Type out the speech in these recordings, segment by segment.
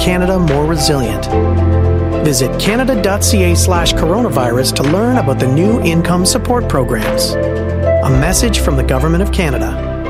Canada more resilient. Visit canada.ca/coronavirus to learn about the new income support programs. A message from the Government of Canada.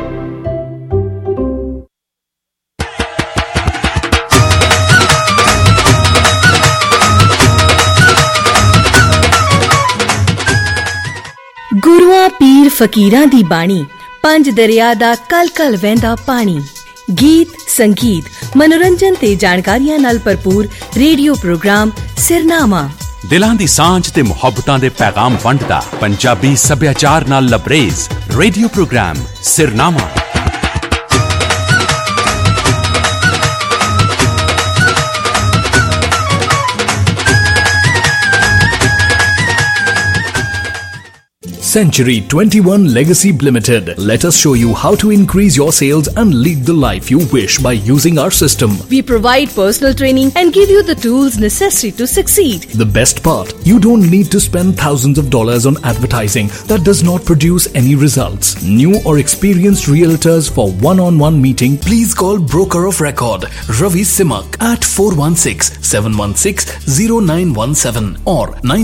ਗੁਰੂਆਂ ਪੀਰ ਫਕੀਰਾਂ ਦੀ ਬਾਣੀ, ਪੰਜ ਦਰਿਆ ਦਾ ਕਲ ਕਲ ਵਹਿੰਦਾ ਪਾਣੀ। ਗੀਤ, ਸੰਗੀਤ, ਮਨੋਰੰਜਨ ਤੇ ਜਾਣਕਾਰੀਆਂ ਨਾਲ ਭਰਪੂਰ ਰੇਡੀਓ ਪ੍ਰੋਗਰਾਮ ਸਿਰਨਾਮਾ। ਦਿਲਾਂ ਦੀ ਸਾਂਝ ਤੇ ਮੁਹੱਬਤਾਂ ਦੇ ਪੈਗਾਮ ਵੰਡਦਾ ਪੰਜਾਬੀ ਸੱਭਿਆਚਾਰ ਨਾਲ ਲਬਰੇਜ਼ ਰੇਡੀਓ ਪ੍ਰੋਗਰਾਮ ਸਿਰਨਾਮਾ। Century 21 Legacy Limited. Let us show you how to increase your sales and lead the life you wish by using our system. We provide personal training and give you the tools necessary to succeed. The best part, you don't need to spend thousands of dollars on advertising that does not produce any results. New or experienced realtors for one-on-one meeting, please call Broker of Record Ravi Simak at 416-716-0917 or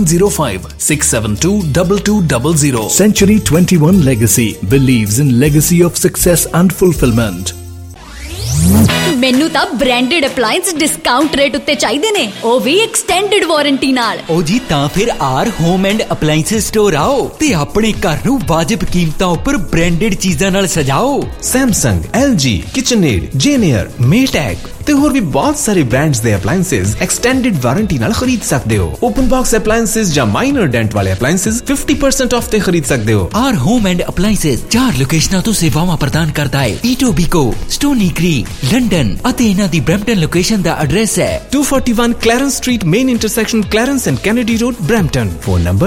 905-672-2200. Century 21 Legacy believes in legacy of success and fulfillment. ਮੈਨੂੰ ਤਾਂ branded ਅਪਲਾਈਐਂਸ discount rate ਉੱਤੇ ਚਾਹੀਦੇ ਨੇ, ਉਹ ਵੀ extended warranty ਨਾਲ। ਉਹ ਜੀ ਤਾਂ ਫਿਰ R Home and Appliance Store ਆਓ ਤੇ ਆਪਣੇ ਘਰ ਨੂੰ ਵਾਜਿਬ ਕੀਮਤਾਂ ਉੱਪਰ ਬ੍ਰਾਂਡਡ ਚੀਜ਼ਾਂ ਨਾਲ ਸਜਾਓ। Samsung, LG, KitchenAid, Janier, Maytag ਤੇ ਹੋਰ ਵੀ ਬਹੁਤ ਸਾਰੇ ਬ੍ਰਾਂਡਸ ਦੇ ਅਪਲਾਈਐਂਸਸ ਐਕਸਟੈਂਡਡ ਵਾਰੰਟੀ ਨਾਲ ਖਰੀਦ ਸਕਦੇ ਹੋ। ਓਪਨ ਬਾਕਸ ਅਪਲਾਈਐਂਸਸ ਜਾਂ ਮਾਈਨਰ ਡੈਂਟ ਵਾਲੇ ਅਪਲਾਈਐਂਸਸ 50% ਆਫ ਤੇ ਖਰੀਦ ਸਕਦੇ ਹੋ। ਆਰ ਹੋਮ ਐਂਡ ਅਪਲਾਈਐਂਸਸ 4 ਲੋਕੇਸ਼ਨਾਂ ਤੋਂ ਸੇਵਾਵਾਂ ਪ੍ਰਦਾਨ ਕਰਦਾ ਹੈ। ਈਟੋਬੀਕੋ, ਸਟੋਨੀ ਕ੍ਰੀਕ, ਲੰਡਨ ਅਤੇ ਇਹਨਾਂ ਦੀ ਬਰੈਂਪਟਨ ਲੋਕੇਸ਼ਨ ਦਾ ਐਡਰੈਸ ਹੈ 241 Clarence Street, main intersection Clarence and Kennedy Road, Brampton. Phone number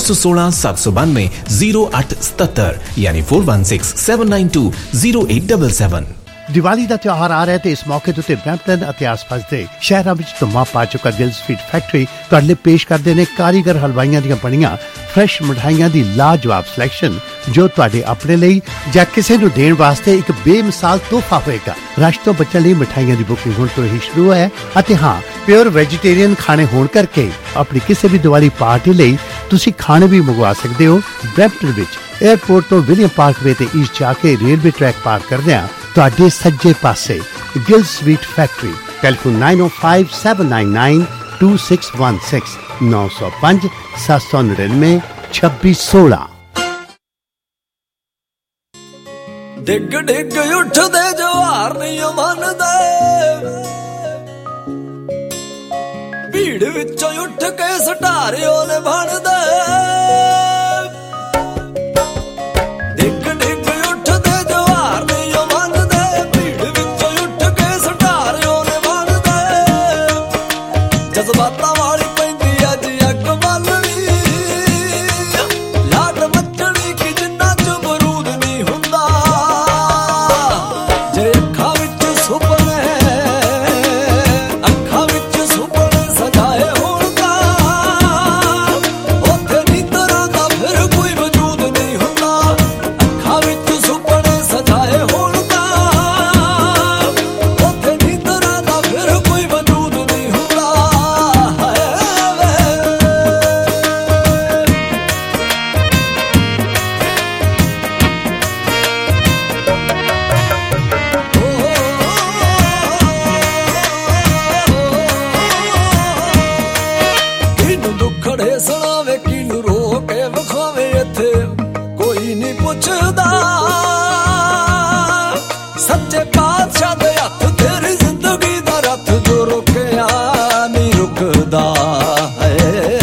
416792 ਯਾਨੀ 4167920877। ਦੀਵਾਲੀ ਦਾ ਤਿਉਹਾਰ ਆ ਰਿਹਾ ਤੇ ਇਸ ਮੌਕੇ ਤੇ ਬਰੈਂਪਟਨ ਅਤੇ ਆਸ-ਪਾਸ ਦੇ ਸ਼ਹਿਰਾਂ ਵਿੱਚ ਧੁੰਮਾਂ ਪਾ ਚੁੱਕਾ ਗਿਲ ਸਵੀਟ ਫੈਕਟਰੀ ਤੁਹਾਡੇ ਲਈ ਪੇਸ਼ ਕਰਦੇ ਨੇ ਕਾਰੀਗਰ ਹਲਵਾਈਆਂ ਦੀਆਂ ਬਣੀਆਂ ਫਰੈਸ਼ ਮਿਠਾਈਆਂ ਦੀ ਲਾਜਵਾਬ ਸਿਲੈਕਸ਼ਨ, ਜੋ ਤੁਹਾਡੇ ਆਪਣੇ ਲਈ ਜਾਂ ਕਿਸੇ ਨੂੰ ਦੇਣ ਵਾਸਤੇ ਇੱਕ ਬੇਮਿਸਾਲ ਤੋਹਫਾ ਹੋਏਗਾ। ਰਸ਼ ਤੋਂ ਬਚਣ ਲਈ ਮਿਠਾਈਆਂ ਦੀ ਬੁਕਿੰਗ ਹੁਣ ਤੋਂ ਹੀ ਸ਼ੁਰੂ ਹੈ ਅਤੇ ਹਾਂ, ਪਿਓਰ ਵੈਜੀਟੇਰੀਅਨ ਖਾਣੇ ਹੋਣ ਕਰਕੇ ਆਪਣੀ ਕਿਸੇ ਵੀ ਦੀਵਾਲੀ ਪਾਰਟੀ ਲਈ ਤੁਸੀਂ ਖਾਣੇ ਵੀ ਮੰਗਵਾ ਸਕਦੇ ਹੋ। ਬਰੈਂਪਟਨ ਵਿੱਚ 에ਅਰਪੋਰਟ ਤੋਂ ਵਿਲੀਅਮ ਪਾਰਕਵੇ ਤੇ ਈਸਟ ਜਾ ਕੇ ਰੇਲਵੇ ਟਰੈਕ ਪਾਰ ਕਰਦਿਆਂ ਤੁਹਾਡੇ ਸੱਜੇ ਪਾਸੇ ਗਿਲ ਸਵੀਟ ਫੈਕਟਰੀ। ਟੈਲੀਫੋਨ 9057992616 905-799-2616। ਡਿੱਗ ਡਿੱਗ ਉੱਠਦੇ ਜਵਾਰ ਨਹੀਂ ਮੰਨਦੇ, ਭੀੜ ਵਿੱਚੋਂ ਉੱਠ ਕੇ ਸਟਾਰਿਓ ਨੇ ਬਣਦੇ। ਜਜ਼ਬਾਤਾਂ ਵਾਲੀ ਪੈਂਦੀ ਅੱਜ ਅੱਗ ਬਾਲਣੀ, ਲਾਟ ਮੱਚਣੀ ਕਿ ਜਿੰਨਾ ਚ ਬਰੂਦ ਨਹੀਂ ਹੁੰਦਾ। ਜੇ ਅੱਖਾਂ ਵਿੱਚ ਸੁਪਨੇ ਸਜਾਏ ਹੋਣ ਤਾਂ ਉੱਥੇ ਨੀਂਦਰਾਂ ਦਾ ਫਿਰ ਕੋਈ ਵਜੂਦ ਨਹੀਂ ਹੁੰਦਾ। ਅੱਖਾਂ ਵਿੱਚ ਸੁਪਨੇ ਸਜਾਏ ਹੋਣ ਤਾਂ ਉੱਥੇ ਨੀਂਦਰਾਂ ਦਾ ਫਿਰ ਕੋਈ ਵਜੂਦ ਨਹੀਂ ਹੁੰਦਾ। ਖੜੇ ਸੁਣਾਵੇ ਕਿਨੂੰ ਰੋ ਕੇ ਵਿਖਾਵੇ, ਇੱਥੇ ਕੋਈ ਨਹੀਂ ਪੁੱਛਦਾ। ਸੱਚੇ ਪਾਤਸ਼ਾਹ ਦੇ ਹੱਥ ਤੇਰੀ ਜ਼ਿੰਦਗੀ ਦਾ ਰੱਥ ਜੋ ਰੁਕਿਆ ਨਹੀਂ ਰੁਕਦਾ ਹੈ।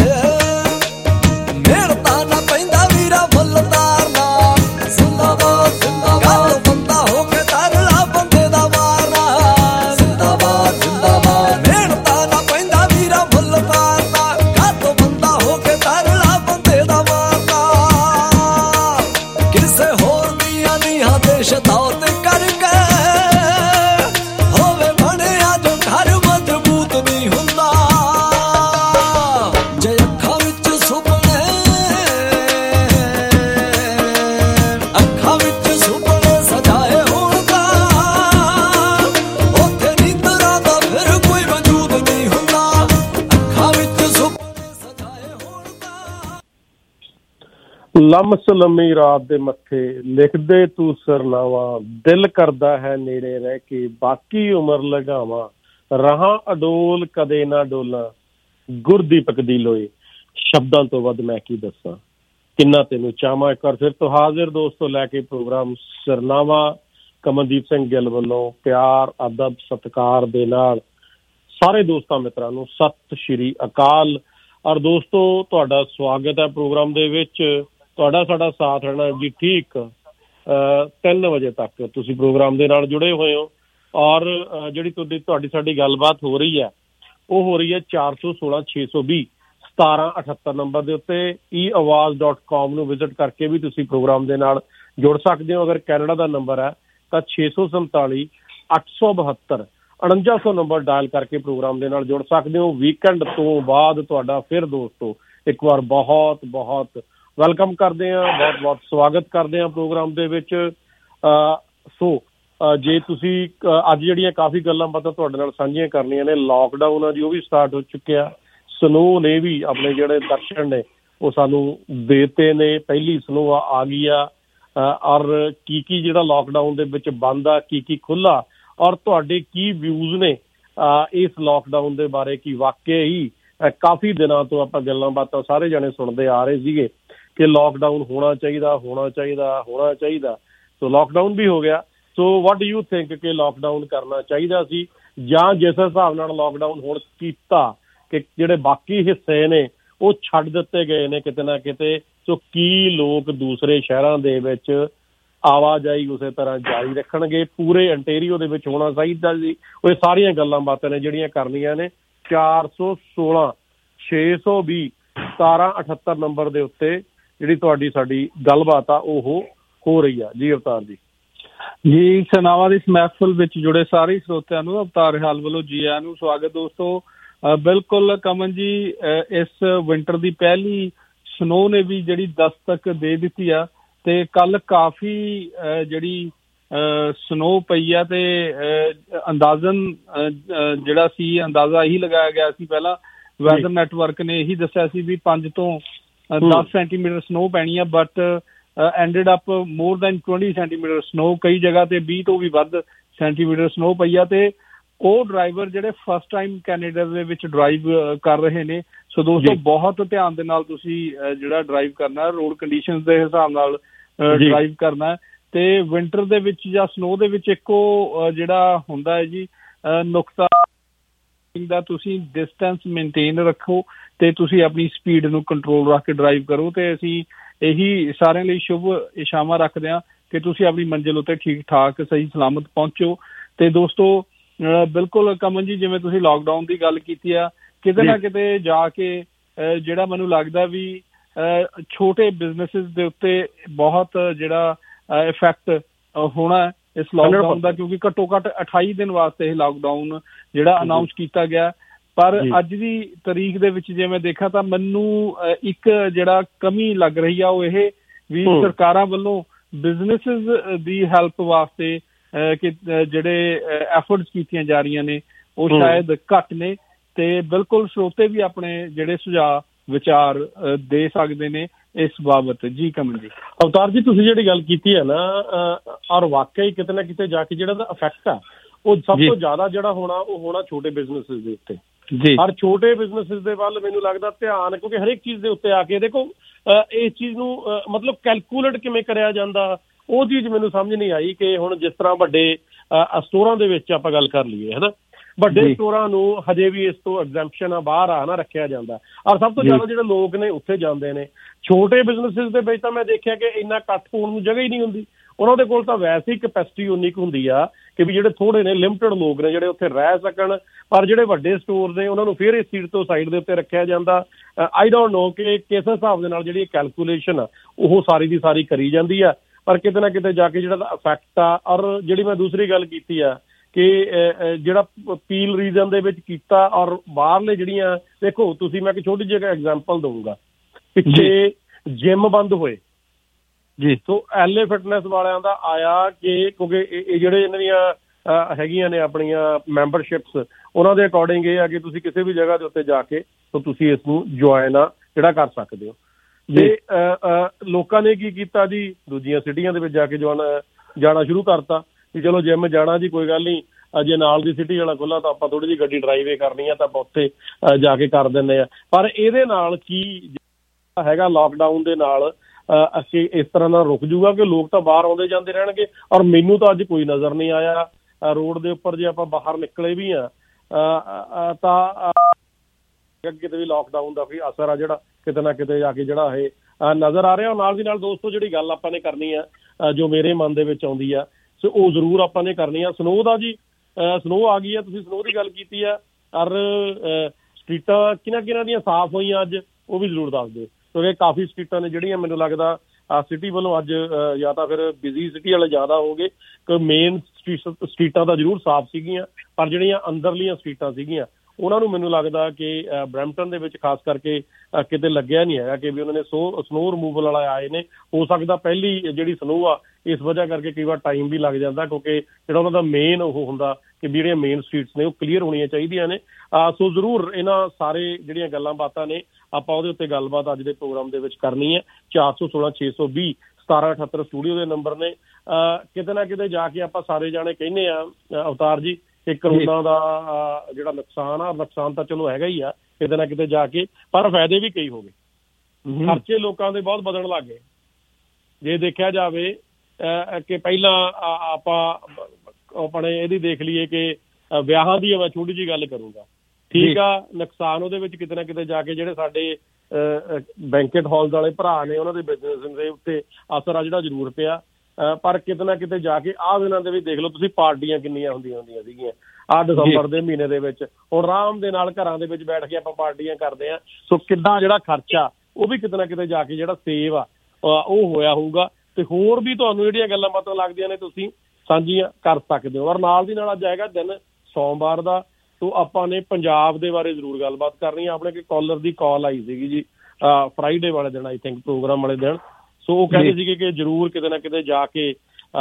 ਮਿਹਨਤਾਂ ਨਾ ਪੈਂਦਾ ਵੀਰਾ ਫੁੱਲ ਤਾਰਨਾ, ਜ਼ਿੰਦਾਬਾਦ ਜ਼ਿੰਦਾਬਾਦ ਬੰਦਾ ਹੋ ਕੇ ਤਾਰਨਾ ਬੰਦੇ ਦਾ ਮਾਰਨਾ। ਜ਼ਿੰਦਾਬਾਦ ਜ਼ਿੰਦਾਬਾਦ ਮਿਹਨਤਾਂ ਨਾ ਪੈਂਦਾ ਵੀਰਾ ਫੁੱਲ ਤਾਰਨਾ, ਬੰਦਾ ਹੋ ਕੇ ਤਾਰਨਾ ਲਮਸ ਲੰਮੀ ਰਾਤ ਦੇ ਮੱਥੇ ਲਿਖਦੇ ਤੂੰ ਸਰਨਾਵਾਂ, ਦਿਲ ਕਰਦਾ ਹੈ ਨੇੜੇ ਰਹਿ ਕੇ ਬਾਕੀ ਉਮਰ ਲਗਾਵਾਂ, ਰਹਾਂ ਅਡੋਲ ਕਦੇ ਨਾ ਡੋਲਾਂ, ਗੁਰਦੀਪਕ ਦੀ ਲੋਏ। ਸ਼ਬਦਾਂ ਤੋਂ ਵੱਧ ਮੈਂ ਕੀ ਦੱਸਾਂ, ਕਿੰਨਾ ਤੈਨੂੰ ਚਾਹਵਾਂ। ਇੱਕ ਵਾਰ ਫਿਰ ਤੋਂ ਹਾਜ਼ਰ ਦੋਸਤੋ ਲੈ ਕੇ ਪ੍ਰੋਗਰਾਮ ਸਰਨਾਵਾਂ, ਕਮਲਦੀਪ ਸਿੰਘ ਗਿੱਲ ਵੱਲੋਂ ਪਿਆਰ ਅਦਬ ਸਤਿਕਾਰ ਦੇ ਨਾਲ ਸਾਰੇ ਦੋਸਤਾਂ ਮਿੱਤਰਾਂ ਨੂੰ ਸਤਿ ਸ਼੍ਰੀ ਅਕਾਲ। ਔਰ ਦੋਸਤੋ ਤੁਹਾਡਾ ਸਵਾਗਤ ਹੈ ਪ੍ਰੋਗਰਾਮ ਦੇ ਵਿੱਚ। ਤੁਹਾਡਾ ਸਾਡਾ ਸਾਥ ਰਹਿਣਾ ਜੀ ਠੀਕ 3 ਵਜੇ ਤੱਕ ਤੁਸੀਂ ਪ੍ਰੋਗਰਾਮ ਦੇ ਨਾਲ ਜੁੜੇ ਹੋਏ ਹੋ। ਔਰ ਜਿਹੜੀ ਤੁਹਾਡੀ ਸਾਡੀ ਗੱਲਬਾਤ ਹੋ ਰਹੀ ਹੈ ਉਹ ਹੋ ਰਹੀ ਹੈ 416-620-1778 ਨੰਬਰ ਦੇ ਉੱਤੇ। eAwaaz.com ਨੂੰ ਵਿਜ਼ਿਟ ਕਰਕੇ ਵੀ ਤੁਸੀਂ ਪ੍ਰੋਗਰਾਮ ਦੇ ਨਾਲ ਜੁੜ ਸਕਦੇ ਹੋ। ਅਗਰ ਕੈਨੇਡਾ ਦਾ ਨੰਬਰ ਹੈ ਤਾਂ 647-872-4900 ਨੰਬਰ ਡਾਇਲ ਕਰਕੇ ਪ੍ਰੋਗਰਾਮ ਦੇ ਨਾਲ ਜੁੜ ਸਕਦੇ ਹੋ। ਵੀਕਐਂਡ ਤੋਂ ਬਾਅਦ ਤੁਹਾਡਾ ਫਿਰ ਦੋਸਤੋ ਇੱਕ ਵਾਰ ਬਹੁਤ ਬਹੁਤ ਵੈਲਕਮ ਕਰਦੇ ਹਾਂ, ਬਹੁਤ ਬਹੁਤ ਸਵਾਗਤ ਕਰਦੇ ਹਾਂ ਪ੍ਰੋਗਰਾਮ ਦੇ ਵਿੱਚ। ਸੋ ਜੇ ਤੁਸੀਂ ਅੱਜ ਜਿਹੜੀਆਂ ਕਾਫੀ ਗੱਲਾਂ ਬਾਤਾਂ ਤੁਹਾਡੇ ਨਾਲ ਸਾਂਝੀਆਂ ਕਰਨੀਆਂ ਨੇ, ਲਾਕਡਾਊਨ ਆ ਜੀ ਉਹ ਵੀ ਸਟਾਰਟ ਹੋ ਚੁੱਕਿਆ। ਸਨੋ ਨੇ ਵੀ ਆਪਣੇ ਜਿਹੜੇ ਦਰਸ਼ਨ ਨੇ ਉਹ ਸਾਨੂੰ ਦੇਤੇ ਨੇ, ਪਹਿਲੀ ਸਨੋ ਆ ਗਈ ਆ। ਔਰ ਕੀ ਜਿਹੜਾ ਲਾਕਡਾਊਨ ਦੇ ਵਿੱਚ ਬੰਦ ਆ, ਕੀ ਖੁੱਲ੍ਹਾ, ਔਰ ਤੁਹਾਡੇ ਕੀ ਵਿਊਜ਼ ਨੇ ਇਸ ਲਾਕਡਾਊਨ ਦੇ ਬਾਰੇ। ਕੀ ਵਾਕਿਆ ਹੀ ਕਾਫੀ ਦਿਨਾਂ ਤੋਂ ਆਪਾਂ ਗੱਲਾਂ ਬਾਤਾਂ ਸਾਰੇ ਜਣੇ ਸੁਣਦੇ ਆ ਰਹੇ ਸੀਗੇ ਕਿ ਲਾਕਡਾਊਨ ਹੋਣਾ ਚਾਹੀਦਾ ਹੋਣਾ ਚਾਹੀਦਾ ਹੋਣਾ ਚਾਹੀਦਾ। ਸੋ ਲਾਕਡਾਊਨ ਵੀ ਹੋ ਗਿਆ। So what do you think ਕਿ ਲਾਕਡਾਊਨ ਕਰਨਾ ਚਾਹੀਦਾ ਸੀ, ਜਾਂ ਜਿਸ ਹਿਸਾਬ ਨਾਲ ਲਾਕਡਾਊਨ ਹੁਣ ਕੀਤਾ ਕਿ ਜਿਹੜੇ ਬਾਕੀ ਹਿੱਸੇ ਨੇ ਉਹ ਛੱਡ ਦਿੱਤੇ ਗਏ ਨੇ ਕਿਤੇ ਨਾ ਕਿਤੇ। ਸੋ ਕੀ ਲੋਕ ਦੂਸਰੇ ਸ਼ਹਿਰਾਂ ਦੇ ਵਿੱਚ ਆਵਾਜਾਈ ਉਸੇ ਤਰ੍ਹਾਂ ਜਾਰੀ ਰੱਖਣਗੇ, ਪੂਰੇ ਅੰਟੇਰੀਓ ਦੇ ਵਿੱਚ ਹੋਣਾ ਚਾਹੀਦਾ ਜੀ। ਉਹ ਸਾਰੀਆਂ ਗੱਲਾਂ ਬਾਤਾਂ ਨੇ ਜਿਹੜੀਆਂ ਕਰਨੀਆਂ ਨੇ 416-620-1778 ਨੰਬਰ ਦੇ ਉੱਤੇ ਜਿਹੜੀ ਤੁਹਾਡੀ ਸਾਡੀ ਗੱਲਬਾਤ ਆ ਉਹ ਹੋ ਰਹੀ ਆ। ਜੀ ਅਵਤਾਰ ਜੀ। ਜੀ ਸਰਨਾਵਾਂ ਦੀ ਇਸ ਮਹਿਫਲ ਵਿੱਚ ਜੁੜੇ ਸਾਰੇ ਸਰੋਤਿਆਂ ਨੂੰ ਅਵਤਾਰ ਹਾਲ ਵੱਲੋਂ ਜੀ ਆਇਆਂ ਨੂੰ ਸਵਾਗਤ ਦੋਸਤੋ। ਬਿਲਕੁਲ ਕਮਨ ਜੀ, ਇਸ ਵਿੰਟਰ ਦੀ ਪਹਿਲੀ ਸਨੋ ਨੇ ਵੀ ਜਿਹੜੀ ਦਸਤਕ ਦੇ ਦਿੱਤੀ ਆ ਤੇ ਕੱਲ ਕਾਫੀ ਜਿਹੜੀ ਸਨੋ ਪਈ ਆ ਤੇ ਅੰਦਾਜ਼ਨ ਜਿਹੜਾ ਸੀ ਅੰਦਾਜ਼ਾ ਇਹੀ ਲਗਾਇਆ ਗਿਆ ਸੀ, ਪਹਿਲਾਂ ਵੈਦਰ ਨੈਟਵਰਕ ਨੇ ਇਹੀ ਦੱਸਿਆ ਸੀ ਵੀ 5 ਤੋਂ 10 ਸੈਂਟੀਮੀਟਰ ਸਨੋ ਪੈਣੀ ਆ, but ended up more than 20 centimetre snow. ਕਈ ਜਗ੍ਹਾ ਤੇ 20 ਤੋਂ ਵੀ ਵੱਧ ਸੈਂਟੀਮੀਟਰ ਸਨੋ ਪਈ ਆ। ਤੇ ਉਹ ਡਰਾਈਵਰ ਜਿਹੜੇ ਫਸਟ ਟਾਈਮ ਕੈਨੇਡਾ ਦੇ ਵਿੱਚ ਡਰਾਈਵ ਕਰ ਰਹੇ ਨੇ, ਸੋ ਦੋਸਤੋ ਬਹੁਤ ਧਿਆਨ ਦੇ ਨਾਲ ਤੁਸੀਂ ਜਿਹੜਾ ਡਰਾਈਵ ਕਰਨਾ, ਰੋਡ ਕੰਡੀਸ਼ਨ ਦੇ ਹਿਸਾਬ ਨਾਲ ਡਰਾਈਵ ਕਰਨਾ। ਤੇ ਵਿੰਟਰ ਦੇ ਵਿੱਚ ਜਾਂ ਸਨੋ ਦੇ ਵਿੱਚ ਇੱਕੋ ਜਿਹੜਾ ਹੁੰਦਾ ਹੈ ਜੀ ਨੁਕਤਾ ਦਾ, ਤੁਸੀਂ ਡਿਸਟੈਂਸ ਮੇਨਟੇਨ ਰੱਖੋ ਤੇ ਤੁਸੀਂ ਆਪਣੀ ਸਪੀਡ ਨੂੰ ਕੰਟਰੋਲ ਰੱਖ ਕੇ ਡਰਾਈਵ ਕਰੋ। ਤੇ ਅਸੀਂ ਇਹੀ ਸਾਰਿਆਂ ਲਈ ਸ਼ੁਭ ਇਸ਼ਾਵਾਂ ਰੱਖਦੇ ਹਾਂ ਕਿ ਤੁਸੀਂ ਆਪਣੀ ਮੰਜ਼ਿਲ ਉੱਤੇ ਠੀਕ ਠਾਕ ਸਹੀ ਸਲਾਮਤ ਪਹੁੰਚੋ। ਤੇ ਦੋਸਤੋ ਬਿਲਕੁਲ ਕਮਨ ਜੀ, ਜਿਵੇਂ ਤੁਸੀਂ ਲਾਕਡਾਊਨ ਦੀ ਗੱਲ ਕੀਤੀ ਆ, ਕਿਤੇ ਨਾ ਕਿਤੇ ਜਾ ਕੇ ਜਿਹੜਾ ਮੈਨੂੰ ਲੱਗਦਾ ਵੀ ਛੋਟੇ ਬਿਜ਼ਨਸਿਸ ਦੇ ਉੱਤੇ ਬਹੁਤ ਜਿਹੜਾ ਇਫੈਕਟ ਹੋਣਾ ਇਸ ਲਾਕਡਾਊਨ ਦਾ, ਕਿਉਂਕਿ ਘੱਟੋ ਘੱਟ 28 ਦਿਨ ਵਾਸਤੇ ਇਹ ਲਾਕਡਾਊਨ ਜਿਹੜਾ ਅਨਾਊਂਸ ਕੀਤਾ ਗਿਆ। ਪਰ ਅੱਜ ਦੀ ਤਾਰੀਖ ਦੇ ਵਿੱਚ ਜੇ ਮੈਂ ਦੇਖਾਂ ਤਾਂ ਮੈਨੂੰ ਇੱਕ ਜਿਹੜਾ ਕਮੀ ਲੱਗ ਰਹੀ ਆ ਉਹ ਇਹ ਵੀ ਸਰਕਾਰਾਂ ਵੱਲੋਂ ਬਿਜ਼ਨਸਿਸ ਦੀ ਹੈਲਪ ਵਾਸਤੇ ਕਿ ਜਿਹੜੇ ਐਫਰਟਸ ਕੀਤੀਆਂ ਜਾ ਰਹੀਆਂ ਨੇ ਉਹ ਸ਼ਾਇਦ ਘੱਟ ਨੇ। ਤੇ ਬਿਲਕੁਲ ਸਰੋਤੇ ਵੀ ਆਪਣੇ ਜਿਹੜੇ ਸੁਝਾਅ ਵਿਚਾਰ ਦੇ ਸਕਦੇ ਨੇ ਇਸ ਬਾਬਤ। ਜੀ ਕਮਲ ਜੀ। ਅਵਤਾਰ ਜੀ, ਤੁਸੀਂ ਜਿਹੜੀ ਗੱਲ ਕੀਤੀ ਹੈ ਨਾ, ਔਰ ਵਾਕਈ ਕਿਤੇ ਨਾ ਕਿਤੇ ਜਾ ਕੇ ਜਿਹੜਾ ਦਾ ਇਫੈਕਟ ਆ ਉਹ ਸਭ ਤੋਂ ਜ਼ਿਆਦਾ ਜਿਹੜਾ ਹੋਣਾ ਉਹ ਹੋਣਾ ਛੋਟੇ ਬਿਜ਼ਨਸਿਸ ਦੇ ਉੱਤੇ। ਹਰ ਛੋਟੇ ਬਿਜ਼ਨਸਿਸ ਦੇ ਵੱਲ ਮੈਨੂੰ ਲੱਗਦਾ ਧਿਆਨ, ਕਿਉਂਕਿ ਹਰੇਕ ਚੀਜ਼ ਦੇ ਉੱਤੇ ਆ ਕੇ ਦੇਖੋ ਇਸ ਚੀਜ਼ ਨੂੰ ਮਤਲਬ ਕੈਲਕੂਲੇਟ ਕਿਵੇਂ ਕਰਿਆ ਜਾਂਦਾ, ਉਹ ਚੀਜ਼ ਮੈਨੂੰ ਸਮਝ ਨਹੀਂ ਆਈ। ਕਿ ਹੁਣ ਜਿਸ ਤਰ੍ਹਾਂ ਵੱਡੇ ਸਟੋਰਾਂ ਦੇ ਵਿੱਚ ਆਪਾਂ ਗੱਲ ਕਰ ਲਈਏ ਹੈ ਨਾ, ਵੱਡੇ ਸਟੋਰਾਂ ਨੂੰ ਹਜੇ ਵੀ ਇਸ ਤੋਂ ਐਗਜ਼ੈਂਪਸ਼ਨ ਆ ਬਾਹਰ ਆ ਨਾ ਰੱਖਿਆ ਜਾਂਦਾ, ਔਰ ਸਭ ਤੋਂ ਜ਼ਿਆਦਾ ਜਿਹੜੇ ਲੋਕ ਨੇ ਉੱਥੇ ਜਾਂਦੇ ਨੇ। ਛੋਟੇ ਬਿਜ਼ਨਸਿਸ ਦੇ ਵਿੱਚ ਤਾਂ ਮੈਂ ਦੇਖਿਆ ਕਿ ਇੰਨਾ ਇਕੱਠ ਹੋਣ ਨੂੰ ਜਗ੍ਹਾ ਹੀ ਨਹੀਂ ਹੁੰਦੀ। ਉਹਨਾਂ ਦੇ ਕੋਲ ਤਾਂ ਵੈਸੇ ਹੀ ਕਪੈਸਿਟੀ ਉਨੀ ਕੁ ਹੁੰਦੀ ਆ ਕਿ ਵੀ ਜਿਹੜੇ ਥੋੜ੍ਹੇ ਨੇ ਲਿਮਟਡ ਲੋਕ ਨੇ ਜਿਹੜੇ ਉੱਥੇ ਰਹਿ ਸਕਣ, ਪਰ ਜਿਹੜੇ ਵੱਡੇ ਸਟੋਰ ਨੇ ਉਹਨਾਂ ਨੂੰ ਫਿਰ ਇਸ ਸੀਟ ਤੋਂ ਸਾਈਡ ਦੇ ਉੱਤੇ ਰੱਖਿਆ ਜਾਂਦਾ। ਆਈ ਡੋਂਟ ਨੋ ਕਿ ਕਿਸ ਹਿਸਾਬ ਦੇ ਨਾਲ ਜਿਹੜੀ ਕੈਲਕੂਲੇਸ਼ਨ ਆ ਉਹ ਸਾਰੀ ਦੀ ਸਾਰੀ ਕਰੀ ਜਾਂਦੀ ਆ, ਪਰ ਕਿਤੇ ਨਾ ਕਿਤੇ ਜਾ ਕੇ ਜਿਹੜਾ ਇਫੈਕਟ ਆ। ਔਰ ਜਿਹੜੀ ਮੈਂ ਦੂਸਰੀ ਗੱਲ ਕੀਤੀ ਆ ਕਿ ਜਿਹੜਾ ਪੀਲ ਰੀਜਨ ਦੇ ਵਿੱਚ ਕੀਤਾ, ਔਰ ਬਾਹਰਲੇ ਜਿਹੜੀਆਂ ਦੇਖੋ ਤੁਸੀਂ, ਮੈਂ ਇੱਕ ਛੋਟੀ ਜਿਹੀ ਐਗਜ਼ਾਮਪਲ ਦਊਂਗਾ। ਪਿੱਛੇ ਜਿੰਮ ਬੰਦ ਹੋਏ ਜੀ, ਸੋ LA ਫਿਟਨੈਸ ਵਾਲਿਆਂ ਦਾ ਆਇਆ ਕਿ ਕਿਉਂਕਿ ਇਹ ਜਿਹੜੇ ਇਹਨਾਂ ਦੀਆਂ ਹੈਗੀਆਂ ਨੇ ਆਪਣੀਆਂ ਮੈਂਬਰਸ਼ਿਪਸ, ਉਹਨਾਂ ਦੇ ਅਕੋਰਡਿੰਗ ਇਹ ਆ ਕਿ ਤੁਸੀਂ ਕਿਸੇ ਵੀ ਜਗ੍ਹਾ ਦੇ ਉੱਤੇ ਜਾ ਕੇ ਸੋ ਤੁਸੀਂ ਇਸ ਨੂੰ ਜੁਆਇਨ ਆ ਜਿਹੜਾ ਕਰ ਸਕਦੇ ਹੋ। ਤੇ ਲੋਕਾਂ ਨੇ ਕੀ ਕੀਤਾ ਜੀ, ਦੂਜੀਆਂ ਸਿਟੀਆਂ ਦੇ ਵਿੱਚ ਜਾ ਕੇ ਜਾਣਾ ਸ਼ੁਰੂ ਕਰਤਾ ਕਿ ਚਲੋ ਜਿਮ ਜਾਣਾ ਜੀ, ਕੋਈ ਗੱਲ ਨਹੀਂ, ਜੇ ਨਾਲ ਦੀ ਸਿਟੀ ਵਾਲਾ ਖੁੱਲ੍ਹਾ ਤਾਂ ਆਪਾਂ ਥੋੜ੍ਹੀ ਜਿਹੀ ਗੱਡੀ ਡਰਾਈਵੇ ਕਰਨੀ ਆ ਤਾਂ ਆਪਾਂ ਉੱਥੇ ਜਾ ਕੇ ਕਰ ਦਿੰਦੇ ਆ। ਪਰ ਇਹਦੇ ਨਾਲ ਕੀ ਹੈਗਾ, ਲਾਕਡਾਊਨ ਦੇ ਨਾਲ ਅਸੀਂ ਇਸ ਤਰ੍ਹਾਂ ਦਾ ਰੁਕ ਜੂਗਾ ਕਿ ਲੋਕ ਤਾਂ ਬਾਹਰ ਆਉਂਦੇ ਜਾਂਦੇ ਰਹਿਣਗੇ। ਔਰ ਮੈਨੂੰ ਤਾਂ ਅੱਜ ਕੋਈ ਨਜ਼ਰ ਨਹੀਂ ਆਇਆ ਰੋਡ ਦੇ ਉੱਪਰ, ਜੇ ਆਪਾਂ ਬਾਹਰ ਨਿਕਲੇ ਵੀ ਆ ਤਾਂ ਕਿਤੇ ਵੀ ਲਾਕਡਾਊਨ ਦਾ ਕੋਈ ਅਸਰ ਆ ਜਿਹੜਾ ਕਿਤੇ ਨਾ ਕਿਤੇ ਜਾ ਕੇ ਜਿਹੜਾ ਇਹ ਨਜ਼ਰ ਆ ਰਿਹਾ। ਨਾਲ ਦੀ ਨਾਲ ਦੋਸਤੋ ਜਿਹੜੀ ਗੱਲ ਆਪਾਂ ਨੇ ਕਰਨੀ ਆ, ਜੋ ਮੇਰੇ ਮਨ ਦੇ ਵਿੱਚ ਆਉਂਦੀ ਆ, ਸੋ ਉਹ ਜ਼ਰੂਰ ਆਪਾਂ ਨੇ ਕਰਨੀ ਆ। ਸਨੋ ਦਾ ਜੀ, ਸਨੋ ਆ ਗਈ ਆ, ਤੁਸੀਂ ਸਨੋ ਦੀ ਗੱਲ ਕੀਤੀ ਆ, ਔਰ ਸਟਰੀਟਾਂ ਕਿਹਨਾਂ ਦੀਆਂ ਸਾਫ਼ ਹੋਈਆਂ ਅੱਜ, ਉਹ ਵੀ ਜ਼ਰੂਰ ਦੱਸ ਦਿਓ, ਕਿਉਂਕਿ ਕਾਫੀ ਸਟਰੀਟਾਂ ਨੇ ਜਿਹੜੀਆਂ ਮੈਨੂੰ ਲੱਗਦਾ ਸਿਟੀ ਵੱਲੋਂ ਅੱਜ ਜਾਂ ਤਾਂ ਫਿਰ ਬਿਜ਼ੀ ਸਿਟੀ ਵਾਲੇ ਜ਼ਿਆਦਾ ਹੋ ਗਏ, ਕਿ ਮੇਨ ਸਟਰੀਟਾਂ ਤਾਂ ਜ਼ਰੂਰ ਸਾਫ਼ ਸੀਗੀਆਂ, ਪਰ ਜਿਹੜੀਆਂ ਅੰਦਰਲੀਆਂ ਸਟਰੀਟਾਂ ਸੀਗੀਆਂ ਉਹਨਾਂ ਨੂੰ ਮੈਨੂੰ ਲੱਗਦਾ ਕਿ ਬਰੈਂਪਟਨ ਦੇ ਵਿੱਚ ਖਾਸ ਕਰਕੇ ਕਿਤੇ ਲੱਗਿਆ ਨਹੀਂ ਹੈਗਾ ਕਿ ਵੀ ਉਹਨਾਂ ਨੇ ਸਨੋ ਰਿਮੂਵਲ ਵਾਲਾ ਆਏ ਨੇ। ਹੋ ਸਕਦਾ ਪਹਿਲੀ ਜਿਹੜੀ ਸਨੋ ਆ ਇਸ ਵਜ੍ਹਾ ਕਰਕੇ ਕਈ ਵਾਰ ਟਾਈਮ ਵੀ ਲੱਗ ਜਾਂਦਾ, ਕਿਉਂਕਿ ਜਿਹੜਾ ਉਹਨਾਂ ਦਾ ਮੇਨ ਉਹ ਹੁੰਦਾ ਕਿ ਜਿਹੜੀਆਂ ਮੇਨ ਸਟਰੀਟਸ ਨੇ ਉਹ ਕਲੀਅਰ ਹੋਣੀਆਂ ਚਾਹੀਦੀਆਂ ਨੇ। ਸੋ ਜ਼ਰੂਰ ਇਹਨਾਂ ਸਾਰੇ ਜਿਹੜੀਆਂ ਗੱਲਾਂ ਬਾਤਾਂ ਨੇ ਆਪਾਂ ਉਹਦੇ ਉੱਤੇ ਗੱਲਬਾਤ ਅੱਜ ਦੇ ਪ੍ਰੋਗਰਾਮ ਦੇ ਵਿੱਚ ਕਰਨੀ ਹੈ। 416 620 1778 ਸਟੂਡੀਓ ਦੇ ਨੰਬਰ ਨੇ। ਕਿਤੇ ਨਾ ਕਿਤੇ ਜਾ ਕੇ ਆਪਾਂ ਸਾਰੇ ਜਾਣੇ ਕਹਿੰਦੇ ਆ ਅਵਤਾਰ ਜੀ ਕਿ ਕਰੋਨਾ ਦਾ ਜਿਹੜਾ ਨੁਕਸਾਨ ਆ, ਨੁਕਸਾਨ ਤਾਂ ਚਲੋ ਹੈਗਾ ਹੀ ਆ ਕਿਤੇ ਨਾ ਕਿਤੇ ਜਾ ਕੇ, ਪਰ ਫਾਇਦੇ ਵੀ ਕਈ ਹੋ ਗਏ। ਖਰਚੇ ਲੋਕਾਂ ਦੇ ਬਹੁਤ ਵਧਣ ਲੱਗ ਗਏ। ਜੇ ਦੇਖਿਆ ਜਾਵੇ ਕਿ ਪਹਿਲਾਂ ਆਪਾਂ ਆਪਣੇ ਇਹਦੀ ਦੇਖ ਲਈਏ ਕਿ ਵਿਆਹਾਂ ਦੀ ਮੈਂ ਛੋਟੀ ਜਿਹੀ ਗੱਲ ਕਰੂੰਗਾ, ਠੀਕ ਆ, ਨੁਕਸਾਨ ਉਹਦੇ ਵਿੱਚ ਕਿਤੇ ਨਾ ਕਿਤੇ ਜਾ ਕੇ ਜਿਹੜੇ ਸਾਡੇ ਬੈਂਕਟ ਹਾਲ ਵਾਲੇ ਭਰਾ ਨੇ ਉਹਨਾਂ ਦੇ ਬਿਜ਼ਨਸ ਦੇ ਉੱਤੇ ਅਸਰ ਆ ਜਿਹੜਾ ਜ਼ਰੂਰ ਪਿਆ। ਪਰ ਕਿਤੇ ਨਾ ਕਿਤੇ ਜਾ ਕੇ ਆਹ ਦਿਨਾਂ ਦੇ ਵਿੱਚ ਦੇਖ ਲਓ ਤੁਸੀਂ, ਪਾਰਟੀਆਂ ਕਿੰਨੀਆਂ ਹੁੰਦੀਆਂ ਸੀਗੀਆਂ ਆਹ ਦਸੰਬਰ ਦੇ ਮਹੀਨੇ ਦੇ ਵਿੱਚ। ਹੁਣ ਆਰਾਮ ਦੇ ਨਾਲ ਘਰਾਂ ਦੇ ਵਿੱਚ ਬੈਠ ਕੇ ਆਪਾਂ ਪਾਰਟੀਆਂ ਕਰਦੇ ਹਾਂ। ਸੋ ਕਿੱਦਾਂ ਜਿਹੜਾ ਖਰਚਾ ਉਹ ਵੀ ਕਿਤੇ ਨਾ ਕਿਤੇ ਜਾ ਕੇ ਜਿਹੜਾ ਸੇਵ ਆ ਉਹ ਹੋਇਆ ਹੋਊਗਾ। ਤੇ ਹੋਰ ਵੀ ਤੁਹਾਨੂੰ ਜਿਹੜੀਆਂ ਗੱਲਾਂ ਬਾਤਾਂ ਲੱਗਦੀਆਂ ਨੇ ਤੁਸੀਂ ਸਾਂਝੀਆਂ ਕਰ ਸਕਦੇ ਹੋ। ਔਰ ਨਾਲ ਦੀ ਨਾਲ ਅੱਜ ਆਏਗਾ ਦਿਨ ਸੋਮਵਾਰ ਦਾ, ਸੋ ਆਪਾਂ ਨੇ ਪੰਜਾਬ ਦੇ ਬਾਰੇ ਜ਼ਰੂਰ ਗੱਲਬਾਤ ਕਰਨੀ ਹੈ। ਆਪਣੇ ਕਾਲਰ ਦੀ ਕਾਲ ਆਈ ਸੀਗੀ ਜੀ ਫਰਾਈਡੇ ਵਾਲੇ ਦਿਨ, ਆਈ ਥਿੰਕ ਪ੍ਰੋਗਰਾਮ ਵਾਲੇ ਦਿਨ। ਸੋ ਉਹ ਕਹਿੰਦੇ ਸੀਗੇ ਕਿ ਜ਼ਰੂਰ ਕਿਤੇ ਨਾ ਕਿਤੇ ਜਾ ਕੇ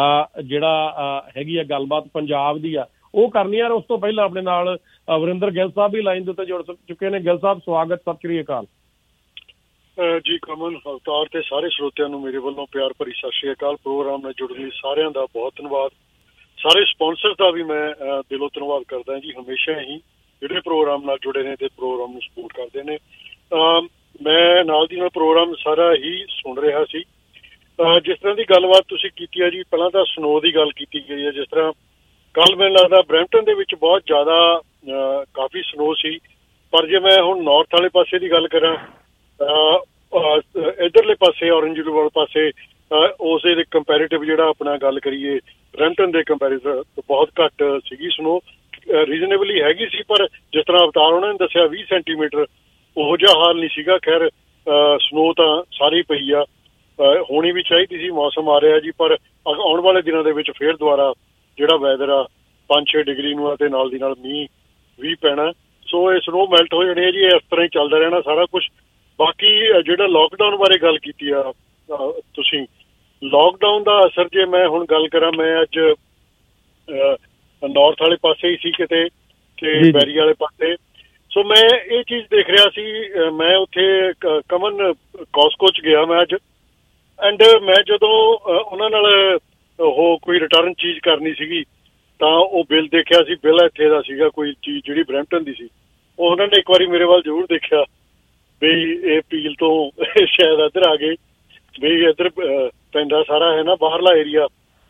ਜਿਹੜਾ ਹੈਗੀ ਆ ਗੱਲਬਾਤ ਪੰਜਾਬ ਦੀ ਆ ਉਹ ਕਰਨੀ ਆ। ਉਸ ਤੋਂ ਪਹਿਲਾਂ ਆਪਣੇ ਨਾਲ ਵਰਿੰਦਰ ਗਿੱਲ ਸਾਹਿਬ ਵੀ ਲਾਈਨ ਦੇ ਉੱਤੇ ਜੁੜ ਚੁੱਕੇ ਨੇ। ਗਿੱਲ ਸਾਹਿਬ ਸਵਾਗਤ, ਸਤਿ ਸ਼੍ਰੀ ਅਕਾਲ ਜੀ। ਕਮਲ, ਅਵਤਾਰ ਤੇ ਸਾਰੇ ਸਰੋਤਿਆਂ ਨੂੰ ਮੇਰੇ ਵੱਲੋਂ ਪਿਆਰ ਭਰੀ ਸਤਿ ਸ਼੍ਰੀ ਅਕਾਲ। ਪ੍ਰੋਗਰਾਮ ਨਾਲ ਜੁੜਨ ਲਈ ਸਾਰਿਆਂ ਦਾ ਬਹੁਤ ਧੰਨਵਾਦ। ਸਾਰੇ ਸਪਾਂਸਰ ਦਾ ਵੀ ਮੈਂ ਦਿਲੋਂ ਧੰਨਵਾਦ ਕਰਦਾ ਜੀ, ਹਮੇਸ਼ਾ ਹੀ ਜਿਹੜੇ ਪ੍ਰੋਗਰਾਮ ਨਾਲ ਜੁੜੇ ਨੇ ਤੇ ਪ੍ਰੋਗਰਾਮ ਨੂੰ ਸਪੋਰਟ ਕਰਦੇ ਨੇ। ਮੈਂ ਨਾਲ ਦੀ ਨਾਲ ਪ੍ਰੋਗਰਾਮ ਸਾਰਾ ਹੀ ਸੁਣ ਰਿਹਾ ਸੀ। ਜਿਸ ਤਰ੍ਹਾਂ ਦੀ ਗੱਲਬਾਤ ਤੁਸੀਂ ਕੀਤੀ ਹੈ ਜੀ, ਪਹਿਲਾਂ ਤਾਂ ਸਨੋ ਦੀ ਗੱਲ ਕੀਤੀ ਗਈ ਹੈ। ਜਿਸ ਤਰ੍ਹਾਂ ਕੱਲ੍ਹ ਮੈਨੂੰ ਲੱਗਦਾ ਬਰੈਂਪਟਨ ਦੇ ਵਿੱਚ ਬਹੁਤ ਜ਼ਿਆਦਾ ਕਾਫੀ ਸਨੋ ਸੀ, ਪਰ ਜੇ ਮੈਂ ਹੁਣ ਨਾਰਥ ਵਾਲੇ ਪਾਸੇ ਦੀ ਗੱਲ ਕਰਾਂ, ਇੱਧਰਲੇ ਪਾਸੇ ਔਰੰਜ ਵਾਲੇ ਪਾਸੇ ਉਸ ਦੇ ਕੰਪੈਰੀਟਿਵ ਜਿਹੜਾ ਆਪਣਾ ਗੱਲ ਕਰੀਏ ਬਰੈਂਪਟਨ ਦੇ ਕੰਪੈਰੀਜ਼ਨ ਬਹੁਤ ਘੱਟ ਸੀਗੀ ਸਨੋ। ਰੀਜ਼ਨੇਬਲੀ ਹੈਗੀ ਸੀ, ਪਰ ਜਿਸ ਤਰ੍ਹਾਂ ਅਵਤਾਰ ਉਹਨਾਂ ਨੇ ਦੱਸਿਆ 20 ਸੈਂਟੀਮੀਟਰ ਉਹੋ ਜਿਹਾ ਹਾਲ ਨਹੀਂ ਸੀਗਾ। ਖੈਰ ਸਨੋ ਤਾਂ ਸਾਰੀ ਪਈ ਆ, ਹੋਣੀ ਵੀ ਚਾਹੀਦੀ ਸੀ, ਮੌਸਮ ਆ ਰਿਹਾ ਜੀ। ਪਰ ਆਉਣ ਵਾਲੇ ਦਿਨਾਂ ਦੇ ਵਿੱਚ ਫੇਰ ਦੁਬਾਰਾ ਜਿਹੜਾ ਵੈਦਰ ਆ 5-6 ਡਿਗਰੀ ਨੂੰ ਆ ਤੇ ਨਾਲ ਦੀ ਨਾਲ ਮੀਂਹ ਵੀ ਪੈਣਾ। ਸੋ ਇਹ ਸਨੋ ਮੈਲਟ ਹੋ ਜਾਣੀ ਹੈ ਜੀ। ਇਸ ਤਰ੍ਹਾਂ ਹੀ ਚੱਲਦਾ ਰਹਿਣਾ ਸਾਰਾ ਕੁਛ। ਬਾਕੀ ਜਿਹੜਾ ਲਾਕਡਾਊਨ ਬਾਰੇ ਗੱਲ ਕੀਤੀ ਆ ਤੁਸੀਂ, ਲਾਕਡਾਊਨ ਦਾ ਅਸਰ ਜੇ ਮੈਂ ਹੁਣ ਗੱਲ ਕਰਾਂ, ਮੈਂ ਅੱਜ ਨਾਰਥ ਵਾਲੇ ਪਾਸੇ ਹੀ ਸੀ ਕਿਤੇ ਤੇ ਬੈਰੀ ਵਾਲੇ ਪਾਸੇ। ਸੋ ਮੈਂ ਇਹ ਚੀਜ਼ ਦੇਖ ਰਿਹਾ ਸੀ। ਮੈਂ ਉੱਥੇ ਕਮਨ ਕਾਸਕੋ 'ਚ ਗਿਆ ਮੈਂ ਅੱਜ, ਐਂਡ ਮੈਂ ਜਦੋਂ ਉਹਨਾਂ ਨਾਲ ਉਹ ਕੋਈ ਰਿਟਰਨ ਚੀਜ਼ ਕਰਨੀ ਸੀਗੀ ਤਾਂ ਉਹ ਬਿੱਲ ਦੇਖਿਆ ਸੀ। ਬਿੱਲ ਇੱਥੇ ਦਾ ਸੀਗਾ ਕੋਈ ਚੀਜ਼ ਜਿਹੜੀ ਬਰੈਂਪਟਨ ਦੀ ਸੀ। ਉਹ ਉਹਨਾਂ ਨੇ ਇੱਕ ਵਾਰੀ ਮੇਰੇ ਵੱਲ ਜ਼ਰੂਰ ਦੇਖਿਆ ਬਈ ਇਹ ਪੀਲ ਤੋਂ ਸ਼ਾਇਦ ਇੱਧਰ ਆ ਗਏ, ਬਈ ਇੱਧਰ ਪੈਂਦਾ ਸਾਰਾ ਹੈ ਨਾ ਬਾਹਰਲਾ ਏਰੀਆ।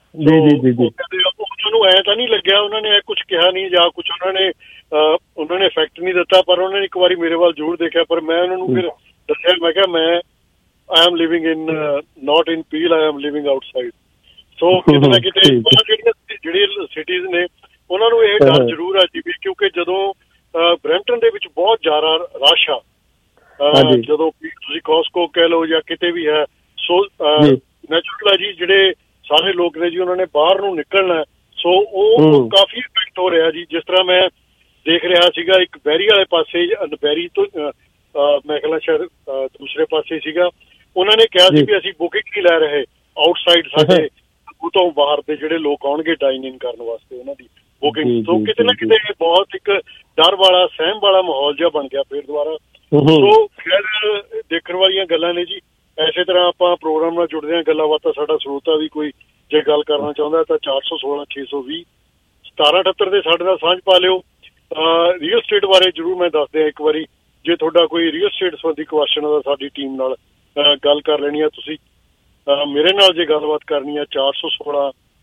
ਉਹਨਾਂ ਨੂੰ ਐਂ ਤਾਂ ਨਹੀਂ ਲੱਗਿਆ, ਉਹਨਾਂ ਨੇ ਕੁਛ ਕਿਹਾ ਨਹੀਂ ਜਾਂ ਕੁਛ ਉਹਨਾਂ ਨੇ ਇਫੈਕਟ ਨਹੀਂ ਦਿੱਤਾ, ਪਰ ਉਹਨਾਂ ਨੇ ਇੱਕ ਵਾਰੀ ਮੇਰੇ ਵੱਲ ਜ਼ਰੂਰ ਦੇਖਿਆ। ਪਰ ਮੈਂ ਉਹਨਾਂ ਨੂੰ ਫਿਰ ਦੱਸਿਆ, ਮੈਂ ਕਿਹਾ ਮੈਂ I am living in not in Peel, I am living outside. ਸੋ ਕਿਤੇ ਨਾ ਕਿਤੇ ਜਿਹੜੀਆਂ ਸਿਟੀਜ਼ ਨੇ ਉਹਨਾਂ ਨੂੰ ਇਹ ਡਰ ਜ਼ਰੂਰ ਆ ਜੀ, ਕਿਉਂਕਿ ਜਦੋਂ ਬਰੈਂਪਟਨ ਦੇ ਵਿੱਚ ਬਹੁਤ ਜ਼ਿਆਦਾ ਰਸ਼ ਆ, ਜਦੋਂ ਤੁਸੀਂ ਕਾਸਕੋ ਕਹਿ ਲਓ ਜਾਂ ਕਿਤੇ ਵੀ ਹੈ। ਸੋ ਨੈਚੁਰਲ ਆ ਜੀ, ਜਿਹੜੇ ਸਾਰੇ ਲੋਕ ਨੇ ਜੀ ਉਹਨਾਂ ਨੇ ਬਾਹਰ ਨੂੰ ਨਿਕਲਣਾ। ਸੋ ਉਹ ਕਾਫੀ ਇਫੈਕਟ ਹੋ ਰਿਹਾ ਜੀ। ਜਿਸ ਤਰ੍ਹਾਂ ਮੈਂ ਦੇਖ ਰਿਹਾ ਸੀਗਾ ਇੱਕ ਬੈਰੀ ਵਾਲੇ ਪਾਸੇ, ਬੈਰੀ ਤੋਂ ਮੈਂ ਕਹਿੰਦਾ ਸ਼ਾਇਦ ਦੂਸਰੇ ਪਾਸੇ ਸੀਗਾ, ਉਹਨਾਂ ਨੇ ਕਿਹਾ ਸੀ ਵੀ ਅਸੀਂ ਬੁਕਿੰਗ ਨਹੀਂ ਲੈ ਰਹੇ ਆਊਟਸਾਈਡ, ਸਾਡੇ ਤੋਂ ਬਾਹਰ ਦੇ ਜਿਹੜੇ ਲੋਕ ਆਉਣਗੇ ਡਾਈਨ ਇਨ ਕਰਨ ਵਾਸਤੇ ਉਹਨਾਂ ਦੀ ਬੁਕਿੰਗ। ਸੋ ਕਿਤੇ ਨਾ ਕਿਤੇ ਬਹੁਤ ਇੱਕ ਡਰ ਵਾਲਾ ਸਹਿਮ ਵਾਲਾ ਮਾਹੌਲ ਜਿਹਾ ਬਣ ਗਿਆ ਫਿਰ ਦੁਬਾਰਾ। ਸੋ ਖੈਰ ਦੇਖਣ ਵਾਲੀਆਂ ਗੱਲਾਂ ਨੇ ਜੀ। ਇਸੇ ਤਰ੍ਹਾਂ ਆਪਾਂ ਪ੍ਰੋਗਰਾਮ ਨਾਲ ਜੁੜਦੇ ਹਾਂ, ਗੱਲਾਂ ਬਾਤਾਂ। ਸਾਡਾ ਸਰੋਤਾ ਵੀ ਕੋਈ ਜੇ ਗੱਲ ਕਰਨਾ ਚਾਹੁੰਦਾ ਤਾਂ 416 620 1778 ਦੇ ਸਾਡੇ ਨਾਲ ਸਾਂਝ ਪਾ ਲਿਓ। ਰੀਅਲ ਸਟੇਟ ਬਾਰੇ ਜ਼ਰੂਰ ਮੈਂ ਦੱਸ ਦਿਆਂ ਇੱਕ ਵਾਰੀ, ਜੇ ਤੁਹਾਡਾ ਕੋਈ ਰੀਅਲ ਸਟੇਟ ਸੰਬੰਧੀ ਕੁਐਸਚਨ ਹੈ ਸਾਡੀ ਟੀਮ ਨਾਲ ਗੱਲ ਕਰ ਲੈਣੀ ਆ ਤੁਸੀਂ। ਮੇਰੇ ਨਾਲ ਜੇ ਗੱਲਬਾਤ ਕਰਨੀ ਆ 416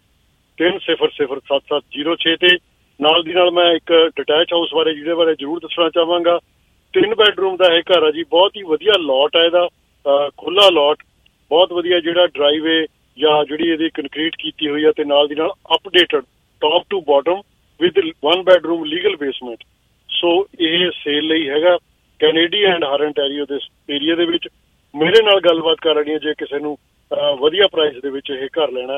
300 7706 ਤੇ ਨਾਲ ਦੀ ਨਾਲ ਮੈਂ ਇੱਕ ਡਿਟੈਚ ਹਾਊਸ ਬਾਰੇ ਜਿਹਦੇ ਬਾਰੇ ਜ਼ਰੂਰ ਦੱਸਣਾ ਚਾਹਾਂਗਾ। 3 ਬੈਡਰੂਮ ਦਾ ਇਹ ਘਰ ਆ ਜੀ, ਬਹੁਤ ਹੀ ਵਧੀਆ ਲੋਟ ਹੈ ਇਹਦਾ, ਖੁੱਲਾ ਲੋਟ, ਬਹੁਤ ਵਧੀਆ, ਜਿਹੜਾ ਡਰਾਈਵੇ ਜਾਂ ਜਿਹੜੀ ਇਹਦੀ ਕੰਕਰੀਟ ਕੀਤੀ ਹੋਈ ਆ ਤੇ ਨਾਲ ਦੀ ਨਾਲ updated top to bottom with 1 bedroom legal basement. So ਇਹ ਸੇਲ ਲਈ ਹੈਗਾ ਕੈਨੇਡੀ ਐਂਡ ਹਰਨਟੈਰੀਓ ਦੇ ਏਰੀਆ ਦੇ ਵਿੱਚ। ਮੇਰੇ ਨਾਲ ਗੱਲਬਾਤ ਕਰ ਲੈਣੀ ਹੈ ਜੇ ਕਿਸੇ ਨੂੰ ਵਧੀਆ ਪ੍ਰਾਈਸ ਦੇ ਵਿੱਚ ਇਹ ਘਰ ਲੈਣਾ।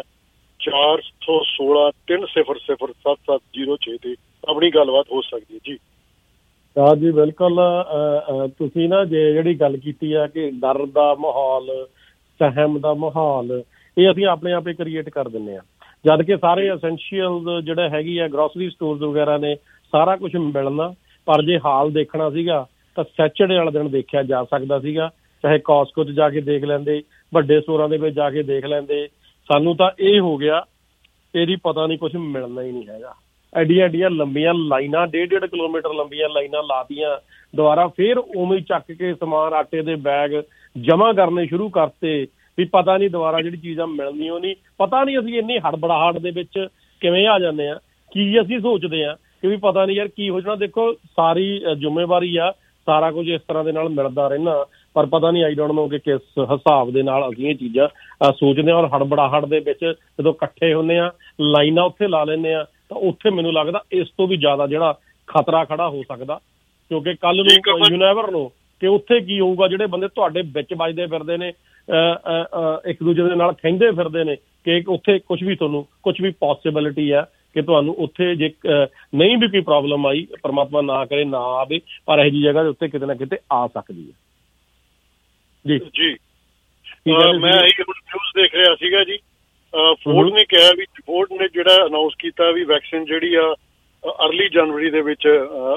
416 300 7706 ਤੇ ਆਪਣੀ ਗੱਲਬਾਤ ਹੋ ਸਕਦੀ ਹੈ ਜੀ। ਜੀ ਬਿਲਕੁਲ। ਤੁਸੀਂ ਨਾ ਜਿਹੜੀ ਗੱਲ ਕੀਤੀ ਆ ਕਿ ਡਰ ਦਾ ਮਾਹੌਲ, ਸਹਿਮ ਦਾ ਮਾਹੌਲ, ਇਹ ਅਸੀਂ ਆਪਣੇ ਆਪ ਹੀ ਕ੍ਰੀਏਟ ਕਰ ਦਿੰਦੇ ਹਾਂ, ਜਦ ਕਿ ਸਾਰੇ ਐਸੈਂਸ਼ੀਅਲ ਜਿਹੜਾ ਹੈਗੀ ਆ ਗਰੋਸਰੀ ਸਟੋਰਸ ਵਗੈਰਾ ਨੇ ਸਾਰਾ ਕੁਝ ਮਿਲਣਾ। ਪਰ ਜੇ ਹਾਲ ਦੇਖਣਾ ਸੀਗਾ ਤਾਂ ਸੈਚਰਡੇ ਵਾਲੇ ਦਿਨ ਦੇਖਿਆ ਜਾ ਸਕਦਾ ਸੀਗਾ, ਚਾਹੇ ਕਾਸਕੋ 'ਚ ਜਾ ਕੇ ਦੇਖ ਲੈਂਦੇ, ਵੱਡੇ ਸਟੋਰਾਂ ਦੇ ਵਿੱਚ ਜਾ ਕੇ ਦੇਖ ਲੈਂਦੇ। ਸਾਨੂੰ ਤਾਂ ਇਹ ਹੋ ਗਿਆ ਇਹਦੀ ਪਤਾ ਨਹੀਂ, ਕੁਝ ਮਿਲਣਾ ਹੀ ਨਹੀਂ ਹੈਗਾ। ਐਡੀਆਂ ਲੰਬੀਆਂ ਲਾਈਨਾਂ, 1.5 ਕਿਲੋਮੀਟਰ ਲੰਬੀਆਂ ਲਾਈਨਾਂ ਲਾਤੀਆਂ, ਦੁਬਾਰਾ ਫਿਰ ਉਵੇਂ ਚੱਕ ਕੇ ਸਮਾਨ, ਆਟੇ ਦੇ ਬੈਗ ਜਮ੍ਹਾਂ ਕਰਨੇ ਸ਼ੁਰੂ ਕਰਤੇ ਵੀ ਪਤਾ ਨਹੀਂ ਦੁਬਾਰਾ ਜਿਹੜੀ ਚੀਜ਼ਾਂ ਮਿਲਣੀ ਉਹ ਨਹੀਂ। ਪਤਾ ਨਹੀਂ ਅਸੀਂ ਇੰਨੀ ਹੜਬੜਾਹਟ ਦੇ ਵਿੱਚ ਕਿਵੇਂ ਆ ਜਾਂਦੇ ਹਾਂ, ਕੀ ਅਸੀਂ ਸੋਚਦੇ ਹਾਂ ਕਿ ਵੀ ਪਤਾ ਨਹੀਂ ਯਾਰ ਕੀ ਹੋ ਜਾਣਾ। ਦੇਖੋ ਸਾਰੀ ਜ਼ਿੰਮੇਵਾਰੀ ਆ, ਸਾਰਾ ਕੁਝ ਇਸ ਤਰ੍ਹਾਂ ਦੇ ਨਾਲ ਮਿਲਦਾ ਰਹਿਣਾ, ਪਰ ਪਤਾ ਨਹੀਂ ਆਈ ਡੋਂਟ ਨੋ ਕਿ ਕਿਸ ਹਿਸਾਬ ਦੇ ਨਾਲ ਅਸੀਂ ਇਹ ਚੀਜ਼ਾਂ ਸੋਚਦੇ ਹਾਂ। ਔਰ ਹੜਬੜਾਹਟ ਦੇ ਵਿੱਚ ਜਦੋਂ ਇਕੱਠੇ ਹੁੰਦੇ ਹਾਂ, ਲਾਈਨਾਂ ਉੱਥੇ ਲਾ ਲੈਂਦੇ ਹਾਂ, ਤਾਂ ਉੱਥੇ ਮੈਨੂੰ ਲੱਗਦਾ ਇਸ ਤੋਂ ਵੀ ਜ਼ਿਆਦਾ ਜਿਹੜਾ ਖਤਰਾ ਖੜਾ ਹੋ ਸਕਦਾ, ਕਿਉਂਕਿ ਕੱਲ ਨੂੰ ਯੂ ਨੈਵਰ ਨੋ ਕਿ ਉੱਥੇ ਕੀ ਹੋਊਗਾ। ਜਿਹੜੇ ਬੰਦੇ ਤੁਹਾਡੇ ਵਿੱਚ ਵੱਜਦੇ ਫਿਰਦੇ ਨੇ, ਇੱਕ ਦੂਜੇ ਦੇ ਨਾਲ ਖਹਿੰਦੇ ਫਿਰਦੇ ਨੇ ਕਿ ਉੱਥੇ ਤੁਹਾਨੂੰ ਕੁਝ ਵੀ ਪੋਸੀਬਿਲਿਟੀ ਹੈ ਕਿ ਤੁਹਾਨੂੰ ਉੱਥੇ ਜੇ ਨਹੀਂ ਵੀ ਕੋਈ ਪ੍ਰੋਬਲਮ ਆਈ, ਪਰਮਾਤਮਾ ਨਾ ਕਰੇ ਨਾ ਆਵੇ, ਪਰ ਇਹੋ ਜਿਹੀ ਜਗ੍ਹਾ ਦੇ ਉੱਤੇ ਕਿਤੇ ਨਾ ਕਿਤੇ ਆ ਸਕਦੀ ਹੈ। ਜੀ ਮੈਂ ਇਹ ਨਿਊਜ਼ ਦੇਖ ਰਿਹਾ ਸੀਗਾ ਜੀ, ਫੋਰਡ ਨੇ ਕਿਹਾ ਵੀ, ਫੋਰਡ ਨੇ ਜਿਹੜਾ ਅਨਾਊਂਸ ਕੀਤਾ ਵੀ ਵੈਕਸੀਨ ਜਿਹੜੀ ਆ ਅਰਲੀ ਜਨਵਰੀ ਦੇ ਵਿੱਚ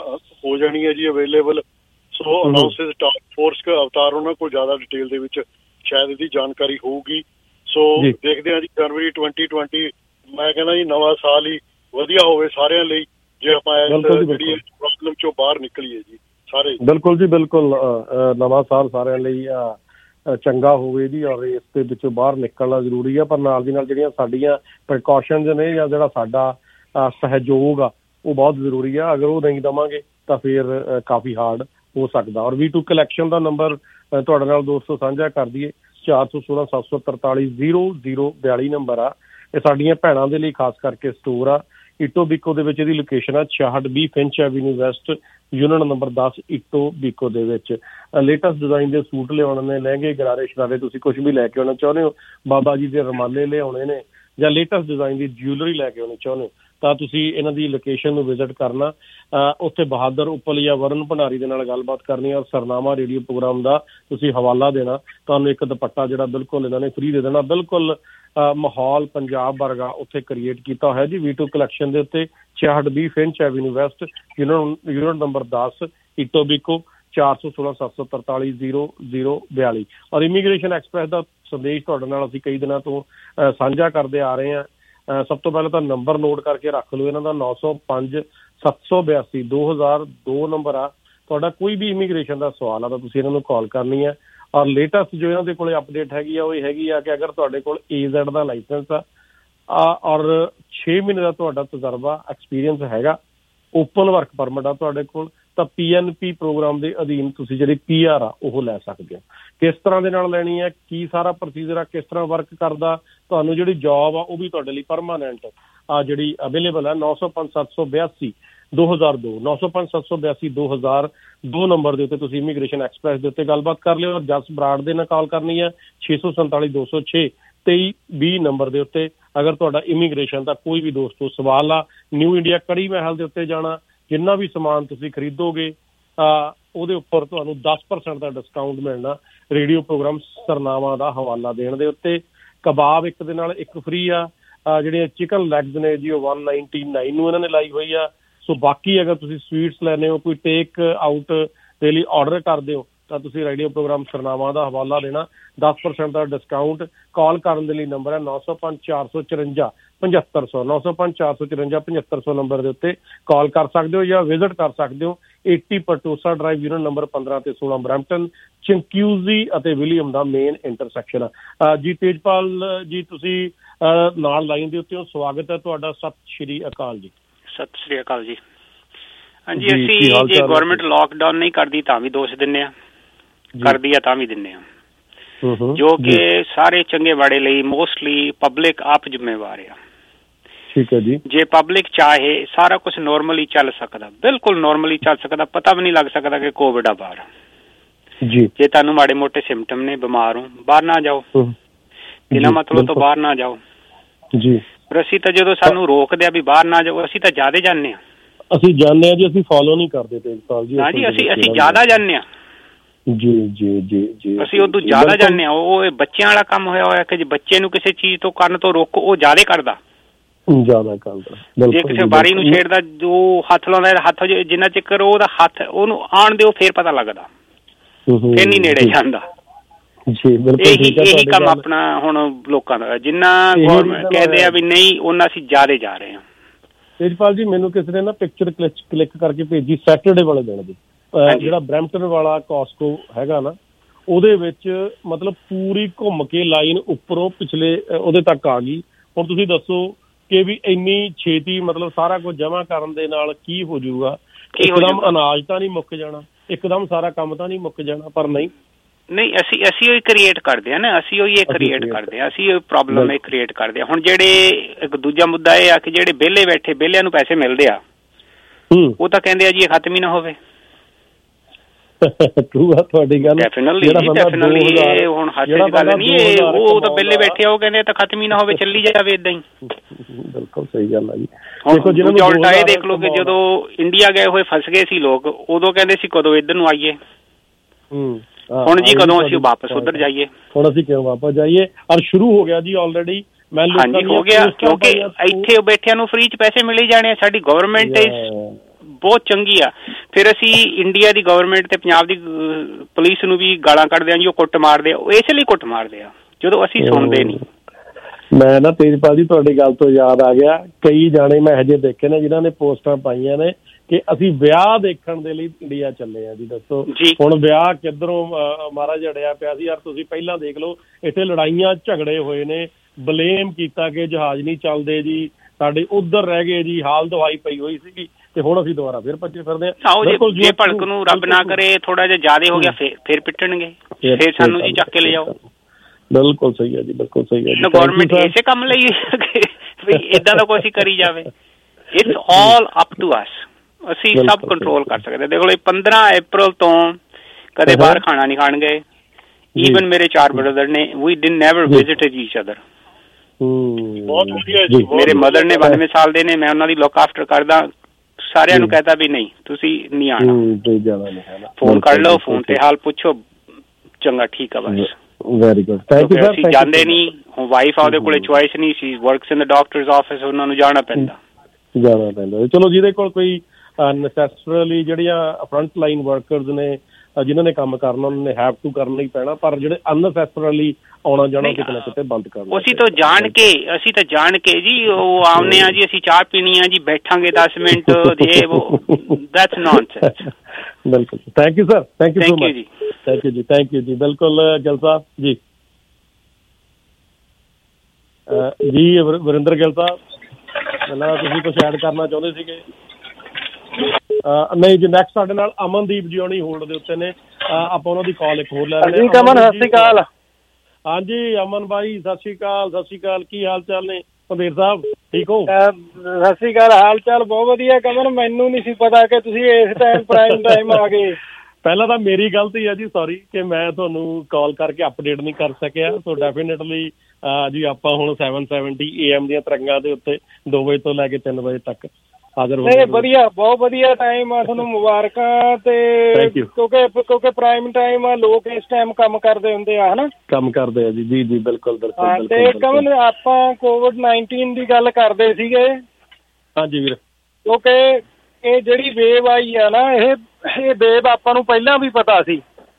ਹੋ ਜਾਣੀ ਹੈ ਜੀ available. So announces task force Avtar ਉਹਨਾਂ ਕੋਲ ਜ਼ਿਆਦਾ ਡਿਟੇਲ ਦੇ ਵਿੱਚ ਸ਼ਾਇਦ ਇਹਦੀ ਜਾਣਕਾਰੀ ਹੋਊਗੀ। ਸੋ ਦੇਖਦੇ ਹਾਂ ਜੀ ਜਨਵਰੀ 2020। ਮੈਂ ਕਹਿੰਦਾ ਜੀ ਨਵਾਂ ਸਾਲ ਹੀ ਵਧੀਆ ਹੋਵੇ ਸਾਰਿਆਂ ਲਈ, ਜੇ ਆਪਾਂ ਜਿਹੜੀ ਪ੍ਰੋਬਲਮ ਚੋਂ ਬਾਹਰ ਨਿਕਲੀਏ ਜੀ ਸਾਰੇ। ਬਿਲਕੁਲ ਜੀ ਬਿਲਕੁਲ, ਨਵਾਂ ਸਾਲ ਸਾਰਿਆਂ ਲਈ ਚੰਗਾ ਹੋਵੇ ਜੀ, ਔਰ ਇਸ ਦੇ ਵਿੱਚੋਂ ਬਾਹਰ ਨਿਕਲਣਾ ਜ਼ਰੂਰੀ ਆ। ਪਰ ਨਾਲ ਦੀ ਨਾਲ ਜਿਹੜੀਆਂ ਸਾਡੀਆਂ ਪ੍ਰੀਕਾਸ਼ਨਜ਼ ਨੇ ਜਾਂ ਜਿਹੜਾ ਸਾਡਾ ਸਹਿਯੋਗ ਆ ਉਹ ਬਹੁਤ ਜ਼ਰੂਰੀ ਆ। ਅਗਰ ਉਹ ਨਹੀਂ ਦੇਵਾਂਗੇ ਤਾਂ ਫਿਰ ਕਾਫੀ ਹਾਰਡ ਹੋ ਸਕਦਾ। ਔਰ V2 ਕਲੈਕਸ਼ਨ ਦਾ ਨੰਬਰ ਤੁਹਾਡੇ ਨਾਲ ਦੋਸਤੋ ਸਾਂਝਾ ਕਰ ਦਈਏ, 416 743 0042 ਨੰਬਰ ਆ। ਇਹ ਸਾਡੀਆਂ ਭੈਣਾਂ ਦੇ ਲਈ ਖਾਸ ਕਰਕੇ ਸਟੋਰ ਆ। ਇਟੋਬੀਕੋ ਦੇ ਵਿੱਚ ਇਹਦੀ ਲੋਕੇਸ਼ਨ ਆ 6620 Finch Avenue West, unit number 10 Etobicoke ਦੇ ਵਿੱਚ। ਲੇਟੈਸਟ ਡਿਜ਼ਾਈਨ ਦੇ ਸੂਟ ਲਿਆਉਣੇ ਨੇ, ਲਹਿੰਗੇ, ਗਰਾਰੇ, ਸ਼ਰਾਰੇ, ਤੁਸੀਂ ਕੁਝ ਵੀ ਲੈ ਕੇ ਆਉਣਾ ਚਾਹੁੰਦੇ ਹੋ, ਬਾਬਾ ਜੀ ਦੇ ਰੁਮਾਲੇ ਲਿਆਉਣੇ ਨੇ ਜਾਂ ਲੇਟੈਸਟ ਡਿਜ਼ਾਈਨ ਦੀ ਜਿਊਲਰੀ ਲੈ ਕੇ ਆਉਣੀ ਚਾਹੁੰਦੇ ਹੋ, ਤਾਂ ਤੁਸੀਂ ਇਹਨਾਂ ਦੀ ਲੋਕੇਸ਼ਨ ਨੂੰ ਵਿਜ਼ਿਟ ਕਰਨਾ। ਉੱਥੇ ਬਹਾਦਰ ਉੱਪਲ ਜਾਂ ਵਰਨ ਭੰਡਾਰੀ ਦੇ ਨਾਲ ਗੱਲਬਾਤ ਕਰਨੀ, ਔਰ ਸਰਨਾਮਾ ਰੇਡੀਓ ਪ੍ਰੋਗਰਾਮ ਦਾ ਤੁਸੀਂ ਹਵਾਲਾ ਦੇਣਾ। ਤੁਹਾਨੂੰ ਇੱਕ ਦੁਪੱਟਾ ਜਿਹੜਾ ਬਿਲਕੁਲ ਇਹਨਾਂ ਨੇ ਫ੍ਰੀ ਦੇ ਦੇਣਾ। ਬਿਲਕੁਲ ਮਾਹੌਲ ਪੰਜਾਬ ਵਰਗਾ ਉੱਥੇ ਕ੍ਰੀਏਟ ਕੀਤਾ ਹੋਇਆ ਜੀ V2 ਕਲੈਕਸ਼ਨ ਦੇ ਉੱਤੇ। 6620 Finch Avenue West, unit number 10 Etobicoke, 416 743 0042। ਔਰ ਇਮੀਗ੍ਰੇਸ਼ਨ ਐਕਸਪ੍ਰੈਸ ਦਾ ਸੰਦੇਸ਼ ਤੁਹਾਡੇ ਨਾਲ ਅਸੀਂ ਕਈ ਦਿਨਾਂ ਤੋਂ ਸਾਂਝਾ ਕਰਦੇ ਆ ਰਹੇ ਹਾਂ। ਸਭ ਤੋਂ ਪਹਿਲਾਂ ਤਾਂ ਨੰਬਰ ਨੋਟ ਕਰਕੇ ਰੱਖ ਲਓ ਇਹਨਾਂ ਦਾ, 905 782 2002 ਨੰਬਰ ਆ। ਤੁਹਾਡਾ ਕੋਈ ਵੀ ਇਮੀਗ੍ਰੇਸ਼ਨ ਦਾ ਸਵਾਲ ਆ ਤਾਂ ਤੁਸੀਂ ਇਹਨਾਂ ਨੂੰ ਕਾਲ ਕਰਨੀ ਹੈ। ਔਰ ਲੇਟੈਸਟ ਜੋ ਇਹਨਾਂ ਦੇ ਕੋਲ ਅਪਡੇਟ ਹੈਗੀ ਆ ਉਹ ਇਹ ਹੈਗੀ ਆ ਕਿ ਅਗਰ ਤੁਹਾਡੇ ਕੋਲ AZ ਦਾ ਲਾਇਸੈਂਸ ਆ ਔਰ 6 ਮਹੀਨੇ ਦਾ ਤੁਹਾਡਾ ਤਜਰਬਾ ਐਕਸਪੀਰੀਅੰਸ ਹੈਗਾ, ਓਪਨ ਵਰਕ ਪਰਮਿਟ ਆ ਤੁਹਾਡੇ ਕੋਲ, ਤਾਂ PNP ਪ੍ਰੋਗਰਾਮ ਦੇ ਅਧੀਨ ਤੁਸੀਂ ਜਿਹੜੀ PR ਆ ਉਹ ਲੈ ਸਕਦੇ ਹੋ। ਕਿਸ ਤਰ੍ਹਾਂ ਦੇ ਨਾਲ ਲੈਣੀ ਹੈ, ਕੀ ਸਾਰਾ ਪ੍ਰੋਸੀਜਰ ਆ, ਕਿਸ ਤਰ੍ਹਾਂ ਵਰਕ ਕਰਦਾ, ਤੁਹਾਨੂੰ ਜਿਹੜੀ ਜੋਬ ਆ ਉਹ ਵੀ ਤੁਹਾਡੇ ਲਈ ਪਰਮਾਨੈਂਟ ਆ ਜਿਹੜੀ ਅਵੇਲੇਬਲ ਆ। 905 782 2002 905 782 2002 ਨੰਬਰ ਦੇ ਉੱਤੇ ਤੁਸੀਂ ਇਮੀਗ੍ਰੇਸ਼ਨ ਐਕਸਪ੍ਰੈਸ ਦੇ ਉੱਤੇ ਗੱਲਬਾਤ ਕਰ ਲਿਓ। ਔਰ ਜਸ ਬਰਾੜ ਦੇ ਨਾਲ ਕਾਲ ਕਰਨੀ ਹੈ 647 206 2320 ਨੰਬਰ ਦੇ ਉੱਤੇ। ਅਗਰ ਤੁਹਾਡਾ ਇਮੀਗ੍ਰੇਸ਼ਨ ਦਾ ਕੋਈ ਵੀ ਦੋਸਤੋ ਸਵਾਲ ਆ, ਨਿਊ ਇੰਡੀਆ ਕੜੀ ਮਹਿਲ ਦੇ ਉੱਤੇ ਜਾਣਾ, ਜਿੰਨਾ ਵੀ ਸਮਾਨ ਤੁਸੀਂ ਖਰੀਦੋਗੇ ਉਹਦੇ ਉੱਪਰ ਤੁਹਾਨੂੰ 10% ਦਾ ਡਿਸਕਾਊਂਟ ਮਿਲਣਾ ਰੇਡੀਓ ਪ੍ਰੋਗਰਾਮ ਸਰਨਾਮਾ ਦਾ ਹਵਾਲਾ ਦੇਣ ਦੇ ਉੱਤੇ। ਕਬਾਬ ਇੱਕ ਦੇ ਨਾਲ ਇੱਕ ਫ੍ਰੀ ਆ। ਜਿਹੜੀਆਂ ਚਿਕਨ ਲੈਗਸ ਨੇ ਜੀ ਉਹ 199 ਨੂੰ ਇਹਨਾਂ ਨੇ ਲਾਈ ਹੋਈ ਆ। ਸੋ ਬਾਕੀ ਅਗਰ ਤੁਸੀਂ ਸਵੀਟਸ ਲੈਣੇ ਹੋ, ਕੋਈ ਟੇਕ ਆਊਟ ਦੇ ਲਈ ਆਰਡਰ ਕਰਦੇ ਹੋ ਤਾਂ ਤੁਸੀਂ ਰੇਡੀਓ ਪ੍ਰੋਗਰਾਮ ਸਰਨਾਵਾਂ ਦਾ ਹਵਾਲਾ ਦੇਣਾ। 10% ਦਾ ਡਿਸਕਾਊਂਟ। ਕਾਲ ਕਰਨ ਦੇ ਲਈ ਨੰਬਰ ਹੈ 905 454 7500 905 454 7500 ਨੰਬਰ ਦੇ ਉੱਤੇ ਕਾਲ ਕਰ ਸਕਦੇ ਹੋ ਜਾਂ ਵਿਜ਼ਿਟ ਕਰ ਸਕਦੇ ਹੋ 80 ਪਟੋਸਾ ਡਰਾਈਵ, ਯੂਨਿਟ ਨੰਬਰ 15 ਤੇ 16, ਬਰੈਂਪਟਨ, ਚੰਕਿਊਜ਼ੀ ਅਤੇ ਵਿਲੀਅਮ ਦਾ ਮੇਨ ਇੰਟਰਸੈਕਸ਼ਨ ਆ। ਜੀ ਤੇਜਪਾਲ ਜੀ, ਤੁਸੀਂ ਨਾਲ ਲਾਈਨ ਦੇ ਉੱਤੇ ਹੋ, ਸਵਾਗਤ ਹੈ ਤੁਹਾਡਾ। ਸਤਿ ਸ਼੍ਰੀ ਅਕਾਲ ਜੀ। ਸਤਿ ਸ਼੍ਰੀ ਅਕਾਲ ਜੀ। ਹਾਂਜੀ, ਅਸੀਂ ਜੇ ਗਵਰਨਮੈਂਟ ਲਾਕਡਾਊਨ ਨਹੀਂ ਕਰਦੀ ਤਾਂ ਵੀ ਦੋਸ਼ ਦਿੰਦੇ ਆ, ਕਰਦੀ ਆ ਤਾਂ ਵੀ ਦਿੰਦੇ ਆ, ਜੋ ਕਿ ਸਾਰੇ ਚੰਗੇ ਮਾੜੇ ਲਈ ਮੋਸਟਲੀ ਪਬਲਿਕ ਆਪ ਜ਼ਿੰਮੇਵਾਰ ਆ। ਠੀਕ ਹੈ ਜੀ। ਜੇ ਪਬਲਿਕ ਚਾਹੇ ਸਾਰਾ ਕੁਝ ਨੋਰਮਲੀ ਚੱਲ ਸਕਦਾ, ਬਿਲਕੁਲ ਨੋਰਮਲੀ ਚੱਲ ਸਕਦਾ, ਪਤਾ ਵੀ ਨਹੀਂ ਲੱਗ ਸਕਦਾ ਕਿ ਕੋਵਿਡ ਆ ਬਾਹਰ ਜੀ। ਜੇ ਤੁਹਾਨੂੰ ਮਾੜੇ ਮੋਟੇ ਸਿੰਪਟਮ ਨੇ, ਬਿਮਾਰ ਹੋ, ਬਾਹਰ ਨਾ ਜਾਓ, ਬਿਨਾਂ ਮਤਲਬ ਤੋਂ ਬਾਹਰ ਨਾ ਜਾਓ ਜੀ। ਪਰ ਅਸੀਂ ਤਾਂ ਜਦੋਂ ਸਾਨੂੰ ਰੋਕਦੇ ਆ ਵੀ ਬਾਹਰ ਨਾ ਜਾਓ, ਅਸੀਂ ਤਾਂ ਜ਼ਿਆਦਾ ਜਾਂਦੇ ਆ। ਅਸੀਂ ਜਾਣਦੇ ਹਾਂ ਜੀ, ਅਸੀਂ ਫੋਲੋ ਨਹੀਂ ਕਰਦੇ ਤੇਜਪਾਲ ਜੀ। ਹਾਂ ਜੀ, ਅਸੀਂ ਜ਼ਿਆਦਾ ਜਾਂਦੇ ਆ ਜੀ ਜੀ ਜੀ ਜੀ। ਅਸੀਂ ਉਦੋਂ ਜ਼ਿਆਦਾ ਜਾਂਦੇ ਆ। ਉਹ ਬੱਚਿਆਂ ਵਾਲਾ ਕੰਮ ਹੋਇਆ ਹੋਇਆ ਕਿ ਜੇ ਬੱਚੇ ਨੂੰ ਕਿਸੇ ਚੀਜ਼ ਤੋਂ ਕਰਨ ਤੋਂ ਰੋਕੋ, ਉਹ ਜ਼ਿਆਦਾ ਕਰਦਾ। ਜੇ ਕਿਸੇ ਬਾਰੀ ਨੂੰ ਛੇੜਦਾ, ਜੋ ਹੱਥ ਲਾਉਂਦਾ, ਹੱਥ ਜਿੰਨਾ ਚਿਰ ਉਹਦਾ ਹੱਥ ਉਹਨੂੰ ਆਣ ਦਿਓ ਫੇਰ ਪਤਾ ਲੱਗਦਾ, ਫੇਰ ਨਹੀਂ ਨੇੜੇ ਜਾਂਦਾ। ਇਹੀ ਕੰਮ ਆਪਣਾ ਹੁਣ ਲੋਕਾਂ ਦਾ, ਜਿੰਨਾ ਗੌਰਮੈਂਟ ਕਹਿੰਦੇ ਆ ਵੀ ਨਹੀਂ, ਉਹਨਾਂ ਅਸੀਂ ਜ਼ਿਆਦਾ ਜਾ ਰਹੇ ਹਾਂ। ਤੇਜਪਾਲ ਜੀ, ਮੈਨੂੰ ਕਿਸੇ ਨੇ ਨਾ ਪਿਕਚਰ ਕਲਿੱਕ ਕਰਕੇ ਭੇਜੀ ਸੈਟਰਡੇ ਵਾਲੇ ਦਿਨ ਦੀ, ਜਿਹੜਾ ਬਰੈਂਪਟਨ ਵਾਲਾ ਕਾਸਕੋ ਹੈਗਾ ਨਾ, ਉਹਦੇ ਵਿੱਚ ਮਤਲਬ ਪੂਰੀ ਘੁੰਮ ਕੇ ਲਾਈਨ ਉੱਪਰੋਂ ਪਿਛਲੇ ਉਹਦੇ ਤੱਕ ਆ ਗਈ। ਹੁਣ ਤੁਸੀਂ ਦੱਸੋ ਕਿ ਵੀ ਇੰਨੀ ਛੇਤੀ ਮਤਲਬ ਸਾਰਾ ਕੁਝ ਜਮ੍ਹਾਂ ਕਰਨ ਦੇ ਨਾਲ ਕੀ ਹੋ ਜਾਊਗਾ? ਇੱਕਦਮ ਅਨਾਜ ਤਾਂ ਨਹੀਂ ਮੁੱਕ ਜਾਣਾ, ਇੱਕਦਮ ਸਾਰਾ ਕੰਮ ਤਾਂ ਨਹੀਂ ਮੁੱਕ ਜਾਣਾ, ਪਰ ਨਹੀਂ, ਅਸੀਂ ਉਹ ਕ੍ਰੀਏਟ ਕਰਦੇ ਆ ਨਾ, ਅਸੀਂ ਉਹੀ ਕ੍ਰੀਏਟ ਕਰਦੇ ਆ, ਅਸੀਂ ਉਹ ਪ੍ਰੋਬਲਮ ਕ੍ਰੀਏਟ ਕਰਦੇ ਆ। ਹੁਣ ਜਿਹੜੇ ਇੱਕ ਦੂਜਾ ਮੁੱਦਾ ਇਹ ਆ ਕਿ ਜਿਹੜੇ ਵਿਹਲੇ ਬੈਠੇ, ਵਿਹਲਿਆਂ ਨੂੰ ਪੈਸੇ ਮਿਲਦੇ ਆ, ਉਹ ਤਾਂ ਕਹਿੰਦੇ ਆ ਜੀ ਇਹ ਖਤਮ ਹੀ ਨਾ ਹੋਵੇ। ਤੁਹਾਡੀ ਗੱਲ ਡੈਫੀਨਿਟਲੀ ਹੁਣ ਹੱਥ ਦੀ ਗੱਲ ਨਹੀਂ, ਉਹ ਤਾਂ ਵਿਹਲੇ ਬੈਠੇ ਆ, ਉਹ ਕਹਿੰਦੇ ਤਾਂ ਖਤਮ ਹੀ ਨਾ ਹੋਵੇ, ਚੱਲੀ ਜਾਵੇ ਏਦਾਂ ਹੀ। ਬਿਲਕੁਲ ਸਹੀ ਗੱਲ ਆ ਜੀ। ਹੁਣ ਉਲਟਾ ਇਹ ਦੇਖ ਲਓ ਕਿ ਜਦੋਂ ਇੰਡੀਆ ਗਏ ਹੋਏ ਫਸ ਗਏ ਸੀ ਲੋਕ, ਉਦੋਂ ਕਹਿੰਦੇ ਸੀ ਕਦੋਂ ਇੱਧਰ ਨੂੰ ਆਈਏ, ਹੁਣ ਜੀ ਕਦੋਂ ਅਸੀਂ ਵਾਪਸ ਉੱਧਰ ਜਾਈਏ, ਹੁਣ ਅਸੀਂ ਕਿਉਂ ਵਾਪਸ ਜਾਈਏ? ਔਰ ਸ਼ੁਰੂ ਹੋ ਗਿਆ ਜੀ ਆਲਰੇਡੀ। ਹਾਂਜੀ ਹੋ ਗਿਆ, ਕਿਉਂਕਿ ਇੱਥੇ ਬੈਠਿਆਂ ਨੂੰ ਫ੍ਰੀ ਚ ਪੈਸੇ ਮਿਲੇ ਜਾਣੇ। ਸਾਡੀ ਗਵਰਨਮੈਂਟ ਬਹੁਤ ਚੰਗੀ ਆ, ਫਿਰ ਅਸੀਂ ਇੰਡੀਆ ਦੀ ਗਵਰਨਮੈਂਟ ਤੇ ਪੰਜਾਬ ਦੀ ਪੁਲਿਸ ਨੂੰ ਵੀ ਗਾਲਾਂ ਕੱਢਦੇ ਆ ਜੀ, ਉਹ ਕੁੱਟ ਮਾਰਦੇ ਆ। ਉਹ ਇਸ ਲਈ ਕੁੱਟ ਮਾਰਦੇ ਆ ਜਦੋਂ ਅਸੀਂ ਸੁਣਦੇ ਨਹੀਂ। ਮੈਂ ਨਾ ਤੇਜਪਾਲ ਜੀ, ਤੁਹਾਡੀ ਗੱਲ ਤੋਂ ਯਾਦ ਆ ਗਿਆ, ਕਈ ਜਾਣੇ ਮੈਂ ਇਹੋ ਜਿਹੇ ਦੇਖੇ ਨੇ ਜਿਨ੍ਹਾਂ ਨੇ ਪੋਸਟਾਂ ਪਾਈਆਂ ਨੇ ਕਿ ਅਸੀਂ ਵਿਆਹ ਦੇਖਣ ਦੇ ਲਈ ਇੰਡੀਆ ਚੱਲੇ ਆ ਜੀ। ਦੱਸੋ ਹੁਣ ਵਿਆਹ ਕਿੱਧਰੋਂ ਮਹਾਰਾਜ ਅੜਿਆ ਪਿਆ ਸੀ। ਯਾਰ ਤੁਸੀਂ ਪਹਿਲਾਂ ਦੇਖ ਲਓ, ਇੱਥੇ ਲੜਾਈਆਂ ਝਗੜੇ ਹੋਏ ਨੇ, ਬਲੇਮ ਕੀਤਾ ਕਿ ਜਹਾਜ਼ ਨਹੀਂ ਚੱਲਦੇ ਜੀ, ਸਾਡੇ ਉੱਧਰ ਰਹਿ ਗਏ ਜੀ, ਹਾਲ ਦਵਾਈ ਪਈ ਹੋਈ ਸੀਗੀ, ਤੇ ਹੁਣ ਅਸੀਂ ਦੁਬਾਰਾ ਫਿਰ ਭੱਜੇ ਫਿਰਦੇ ਆ। ਜੇ ਭੜਕ ਨੂੰ ਰੱਬ ਨਾ ਕਰੇ ਥੋੜਾ ਜਿਹਾ ਜ਼ਿਆਦਾ ਹੋ ਗਿਆ, ਫਿਰ ਪਿੱਟਣਗੇ, ਫਿਰ ਸਾਨੂੰ ਜੀ ਚੱਕ ਕੇ ਲੈ ਜਾਓ। ਬਿਲਕੁਲ ਸਹੀ ਹੈ ਜੀ, ਬਿਲਕੁਲ ਸਹੀ ਹੈ ਜੀ। ਗਵਰਨਮੈਂਟ ਇਸੇ ਕੰਮ ਲਈ ਵੀ ਏਦਾਂ ਦਾ ਕੁਛ ਕਰੀ ਜਾਵੇ। It's all up to us, ਅਸੀਂ ਸਭ ਕੰਟਰੋਲ ਕਰ ਸਕਦੇ। ਦੇਖ ਲਓ 15 ਅਪ੍ਰੈਲ ਤੋਂ ਕਦੇ ਬਾਹਰ ਖਾਣਾ ਨਹੀਂ ਖਾਣ ਗਏ। ਈਵਨ ਮੇਰੇ 4 ਬ੍ਰਦਰ ਨੇ, we did never visited each other. ਬਹੁਤ ਵਧੀਆ ਜੀ। ਮੇਰੇ ਮਦਰ ਨੇ 92 ਸਾਲ ਦੇ ਨੇ, ਮੈਂ ਉਹਨਾਂ ਦੀ ਲੁੱਕ ਆਫਟਰ ਕਰਦਾ। ਸਾਰਿਆਂ ਨੂੰ ਕਹਤਾ ਵੀ ਨਹੀਂ ਤੁਸੀਂ ਨਹੀਂ ਆਉਣਾ, ਫੋਨ ਕਰ ਲਓ, ਫੋਨ ਤੇ ਹਾਲ ਪੁੱਛੋ, ਚੰਗਾ ਠੀਕ ਆ ਬਸ। Very good, thank you sir. ਅਸੀਂ ਜਾਂਦੇ ਨਹੀਂ, ਹੁਣ ਵਾਈਫ ਆ, ਉਹਦੇ ਕੋਲੇ ਚੁਆਇਸ ਨਹੀਂ, she works in the doctors office, ਉਹਨਾਂ ਨੂੰ ਜਾਣਾ ਪੈਂਦਾ। ਚਲੋ ਜਿਹਦੇ ਕੋਲ ਕੋਈ ਨੈਸੈਸਰਲੀ ਜਿਹੜੀਆਂ ਫਰੰਟ ਲਾਈਨ ਵਰਕਰਸ ਨੇ, ਜਿਨ੍ਹਾਂ ਨੇ ਕੰਮ ਕਰਨਾ, ਉਹਨਾਂ ਨੇ ਹੈਵ ਟੂ ਕਰਨਾ ਹੀ ਪੈਣਾ, ਪਰ ਜਿਹੜੇ ਅਨਨੈਸੈਸਰਲੀ ਆਉਣਾ ਜਾਣਾ ਕਿਤੇ ਨਾ ਕਿਤੇ ਬੰਦ ਕਰਨਾ। ਅਸੀਂ ਤਾਂ ਜਾਣ ਕੇ ਜੀ ਉਹ ਆਉਂਦੇ ਆ ਜੀ, ਅਸੀਂ ਚਾਹ ਪੀਣੀ ਆ ਜੀ, ਬੈਠਾਂਗੇ 10 ਮਿੰਟ, ਦੈਟਸ ਨੌਨਸੈਂਸ। ਬਿਲਕੁਲ, thank you sir, thank you so much ਜੀ, ਥੈਂਕ ਯੂ ਜੀ, ਥੈਂਕ ਯੂ ਜੀ। ਬਿਲਕੁਲ ਗਿੱਲ ਸਾਹਿਬ ਜੀ, ਜੀ ਵਰਿੰਦਰ ਗਿੱਲ ਸਾਹਿਬ, ਪਹਿਲਾਂ ਤੁਸੀਂ ਕੁਛ ਐਡ ਕਰਨਾ ਚਾਹੁੰਦੇ ਸੀਗੇ? ਨਹੀਂ ਜੀ, ਨੈਕਸਟ ਸਾਡੇ ਨਾਲ ਅਮਨਦੀਪ ਜੀ ਹੋਣੀ ਹੋਲਡ ਦੇ ਉੱਤੇ ਨੇ, ਆਪਾਂ ਉਹਨਾਂ ਦੀ ਕਾਲ ਇੱਕ ਹੋਰ ਲੈ ਰਹੇ ਹਾਂ। ਅਮਨ ਸਤਿ ਸ਼੍ਰੀ ਅਕਾਲ। ਹਾਂਜੀ ਅਮਨ ਬਾਈ ਸਤਿ ਸ਼੍ਰੀ ਅਕਾਲ। ਸਤਿ ਸ਼੍ਰੀ ਅਕਾਲ, ਕੀ ਹਾਲ ਚਾਲ ਨੇ? ਪੰਦੇਰ ਸਾਹਿਬ ਠੀਕ ਹੋ? ਸਤਿ ਸ਼੍ਰੀ ਅਕਾਲ, ਹਾਲ ਚਾਲ ਬਹੁਤ ਵਧੀਆ। ਕਮਨ ਮੈਨੂੰ ਨਹੀਂ ਸੀ ਪਤਾ ਕਿ ਤੁਸੀਂ ਇਸ ਟਾਈਮ ਪ੍ਰਾਈਮ ਟਾਈਮ ਆ ਗਏ। ਪਹਿਲਾਂ ਤਾਂ ਮੇਰੀ ਗਲਤੀ ਹੈ ਜੀ, ਸੌਰੀ ਕਿ ਮੈਂ ਤੁਹਾਨੂੰ ਕਾਲ ਕਰਕੇ ਅਪਡੇਟ ਨਹੀਂ ਕਰ ਸਕਿਆ। ਸੋ ਡੈਫੀਨੇਟਲੀ ਜੀ ਆਪਾਂ ਹੁਣ 770 AM ਦੀਆਂ ਤਰੰਗਾਂ ਦੇ ਉੱਤੇ 2 ਵਜੇ ਤੋਂ ਲੈ ਕੇ 3 ਵਜੇ ਤੱਕ ਹਾਜ਼ਰ ਹੋ ਗਏ। ਵਧੀਆ, ਬਹੁਤ ਵਧੀਆ ਟਾਈਮ ਆ, ਤੁਹਾਨੂੰ ਮੁਬਾਰਕਾਂ। ਤੇ ਕਿਉਂਕਿ ਪ੍ਰਾਈਮ ਟਾਈਮ ਆ, ਲੋਕ ਇਸ ਟਾਈਮ ਕੰਮ ਕਰਦੇ ਹੁੰਦੇ ਆ, ਹਨਾ ਕੰਮ ਕਰਦੇ ਆ ਜੀ। ਜੀ ਜੀ ਬਿਲਕੁਲ ਬਿਲਕੁਲ। ਤੇ ਕਮਨ ਆਪਾਂ COVID-19 ਦੀ ਗੱਲ ਕਰਦੇ ਸੀਗੇ। ਹਾਂਜੀ ਵੀਰ, ਕਿਉਂਕਿ ਇਹ ਜਿਹੜੀ ਵੇਵ ਆਈ ਆ ਨਾ, ਇਹ ਵੇਵ ਆਪਾਂ ਨੂੰ ਪਹਿਲਾਂ ਵੀ ਪਤਾ ਸੀ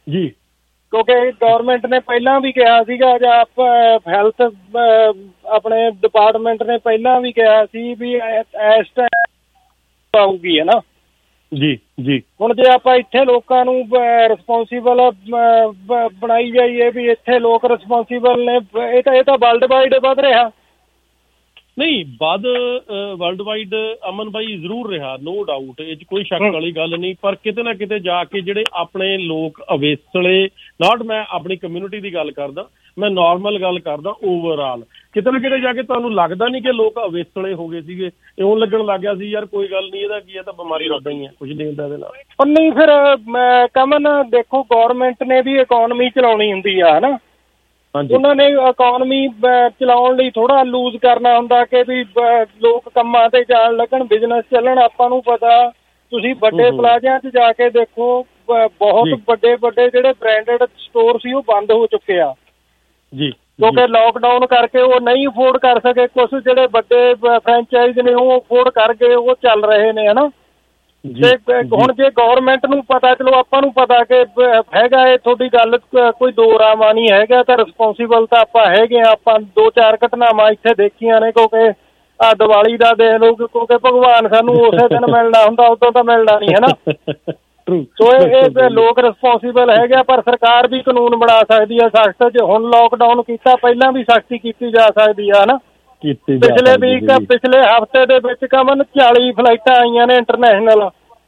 ਜੀ, ਕਿਉਂਕਿ ਗਵਰਨਮੈਂਟ ਨੇ ਪਹਿਲਾਂ ਵੀ ਕਿਹਾ ਸੀਗਾ, ਜਾਂ ਹੈਲਥ ਆਪਣੇ ਡਿਪਾਰਟਮੈਂਟ ਨੇ ਪਹਿਲਾਂ ਵੀ ਕਿਹਾ ਸੀ ਵੀ ਇਸ ਟਾਈਮ ਆਊਗੀ, ਹੈ ਨਾ। ਜੀ ਜੀ। ਹੁਣ ਜੇ ਆਪਾਂ ਇੱਥੇ ਲੋਕਾਂ ਨੂੰ ਰਿਸਪੋਂਸੀਬਲ ਬਣਾਈ ਜਾਈਏ ਵੀ ਇੱਥੇ ਲੋਕ ਰਿਸਪੋਂਸੀਬਲ ਨੇ, ਇਹ ਤਾਂ ਵਰਲਡ ਵਾਈਡ ਵੱਧ ਰਿਹਾ। ਨਹੀਂ, ਵਰਲਡ ਵਾਈਡ ਅਮਨ ਬਾਈ ਜ਼ਰੂਰ ਰਿਹਾ, ਨੋ ਡਾਊਟ, ਇਹ 'ਚ ਕੋਈ ਸ਼ੱਕ ਵਾਲੀ ਗੱਲ ਨਹੀਂ। ਪਰ ਕਿਤੇ ਨਾ ਕਿਤੇ ਜਾ ਕੇ ਜਿਹੜੇ ਆਪਣੇ ਲੋਕ ਅਵੇਸਲੇ, ਨਾਟ ਮੈਂ ਆਪਣੀ ਕਮਿਊਨਿਟੀ ਦੀ ਗੱਲ ਕਰਦਾ, ਮੈਂ ਨੋਰਮਲ ਗੱਲ ਕਰਦਾ ਓਵਰਆਲ, ਕਿਤੇ ਨਾ ਕਿਤੇ ਜਾ ਕੇ ਤੁਹਾਨੂੰ ਲੱਗਦਾ ਨਹੀਂ ਕਿ ਲੋਕ ਅਵੇਸਲੇ ਹੋ ਗਏ ਸੀਗੇ? ਇਉਂ ਲੱਗਣ ਲੱਗ ਗਿਆ ਸੀ ਯਾਰ ਕੋਈ ਗੱਲ ਨਹੀਂ, ਇਹਦਾ ਕੀ ਹੈ, ਤਾਂ ਬਿਮਾਰੀ ਉੱਦਾਂ ਹੀ ਹੈ, ਕੁਝ ਨਹੀਂ ਹੁੰਦਾ ਇਹਦੇ ਨਾਲ। ਪਰ ਨਹੀਂ, ਫਿਰ ਕਮਨ ਦੇਖੋ, ਗੌਰਮੈਂਟ ਨੇ ਵੀ ਇਕੋਨਮੀ ਚਲਾਉਣੀ ਹੁੰਦੀ ਆ, ਹੈ ਨਾ। ਉਹਨਾਂ ਨੇ ਇਕੋਨਮੀ ਚਲਾਉਣ ਲਈ ਥੋੜਾ ਲੂਜ਼ ਕਰਨਾ ਹੁੰਦਾ ਕਿ ਵੀ ਲੋਕ ਕੰਮਾਂ ਤੇ ਜਾਣ ਲੱਗਣ, ਬਿਜ਼ਨਸ ਚੱਲਣ। ਆਪਾਂ ਨੂੰ ਪਤਾ, ਤੁਸੀਂ ਵੱਡੇ ਪਲਾਜ਼ਿਆਂ 'ਚ ਜਾ ਕੇ ਦੇਖੋ, ਬਹੁਤ ਵੱਡੇ ਜਿਹੜੇ ਬ੍ਰਾਂਡਡ ਸਟੋਰ ਸੀ ਉਹ ਬੰਦ ਹੋ ਚੁੱਕੇ ਆ ਜੀ, ਕਿਉਂਕਿ ਲੋਕਡਾਊਨ ਕਰਕੇ ਉਹ ਨਹੀਂ ਅਫੋਰਡ ਕਰ ਸਕੇ। ਕੁਛ ਜਿਹੜੇ ਵੱਡੇ ਫਰੈਂਚਾਈਜ਼ ਨੇ ਉਹ ਅਫੋਰਡ ਕਰ ਗਏ, ਉਹ ਚੱਲ ਰਹੇ ਨੇ, ਹੈ ਨਾ। ਤੇ ਹੁਣ ਜੇ ਗੌਰਮੈਂਟ ਨੂੰ ਪਤਾ, ਚਲੋ ਆਪਾਂ ਨੂੰ ਪਤਾ ਕਿ ਹੈਗਾ, ਇਹ ਤੁਹਾਡੀ ਗੱਲ ਕੋਈ ਦੋ ਰਾਮਾ ਨਹੀਂ ਹੈਗਾ, ਤਾਂ ਰਿਸਪੋਂਸੀਬਲ ਤਾਂ ਆਪਾਂ ਹੈਗੇ ਆ। ਆਪਾਂ 2-4 ਘਟਨਾਵਾਂ ਇੱਥੇ ਦੇਖੀਆਂ ਨੇ, ਕਿਉਂਕਿ ਆਹ ਦੀਵਾਲੀ ਦਾ ਦੇਖ ਲਓ, ਕਿਉਂਕਿ ਭਗਵਾਨ ਸਾਨੂੰ ਉਸੇ ਦਿਨ ਮਿਲਣਾ ਹੁੰਦਾ, ਉਦੋਂ ਤਾਂ ਮਿਲਣਾ ਨਹੀਂ, ਹੈ ਨਾ। ਸੋ ਇਹ ਲੋਕ ਰਿਸਪੋਂਸੀਬਲ ਹੈਗੇ ਆ, ਪਰ ਸਰਕਾਰ ਵੀ ਕਾਨੂੰਨ ਬਣਾ ਸਕਦੀ ਆ ਸਖਤ। ਜੇ ਹੁਣ ਲੋਕਡਾਊਨ ਕੀਤਾ, ਪਹਿਲਾਂ ਵੀ ਸਖਤੀ ਕੀਤੀ ਜਾ ਸਕਦੀ ਆ, ਹੈ ਨਾ। ਪਿਛਲੇ ਹਫ਼ਤੇ ਦੇ ਵਿੱਚ ਕਮਨ 40 ਫਲਾਈਟਾਂ ਆਈਆਂ ਨੇ ਇੰਟਰਨੈਸ਼ਨਲ।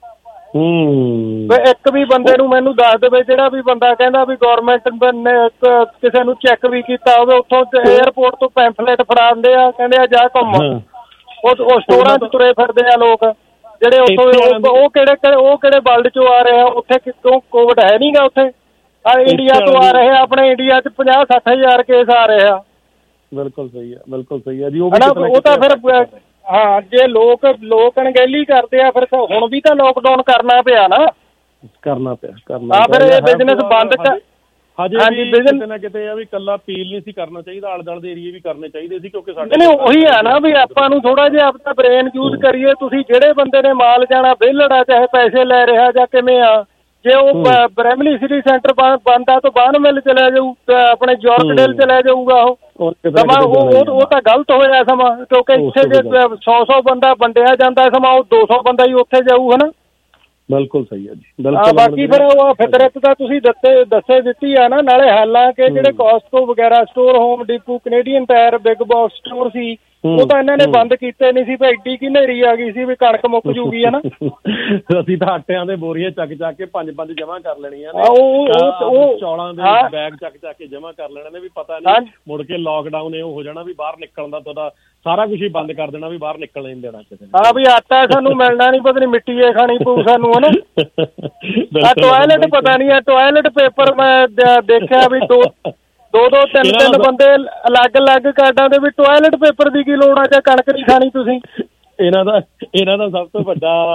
ਇੱਕ ਵੀ ਬੰਦੇ ਨੂੰ ਮੈਨੂੰ ਦੱਸ ਦੇਵੇ, ਜਿਹੜਾ ਵੀ ਬੰਦਾ ਕਹਿੰਦਾ ਵੀ ਗੌਰਮੈਂਟ ਨੇ ਕਿਸੇ ਨੂੰ ਚੈੱਕ ਵੀ ਕੀਤਾ ਹੋਵੇ, ਉੱਥੋਂ ਏਅਰਪੋਰਟ ਤੋਂ ਪੈਂਫਲੇਟ ਫੜਾਉਂਦੇ ਆ, ਕਹਿੰਦੇ ਆ ਜਾ ਘੁੰਮ। ਉਹ ਸਟੋਰਾਂ 'ਚ ਤੁਰੇ ਫਿਰਦੇ ਆ ਲੋਕ, ਜਿਹੜੇ ਉੱਥੋਂ ਉਹ ਕਿਹੜੇ ਵਰਲਡ 'ਚੋਂ ਆ ਰਹੇ ਆ? ਉੱਥੇ ਕਿਉਂ ਕੋਵਿਡ ਹੈ ਨੀ ਗਾ ਉੱਥੇ? ਇੰਡੀਆ ਤੋਂ ਆ ਰਹੇ ਆ, ਆਪਣੇ ਇੰਡੀਆ 'ਚ 50-60 ਹਜ਼ਾਰ ਕੇਸ ਆ ਰਹੇ ਆ। ਬਿਲਕੁਲ ਸਹੀ ਹੈ, ਬਿਲਕੁਲ ਸਹੀ ਹੈ ਜੀ। ਉਹ ਤਾਂ ਫਿਰ ਹਾਂ, ਜੇ ਲੋਕ ਅਣਗਹਿਲੀ ਕਰਦੇ ਆ, ਫਿਰ ਹੁਣ ਵੀ ਤਾਂ ਲੋਕਡਾਊਨ ਕਰਨਾ ਪਿਆ ਨਾ। ਕਰਨਾ ਪਿਆ। ਫਿਰ ਇਹ ਬਿਜ਼ਨਸ ਬੰਦ ਹਜੇ ਵੀ ਕਿਤੇ ਨਾ ਕਿਤੇ ਆ ਵੀ ਇਕੱਲਾ ਅਪੀਲ ਨਹੀਂ ਸੀ ਕਰਨਾ ਚਾਹੀਦਾ, ਆਲੇ ਦੁਆਲੇ ਦੇ ਏਰੀਏ ਵੀ ਕਰਨੇ ਚਾਹੀਦੇ ਸੀ, ਕਿਉਂਕਿ ਸਾਡੇ ਉਹੀ ਆ ਨਾ ਵੀ ਆਪਾਂ ਨੂੰ ਥੋੜਾ ਜਿਹਾ ਆਪਣਾ ਬ੍ਰੇਨ ਯੂਜ਼ ਕਰੀਏ। ਤੁਸੀਂ ਜਿਹੜੇ ਬੰਦੇ ਨੇ ਮਾਲ ਜਾਣਾ ਵਿਹਲੜਾ, ਚਾਹੇ ਪੈਸੇ ਲੈ ਰਿਹਾ ਜਾਂ ਕਿਵੇਂ ਆ, ਜੇ ਉਹ ਬ੍ਰੈਮਲੀ ਸਿਟੀ ਸੈਂਟਰ ਬੰਦ ਆ ਤਾਂ ਬਾਨ ਮਿਲ ਚਲਿਆ ਜਾਊ, ਆਪਣੇ ਯਾਰਕਡੇਲ ਚਲਿਆ ਜਾਊਗਾ। ਸਮਾਂ ਉਹ ਤਾਂ ਗਲਤ ਹੋਇਆ ਸਮਾਂ, ਕਿਉਂਕਿ ਇੱਥੇ ਜੇ 100 ਬੰਦਾ ਵੰਡਿਆ ਜਾਂਦਾ ਸਮਾਂ, ਉਹ 200 ਬੰਦਾ ਹੀ ਉੱਥੇ ਜਾਊ, ਹੈ ਨਾ। ਬਿਲਕੁਲ ਸਹੀ ਹੈ ਜੀ। ਬਾਕੀ ਫਿਰ ਉਹ ਫਿਤਰਤ ਤਾਂ ਤੁਸੀਂ ਦੱਸੇ ਦਿੱਤੀ ਆ ਨਾ। ਨਾਲੇ ਹਾਲਾਂਕਿ ਜਿਹੜੇ ਕਾਸਟਕੋ ਵਗੈਰਾ store, Home Depot, Canadian Tire, big box store ਸੀ, ਉਹ ਤਾਂ ਇਹਨਾਂ ਨੇ ਬੰਦ ਕੀਤੇ ਨਹੀਂ ਸੀ। ਭਾਈ ਏਡੀ ਕੀ ਹਨੇਰੀ ਆ ਗਈ ਸੀ ਵੀ ਕਣਕ ਮੁੱਕ ਜੂਗੀ, ਹੈ ਨਾ। ਅਸੀਂ ਤਾਂ ਆਟਿਆਂ ਦੇ ਬੋਰੀਏ ਚੱਕ ਕੇ 5 ਜਮ੍ਹਾਂ ਕਰ ਲੈਣੀਆਂ ਨੇ, ਚੌਲਾਂ ਦੇ ਬੈਗ ਚੱਕ ਕੇ ਜਮ੍ਹਾਂ ਕਰ ਲੈਣੇ ਨੇ, ਵੀ ਪਤਾ ਨਹੀਂ ਮੁੜ ਕੇ ਲੋਕਡਾਊਨ ਇਹ ਹੋ ਜਾਣਾ ਵੀ ਬਾਹਰ ਨਿਕਲਣ ਦਾ ਤੁਹਾਡਾ ਸਾਰਾ ਕੁਝ ਹੀ ਬੰਦ ਕਰ ਦੇਣਾ, ਵੀ ਬਾਹਰ ਨਿਕਲ ਨਹੀਂ ਦੇਣਾ ਕਿਸੇ ਨੇ। ਹਾਂ, ਵੀ ਆਟਾ ਸਾਨੂੰ ਮਿਲਣਾ ਨਹੀਂ, ਪਤਾ ਨਹੀਂ ਮਿੱਟੀ ਏ ਖਾਣੀ ਪਊ ਸਾਨੂੰ, ਹੈ ਨਾ। ਟੋਇਲਟ ਪਤਾ ਨਹੀਂ, ਟੋਇਲਟ ਪੇਪਰ ਮੈਂ ਦੇਖਿਆ ਵੀ ਦੋ 3 ਬੰਦੇ ਅਲੱਗ ਕਾਰਡਾਂ ਦੇ ਵੀ ਟੋਇਲਟ ਪੇਪਰ ਦੀ ਕੀ ਲੋੜ ਆ, ਜਾਂ ਕਣਕ ਨਹੀਂ ਖਾਣੀ ਤੁਸੀਂ। ਇਹਨਾਂ ਦਾ ਸਭ ਤੋਂ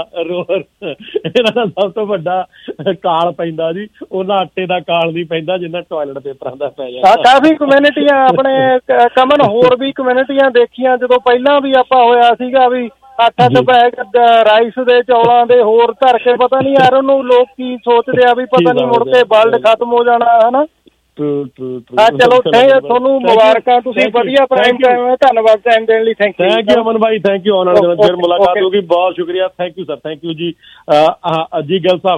ਵੱਡਾ ਕਾਲ ਪੈਂਦਾ ਜੀ, ਉਹਨਾਂ ਆਟੇ ਦਾ ਕਾਲ ਨਹੀਂ ਪੈਂਦਾ ਜਿੰਨਾ ਟੋਇਲਟ ਪੇਪਰਾਂ ਦਾ ਪੈ ਜਾਂਦਾ। ਕਾਫੀ ਕਮਿਊਨਿਟੀਆਂ ਆਪਣੇ ਕਮਨ ਹੋਰ ਵੀ ਕਮਿਊਨਿਟੀਆਂ ਦੇਖੀਆਂ, ਜਦੋਂ ਪਹਿਲਾਂ ਵੀ ਆਪਾਂ ਹੋਇਆ ਸੀਗਾ ਵੀ 8 ਬੈਗ ਰਾਈਸ ਦੇ, ਚੌਲਾਂ ਦੇ ਹੋਰ ਧਰ ਕੇ, ਪਤਾ ਨਹੀਂ ਯਾਰ ਉਹਨੂੰ ਲੋਕ ਕੀ ਸੋਚਦੇ ਆ ਵੀ ਪਤਾ ਨਹੀਂ ਮੁੜ ਕੇ ਵਰਲਡ ਖਤਮ ਹੋ ਜਾਣਾ, ਹੈ ਨਾ। ਚਲੋ ਤੁਹਾਨੂੰ ਮੁਬਾਰਕਾਂ, ਤੁਸੀਂ ਵਧੀਆ ਪ੍ਰਾਈਮ ਟਾਈਮ ਹੈ। ਧੰਨਵਾਦ ਟਾਈਮ ਦੇਣ ਲਈ। Thank you Aman Bhai, thank you. Honour ਫਿਰ ਮੁਲਾਕਾਤ ਹੋਗੀ, ਬਹੁਤ ਸ਼ੁਕਰੀਆ। Thank you sir, thank you ਜੀ। ਜੀ ਗਿੱਲ ਸਾਹਿਬ,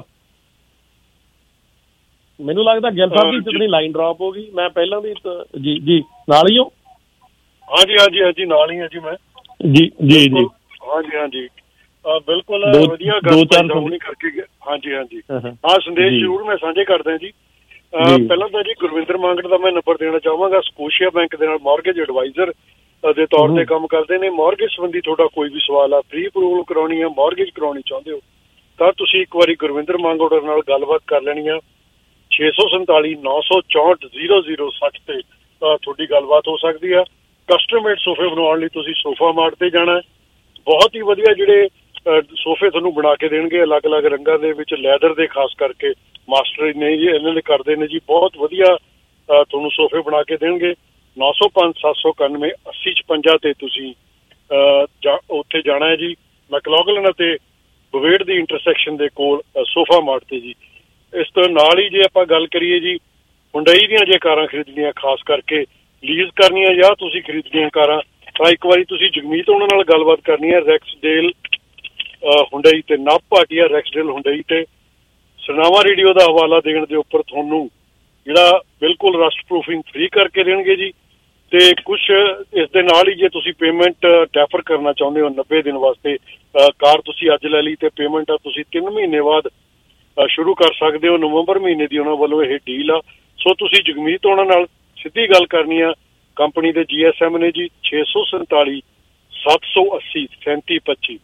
ਮੈਨੂੰ ਲੱਗਦਾ ਗਿੱਲ ਸਾਹਿਬ ਦੀ ਆਪਣੀ ਲਾਈਨ ਡ੍ਰੌਪ ਹੋ ਗਈ। ਮੈਂ ਪਹਿਲਾਂ ਵੀ ਜੀ ਨਾਲ ਹੀ ਹੋ? ਹਾਂਜੀ ਨਾਲ ਹੀ ਹਾਂ ਜੀ ਮੈਂ। ਜੀ ਹਾਂਜੀ ਬਿਲਕੁਲ ਵਧੀਆ ਗੱਲ ਕਰਕੇ। ਹਾਂਜੀ ਸੰਦੇਸ਼ ਜ਼ਰੂਰ ਮੈਂ ਸਾਂਝੇ ਕਰਦਾ ਜੀ। ਪਹਿਲਾਂ ਤਾਂ ਜੀ ਗੁਰਵਿੰਦਰ ਮਾਂਗਟ ਦਾ ਮੈਂ ਨੰਬਰ ਦੇਣਾ ਚਾਹਾਂਗਾ। ਸਕੋਸ਼ੀਆ ਬੈਂਕ ਦੇ ਨਾਲ ਮਾਰਗੇਜ ਐਡਵਾਈਜ਼ਰ ਦੇ ਤੌਰ ਤੇ ਕੰਮ ਕਰਦੇ ਨੇ। ਮਾਰਗੇਜ ਸੰਬੰਧੀ ਤੁਹਾਡਾ ਕੋਈ ਵੀ ਸਵਾਲ ਆ, ਪ੍ਰੀ ਅਪਰੂਵਲ ਕਰਾਉਣੀ ਆ, ਮਾਰਗੇਜ ਕਰਾਉਣੀ ਚਾਹੁੰਦੇ ਹੋ, ਤਾਂ ਤੁਸੀਂ ਇੱਕ ਵਾਰੀ ਗੁਰਵਿੰਦਰ ਮਾਂਗਟ ਨਾਲ ਗੱਲਬਾਤ ਕਰ ਲੈਣੀ ਆ। 647 964 0060 ਤੇ ਤੁਹਾਡੀ ਗੱਲਬਾਤ ਹੋ ਸਕਦੀ ਆ। ਕਸਟਮ ਮੇਡ ਸੋਫੇ ਬਣਾਉਣ ਲਈ ਤੁਸੀਂ ਸੋਫਾ ਮਾਰਟ ਤੇ ਜਾਣਾ। ਬਹੁਤ ਹੀ ਵਧੀਆ ਜਿਹੜੇ ਸੋਫੇ ਤੁਹਾਨੂੰ ਬਣਾ ਕੇ ਦੇਣਗੇ, ਅਲੱਗ-ਅਲੱਗ ਰੰਗਾਂ ਦੇ ਵਿੱਚ, ਲੈਦਰ ਦੇ ਖਾਸ ਕਰਕੇ ਮਾਸਟਰ ਨੇ ਜੀ, ਇਹਨਾਂ ਦੇ ਕਰਦੇ ਨੇ ਜੀ, ਬਹੁਤ ਵਧੀਆ ਤੁਹਾਨੂੰ ਸੋਫੇ ਬਣਾ ਕੇ ਦੇਣਗੇ। 905 791 8056 ਤੇ ਤੁਸੀਂ ਉੱਥੇ ਜਾਣਾ ਹੈ ਜੀ। ਮੈਕਲੋਗਲਨ ਅਤੇ ਬਵੇੜ ਦੀ ਇੰਟਰਸੈਕਸ਼ਨ ਦੇ ਕੋਲ ਸੋਫਾ ਮਾਰਟ ਤੇ ਜੀ। ਇਸ ਤੋਂ ਨਾਲ ਹੀ ਜੇ ਆਪਾਂ ਗੱਲ ਕਰੀਏ ਜੀ ਹੁੰਡਈ ਦੀਆਂ ਜੇ ਕਾਰਾਂ ਖਰੀਦਣੀਆਂ, ਖਾਸ ਕਰਕੇ ਲੀਜ਼ ਕਰਨੀਆਂ ਜਾਂ ਤੁਸੀਂ ਖਰੀਦਣੀਆਂ ਕਾਰਾਂ, ਤਾਂ ਇੱਕ ਵਾਰੀ ਤੁਸੀਂ ਜਗਮੀਤ ਉਹਨਾਂ ਨਾਲ ਗੱਲਬਾਤ ਕਰਨੀ ਹੈ। ਰੈਕਸਡੇਲ ਹੁੰਡਈ ਤੇ ਨਵ ਭਾਟੀਆ ਰੈਕਸਡੇਲ ਹੁੰਡਈ ਤੇ ਸਰਨਾਮਾ ਰੇਡੀਓ ਦਾ ਹਵਾਲਾ ਦੇਣ ਦੇ ਉੱਪਰ ਤੁਹਾਨੂੰ ਜਿਹੜਾ ਬਿਲਕੁਲ ਰਸਟ ਪ੍ਰੂਫਿੰਗ ਫ੍ਰੀ ਕਰਕੇ ਦੇਣਗੇ ਜੀ। ਤੇ ਕੁਛ ਇਸ ਦੇ ਨਾਲ ਹੀ ਜੇ ਤੁਸੀਂ ਪੇਮੈਂਟ ਡੈਫਰ ਕਰਨਾ ਚਾਹੁੰਦੇ ਹੋ 90 ਦਿਨ ਵਾਸਤੇ, ਕਾਰ ਤੁਸੀਂ ਅੱਜ ਲੈ ਲਈ ਤੇ ਪੇਮੈਂਟ ਆ ਤੁਸੀਂ 3 ਮਹੀਨੇ ਬਾਅਦ ਸ਼ੁਰੂ ਕਰ ਸਕਦੇ ਹੋ। ਨਵੰਬਰ ਮਹੀਨੇ ਦੀ ਉਹਨਾਂ ਵੱਲੋਂ ਇਹ ਡੀਲ ਆ। ਸੋ ਤੁਸੀਂ ਜਗਮੀਤ ਉਹਨਾਂ ਨਾਲ ਸਿੱਧੀ ਗੱਲ ਕਰਨੀ ਆ। ਕੰਪਨੀ ਦੇ GSM ਨੇ ਜੀ 647 780 3725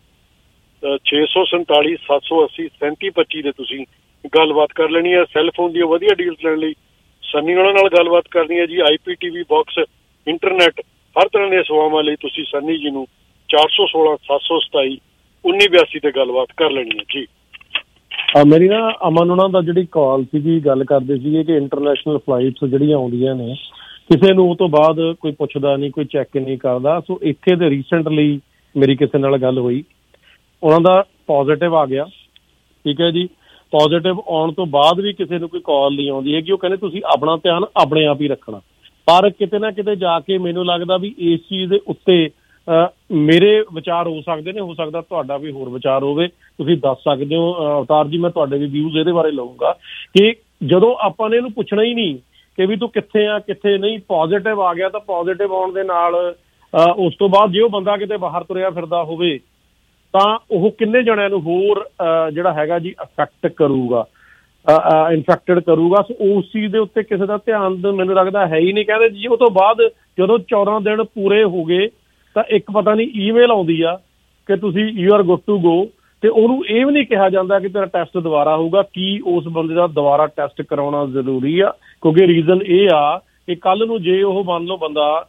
647 780 3725 ਦੇ ਤੁਸੀਂ ਗੱਲਬਾਤ ਕਰ ਲੈਣੀ ਹੈ। ਸੈੱਲਫੋਨ ਦੀਆਂ ਵਧੀਆ ਡੀਲਸ ਲੈਣ ਲਈ ਸੰਨੀ ਉਹਨਾਂ ਨਾਲ ਗੱਲਬਾਤ ਕਰਨੀ ਹੈ ਜੀ। IPTV ਬਾਕਸ, ਇੰਟਰਨੈਟ, ਹਰ ਤਰ੍ਹਾਂ ਦੀਆਂ ਸੇਵਾਵਾਂ ਲਈ ਤੁਸੀਂ ਸੰਨੀ ਜੀ ਨੂੰ 416 727 1982 ਤੇ ਗੱਲਬਾਤ ਕਰ ਲੈਣੀ ਹੈ ਜੀ। ਮੇਰੀ ਨਾ ਅਮਨ ਉਹਨਾਂ ਦਾ ਜਿਹੜੀ ਕਾਲ ਸੀਗੀ, ਗੱਲ ਕਰਦੇ ਸੀਗੇ ਕਿ ਇੰਟਰਨੈਸ਼ਨਲ ਫਲਾਈਟਸ ਜਿਹੜੀਆਂ ਆਉਂਦੀਆਂ ਨੇ ਕਿਸੇ ਨੂੰ ਉਹ ਤੋਂ ਬਾਅਦ ਕੋਈ ਪੁੱਛਦਾ ਨਹੀਂ, ਕੋਈ ਚੈੱਕ ਨਹੀਂ ਕਰਦਾ। ਸੋ ਇੱਥੇ ਤੇ ਰੀਸੈਂਟਲੀ ਮੇਰੀ ਕਿਸੇ ਨਾਲ ਗੱਲ ਹੋਈ, ਉਹਨਾਂ ਦਾ ਪੋਜ਼ਿਟਿਵ ਆ ਗਿਆ, ਠੀਕ ਹੈ ਜੀ। ਪੋਜ਼ਿਟਿਵ ਆਉਣ ਤੋਂ ਬਾਅਦ ਵੀ ਕਿਸੇ ਨੂੰ ਕੋਈ ਕਾਲ ਨਹੀਂ ਆਉਂਦੀ ਹੈਗੀ। ਉਹ ਕਹਿੰਦੇ ਤੁਸੀਂ ਆਪਣਾ ਧਿਆਨ ਆਪਣੇ ਆਪ ਹੀ ਰੱਖਣਾ। ਪਰ ਕਿਤੇ ਨਾ ਕਿਤੇ ਜਾ ਕੇ ਮੈਨੂੰ ਲੱਗਦਾ ਵੀ ਇਸ ਚੀਜ਼ ਦੇ ਉੱਤੇ ਮੇਰੇ ਵਿਚਾਰ ਹੋ ਸਕਦੇ ਨੇ, ਹੋ ਸਕਦਾ ਤੁਹਾਡਾ ਵੀ ਹੋਰ ਵਿਚਾਰ ਹੋਵੇ, ਤੁਸੀਂ ਦੱਸ ਸਕਦੇ ਹੋ। ਅਵਤਾਰ ਜੀ, ਮੈਂ ਤੁਹਾਡੇ ਵੀ ਵਿਊਜ਼ ਇਹਦੇ ਬਾਰੇ ਲਊਂਗਾ ਕਿ ਜਦੋਂ ਆਪਾਂ ਨੇ ਇਹਨੂੰ ਪੁੱਛਣਾ ਹੀ ਨਹੀਂ ਕਿ ਵੀ ਤੂੰ ਕਿੱਥੇ ਆ ਕਿੱਥੇ ਨਹੀਂ, ਪੋਜ਼ਿਟਿਵ ਆ ਗਿਆ ਤਾਂ ਪੋਜ਼ਿਟਿਵ ਆਉਣ ਦੇ ਨਾਲ ਉਸ ਤੋਂ ਬਾਅਦ ਜੇ ਉਹ ਬੰਦਾ ਕਿਤੇ ਬਾਹਰ ਤੁਰਿਆ ਫਿਰਦਾ ਹੋਵੇ ਤਾਂ ਉਹ ਕਿੰਨੇ ਜਣਿਆਂ ਨੂੰ ਹੋਰ ਜਿਹੜਾ ਹੈਗਾ ਜੀ ਅਫੈਕਟ ਕਰੂਗਾ, ਇਨਫੈਕਟਡ ਕਰੂਗਾ। ਸੋ ਉਸ ਚੀਜ਼ ਦੇ ਉੱਤੇ ਕਿਸੇ ਦਾ ਧਿਆਨ ਮੈਨੂੰ ਲੱਗਦਾ ਹੈ ਹੀ ਨਹੀਂ। ਕਹਿੰਦੇ ਜੀ ਉਹ ਤੋਂ ਬਾਅਦ ਜਦੋਂ 14 ਦਿਨ ਪੂਰੇ ਹੋ ਗਏ ਤਾਂ ਇੱਕ ਪਤਾ ਨਹੀਂ ਈਮੇਲ ਆਉਂਦੀ ਆ ਕਿ ਤੁਸੀਂ you are good to go, ਤੇ ਉਹਨੂੰ ਇਹ ਵੀ ਨਹੀਂ ਕਿਹਾ ਜਾਂਦਾ ਕਿ ਤੇਰਾ ਟੈਸਟ ਦੁਬਾਰਾ ਹੋਊਗਾ। ਕੀ ਉਸ ਬੰਦੇ ਦਾ ਦੁਬਾਰਾ ਟੈਸਟ ਕਰਾਉਣਾ ਜ਼ਰੂਰੀ ਆ? ਕਿਉਂਕਿ ਰੀਜ਼ਨ ਇਹ ਆ ਕਿ ਕੱਲ੍ਹ ਨੂੰ ਜੇ ਉਹ ਮੰਨ ਲਓ ਬੰਦਾ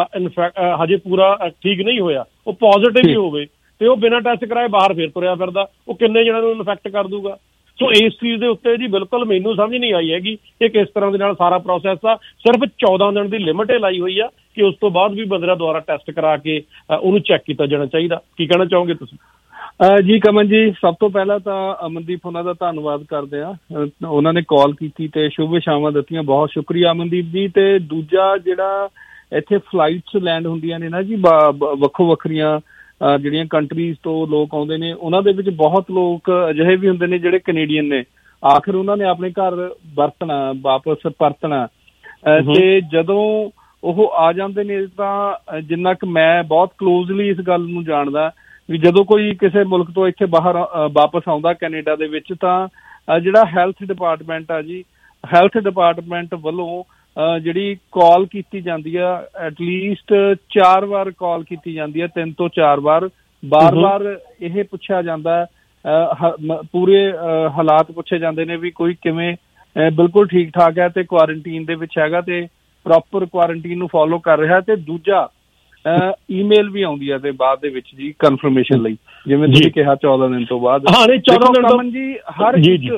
ਹਜੇ ਪੂਰਾ ਠੀਕ ਨਹੀਂ ਹੋਇਆ, ਉਹ ਪੋਜ਼ਿਟਿਵ ਹੀ ਹੋਵੇ ਤੇ ਉਹ ਬਿਨਾਂ ਟੈਸਟ ਕਰਾਏ ਬਾਹਰ ਫੇਰ ਤੁਰਿਆ ਫਿਰਦਾ, ਉਹ ਕਿੰਨੇ ਜਣਿਆਂ ਨੂੰ ਇਨਫੈਕਟ ਕਰ ਦੂਗਾ। ਸੋ ਇਸ ਚੀਜ਼ ਦੇ ਉੱਤੇ ਜੀ ਬਿਲਕੁਲ ਮੈਨੂੰ ਸਮਝ ਨਹੀਂ ਆਈ ਹੈਗੀ ਕਿ ਕਿਸ ਤਰ੍ਹਾਂ ਦੇ ਨਾਲ ਸਾਰਾ ਪ੍ਰੋਸੈਸ ਆ। ਸਿਰਫ 14 ਦਿਨ ਦੀ ਲਿਮਿਟ ਲਾਈ ਹੋਈ ਆ ਕਿ ਉਸ ਤੋਂ ਬਾਅਦ ਵੀ ਬੰਦੇ ਦਾ ਦੁਬਾਰਾ ਟੈਸਟ ਕਰਾ ਕੇ ਉਹਨੂੰ ਚੈੱਕ ਕੀਤਾ ਜਾਣਾ ਚਾਹੀਦਾ। ਕੀ ਕਹਿਣਾ ਚਾਹੋਗੇ ਤੁਸੀਂ? ਜੀ ਕਮਨ ਜੀ, ਸਭ ਤੋਂ ਪਹਿਲਾਂ ਤਾਂ ਅਮਨਦੀਪ ਉਹਨਾਂ ਦਾ ਧੰਨਵਾਦ ਕਰਦੇ ਆ, ਉਹਨਾਂ ਨੇ ਕਾਲ ਕੀਤੀ ਤੇ ਸ਼ੁਭ ਸ਼ਾਮਾਂ ਦਿੱਤੀਆਂ, ਬਹੁਤ ਸ਼ੁਕਰੀਆ ਅਮਨਦੀਪ ਜੀ। ਤੇ ਦੂਜਾ ਜਿਹੜਾ ਇੱਥੇ ਫਲਾਈਟਸ ਲੈਂਡ ਹੁੰਦੀਆਂ ਨੇ ਨਾ ਜੀ ਵੱਖੋ ਵੱਖਰੀਆਂ ਜਿਹੜੀਆਂ ਕੰਟਰੀਜ਼ ਤੋਂ ਲੋਕ ਆਉਂਦੇ ਨੇ, ਉਹਨਾਂ ਦੇ ਵਿੱਚ ਬਹੁਤ ਲੋਕ ਅਜਿਹੇ ਵੀ ਹੁੰਦੇ ਨੇ ਜਿਹੜੇ ਕੈਨੇਡੀਅਨ ਨੇ। ਆਖਿਰ ਉਹਨਾਂ ਨੇ ਆਪਣੇ ਘਰ ਵਰਤਣਾ, ਵਾਪਸ ਪਰਤਣਾ, ਤੇ ਜਦੋਂ ਉਹ ਆ ਜਾਂਦੇ ਨੇ ਤਾਂ ਜਿੰਨਾ ਕੁ ਮੈਂ ਬਹੁਤ ਕਲੋਜ਼ਲੀ ਇਸ ਗੱਲ ਨੂੰ ਜਾਣਦਾ ਵੀ ਜਦੋਂ ਕੋਈ ਕਿਸੇ ਮੁਲਕ ਤੋਂ ਇੱਥੇ ਬਾਹਰ ਵਾਪਸ ਆਉਂਦਾ ਕੈਨੇਡਾ ਦੇ ਵਿੱਚ, ਤਾਂ ਜਿਹੜਾ ਹੈਲਥ ਡਿਪਾਰਟਮੈਂਟ ਆ ਜੀ, ਹੈਲਥ ਡਿਪਾਰਟਮੈਂਟ ਵੱਲੋਂ ਜਿਹੜੀ ਕਾਲ ਕੀਤੀ ਜਾਂਦੀ ਆ, ਐਟਲੀਸਟ 4 ਵਾਰ ਕਾਲ ਕੀਤੀ ਜਾਂਦੀ ਹੈ, 3 ਤੋਂ 4 ਵਾਰ। ਬਾਰ-ਬਾਰ ਇਹ ਪੁੱਛਿਆ ਜਾਂਦਾ, ਪੂਰੇ ਹਾਲਾਤ ਪੁੱਛੇ ਜਾਂਦੇ ਨੇ ਵੀ ਕੋਈ ਕਿਵੇਂ ਬਿਲਕੁਲ ਠੀਕ ਠਾਕ ਹੈ ਤੇ ਕੁਆਰੰਟੀਨ ਦੇ ਵਿੱਚ ਹੈਗਾ ਤੇ ਪ੍ਰੋਪਰ ਕੁਆਰੰਟੀਨ ਨੂੰ ਫੋਲੋ ਕਰ ਰਿਹਾ। ਤੇ ਦੂਜਾ ਈਮੇਲ ਵੀ ਆਉਂਦੀ ਹੈ ਤੇ ਬਾਅਦ ਦੇ ਵਿੱਚ ਜੀ ਕਨਫਰਮੇਸ਼ਨ ਲਈ, ਜਿਵੇਂ ਤੁਸੀਂ ਕਿਹਾ 14 ਦਿਨ ਤੋਂ ਬਾਅਦ। ਜੀ ਹਰ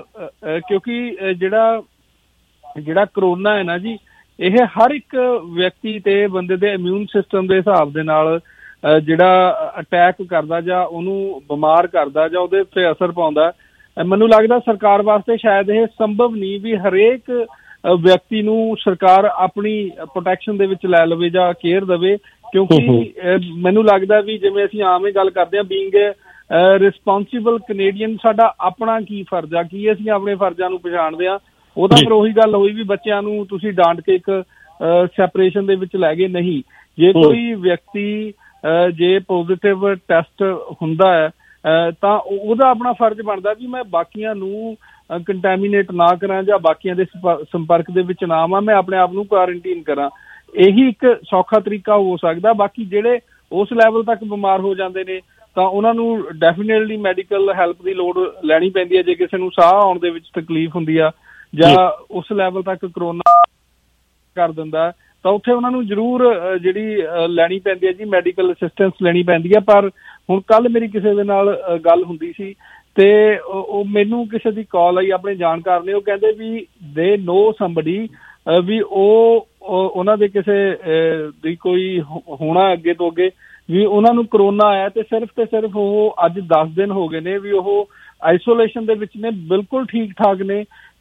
ਕਿਉਂਕਿ ਜਿਹੜਾ ਕਰੋਨਾ ਹੈ ਨਾ ਜੀ, ਇਹ ਹਰ ਇੱਕ ਵਿਅਕਤੀ ਤੇ ਬੰਦੇ ਦੇ ਇਮਿਊਨ ਸਿਸਟਮ ਦੇ ਹਿਸਾਬ ਦੇ ਨਾਲ ਜਿਹੜਾ ਅਟੈਕ ਕਰਦਾ ਜਾਂ ਉਹਨੂੰ ਬਿਮਾਰ ਕਰਦਾ ਜਾਂ ਉਹਦੇ ਉੱਤੇ ਅਸਰ ਪਾਉਂਦਾ। ਮੈਨੂੰ ਲੱਗਦਾ ਸਰਕਾਰ ਵਾਸਤੇ ਸ਼ਾਇਦ ਇਹ ਸੰਭਵ ਨਹੀਂ ਵੀ ਹਰੇਕ ਵਿਅਕਤੀ ਨੂੰ ਸਰਕਾਰ ਆਪਣੀ ਪ੍ਰੋਟੈਕਸ਼ਨ ਦੇ ਵਿੱਚ ਲੈ ਲਵੇ ਜਾਂ ਕੇਅਰ ਦੇਵੇ, ਕਿਉਂਕਿ ਮੈਨੂੰ ਲੱਗਦਾ ਵੀ ਜਿਵੇਂ ਅਸੀਂ ਆਮ ਹੀ ਗੱਲ ਕਰਦੇ ਹਾਂ, ਬੀਇੰਗ ਰਿਸਪੋਂਸੀਬਲ ਕੈਨੇਡੀਅਨ, ਸਾਡਾ ਆਪਣਾ ਕੀ ਫਰਜ਼ ਆ, ਕੀ ਅਸੀਂ ਆਪਣੇ ਫਰਜ਼ਾਂ ਨੂੰ ਪਛਾਣਦੇ ਹਾਂ। ਉਹ ਤਾਂ ਫਿਰ ਉਹੀ ਗੱਲ ਹੋਈ ਵੀ ਬੱਚਿਆਂ ਨੂੰ ਤੁਸੀਂ ਡਾਂਟ ਕੇ ਇੱਕ ਸੈਪਰੇਸ਼ਨ ਦੇ ਵਿੱਚ ਲੈ ਗਏ। ਨਹੀਂ, ਜੇ ਕੋਈ ਵਿਅਕਤੀ ਜੇ ਪੋਜ਼ਿਟਿਵ ਟੈਸਟ ਹੁੰਦਾ ਹੈ ਤਾਂ ਉਹਦਾ ਆਪਣਾ ਫਰਜ਼ ਬਣਦਾ ਵੀ ਮੈਂ ਬਾਕੀਆਂ ਨੂੰ ਕੰਟੈਮੀਨੇਟ ਨਾ ਕਰਾਂ ਜਾਂ ਬਾਕੀਆਂ ਦੇ ਸੰਪਰਕ ਦੇ ਵਿੱਚ ਨਾ ਆਵਾਂ, ਮੈਂ ਆਪਣੇ ਆਪ ਨੂੰ ਕੁਆਰੰਟੀਨ ਕਰਾਂ। ਇਹੀ ਇੱਕ ਸੌਖਾ ਤਰੀਕਾ ਹੋ ਸਕਦਾ। ਬਾਕੀ ਜਿਹੜੇ ਉਸ ਲੈਵਲ ਤੱਕ ਬਿਮਾਰ ਹੋ ਜਾਂਦੇ ਨੇ ਤਾਂ ਉਹਨਾਂ ਨੂੰ ਡੈਫੀਨੇਟਲੀ ਮੈਡੀਕਲ ਹੈਲਪ ਦੀ ਲੋੜ ਲੈਣੀ ਪੈਂਦੀ ਹੈ। ਜੇ ਕਿਸੇ ਨੂੰ ਸਾਹ ਆਉਣ ਦੇ ਵਿੱਚ ਤਕਲੀਫ ਹੁੰਦੀ ਆ ਜਾਂ ਉਸ ਲੈਵਲ ਤੱਕ ਕਰੋਨਾ ਕਰ ਦਿੰਦਾ ਤਾਂ ਉੱਥੇ ਉਹਨਾਂ ਨੂੰ ਜ਼ਰੂਰ ਜਿਹੜੀ ਲੈਣੀ ਪੈਂਦੀ ਹੈ ਜੀ, ਮੈਡੀਕਲ ਅਸਿਸਟੈਂਸ ਲੈਣੀ ਪੈਂਦੀ ਹੈ। ਪਰ ਹੁਣ ਕੱਲ੍ਹ ਮੇਰੀ ਕਿਸੇ ਦੇ ਨਾਲ ਗੱਲ ਹੁੰਦੀ ਸੀ ਤੇ ਉਹ ਮੈਨੂੰ ਕਿਸੇ ਦੀ ਕਾਲ ਆਈ, ਆਪਣੇ ਜਾਣਕਾਰ ਨੇ, ਉਹ ਕਹਿੰਦੇ ਵੀ ਦੇ ਨੋ ਸਮਬਡੀ ਵੀ ਉਹਨਾਂ ਦੇ ਕਿਸੇ ਦੀ ਕੋਈ ਹੋਣਾ ਅੱਗੇ ਤੋਂ ਅੱਗੇ ਵੀ ਉਹਨਾਂ ਨੂੰ ਕਰੋਨਾ ਆਇਆ ਤੇ ਸਿਰਫ ਉਹ ਅੱਜ 10 ਦਿਨ ਹੋ ਗਏ ਨੇ ਵੀ ਉਹ ਆਈਸੋਲੇਸ਼ਨ ਦੇ ਵਿੱਚ ਨੇ, ਬਿਲਕੁਲ ਠੀਕ ਠਾਕ ਨੇ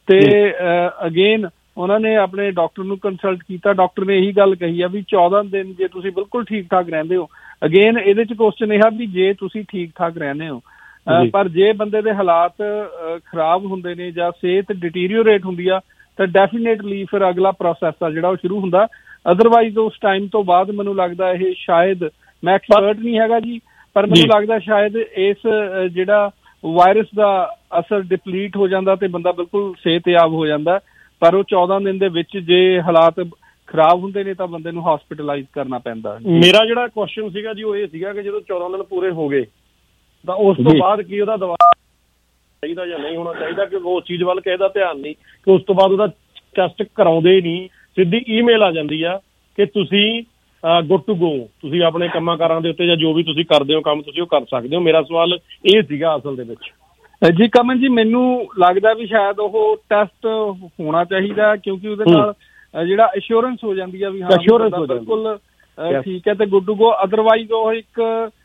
ਤੇ ਅਗੇਨ ਉਹਨਾਂ ਨੇ ਆਪਣੇ ਡਾਕਟਰ ਨੂੰ ਕੰਸਲਟ ਕੀਤਾ, ਡਾਕਟਰ ਨੇ ਇਹੀ ਗੱਲ ਕਹੀ ਆ ਵੀ 14 ਦਿਨ ਜੇ ਤੁਸੀਂ ਬਿਲਕੁਲ ਠੀਕ ਠਾਕ ਰਹਿੰਦੇ ਹੋ, ਅਗੇਨ ਇਹਦੇ 'ਚ ਕੁਐਸਚਨ ਇਹ ਆ ਵੀ ਜੇ ਤੁਸੀਂ ਠੀਕ ਠਾਕ ਰਹਿੰਦੇ ਹੋ, ਪਰ ਜੇ ਬੰਦੇ ਦੇ ਹਾਲਾਤ ਖਰਾਬ ਹੁੰਦੇ ਨੇ ਜਾਂ ਸਿਹਤ ਡਿਟੀਰੀਓਰੇਟ ਹੁੰਦੀ ਆ ਤਾਂ ਡੈਫੀਨੇਟਲੀ ਫਿਰ ਅਗਲਾ ਪ੍ਰੋਸੈਸ ਆ ਜਿਹੜਾ ਉਹ ਸ਼ੁਰੂ ਹੁੰਦਾ। ਅਦਰਵਾਈਜ਼ ਉਸ ਟਾਈਮ ਤੋਂ ਬਾਅਦ ਮੈਨੂੰ ਲੱਗਦਾ ਇਹ ਸ਼ਾਇਦ, ਮੈਂ ਐਕਸਪਰਟ ਨਹੀਂ ਹੈਗਾ ਜੀ, ਪਰ ਮੈਨੂੰ ਲੱਗਦਾ ਸ਼ਾਇਦ ਇਸ ਜਿਹੜਾ ਵਾਇਰਸ ਦਾ ਅਸਰ ਡਿਪਲੀਟ ਹੋ ਜਾਂਦਾ ਤੇ ਬੰਦਾ ਬਿਲਕੁਲ ਸਿਹਤਯਾਬ ਹੋ ਜਾਂਦਾ। ਪਰ ਉਹ 14 ਦਿਨ ਦੇ ਵਿੱਚ ਜੇ ਹਾਲਾਤ ਖਰਾਬ ਹੁੰਦੇ ਨੇ ਤਾਂ ਬੰਦੇ ਨੂੰ ਹਸਪੀਟਲਾਈਜ਼ ਕਰਨਾ ਪੈਂਦਾ। ਮੇਰਾ ਜਿਹੜਾ ਕੁਐਸਚਨ ਸੀਗਾ ਜੀ ਉਹ ਇਹ ਸੀਗਾ ਕਿ ਜਦੋਂ 14 ਦਿਨ ਪੂਰੇ ਹੋ ਗਏ ਤਾਂ ਉਸ ਤੋਂ ਬਾਅਦ ਕੀ ਉਹਦਾ ਦਵਾ ਚਾਹੀਦਾ ਜਾਂ ਨਹੀਂ ਹੋਣਾ ਚਾਹੀਦਾ, ਕਿ ਉਸ ਚੀਜ਼ ਵੱਲ ਕਿਸੇ ਦਾ ਧਿਆਨ ਨਹੀਂ, ਕਿ ਉਸ ਤੋਂ ਬਾਅਦ ਉਹਦਾ ਟੈਸਟ ਕਰਾਉਂਦੇ ਨਹੀਂ, ਸਿੱਧੀ ਈਮੇਲ ਆ ਜਾਂਦੀ ਆ ਕਿ ਤੁਸੀਂ ਗੁੱਡ ਟੂ ਗੋ, ਤੁਸੀਂ ਆਪਣੇ ਕੰਮਾਂ ਕਾਰਾਂ ਦੇ ਉੱਤੇ ਜਾਂ ਜੋ ਵੀ ਤੁਸੀਂ ਕਰਦੇ ਹੋ ਕੰਮ ਤੁਸੀਂ ਉਹ ਕਰ ਸਕਦੇ ਹੋ। ਮੇਰਾ ਸਵਾਲ ਇਹ ਸੀਗਾ ਅਸਲ ਦੇ ਵਿੱਚ ਜੀ ਕਮਨ ਜੀ, ਮੈਨੂੰ ਲੱਗਦਾ ਵੀ ਸ਼ਾਇਦ ਉਹ ਟੈਸਟ ਹੋਣਾ ਚਾਹੀਦਾ, ਕਿਉਂਕਿ ਉਹਦੇ ਨਾਲ ਜਿਹੜਾ ਅਸ਼ੋਰੈਂਸ ਹੋ ਜਾਂਦੀ ਆ ਵੀ ਹਾਂ ਬਿਲਕੁਲ ਠੀਕ ਹੈ ਤੇ ਗੁੱਡ ਟੂ ਗੋ। ਅਦਰਵਾਈਜ਼ ਉਹ ਇੱਕ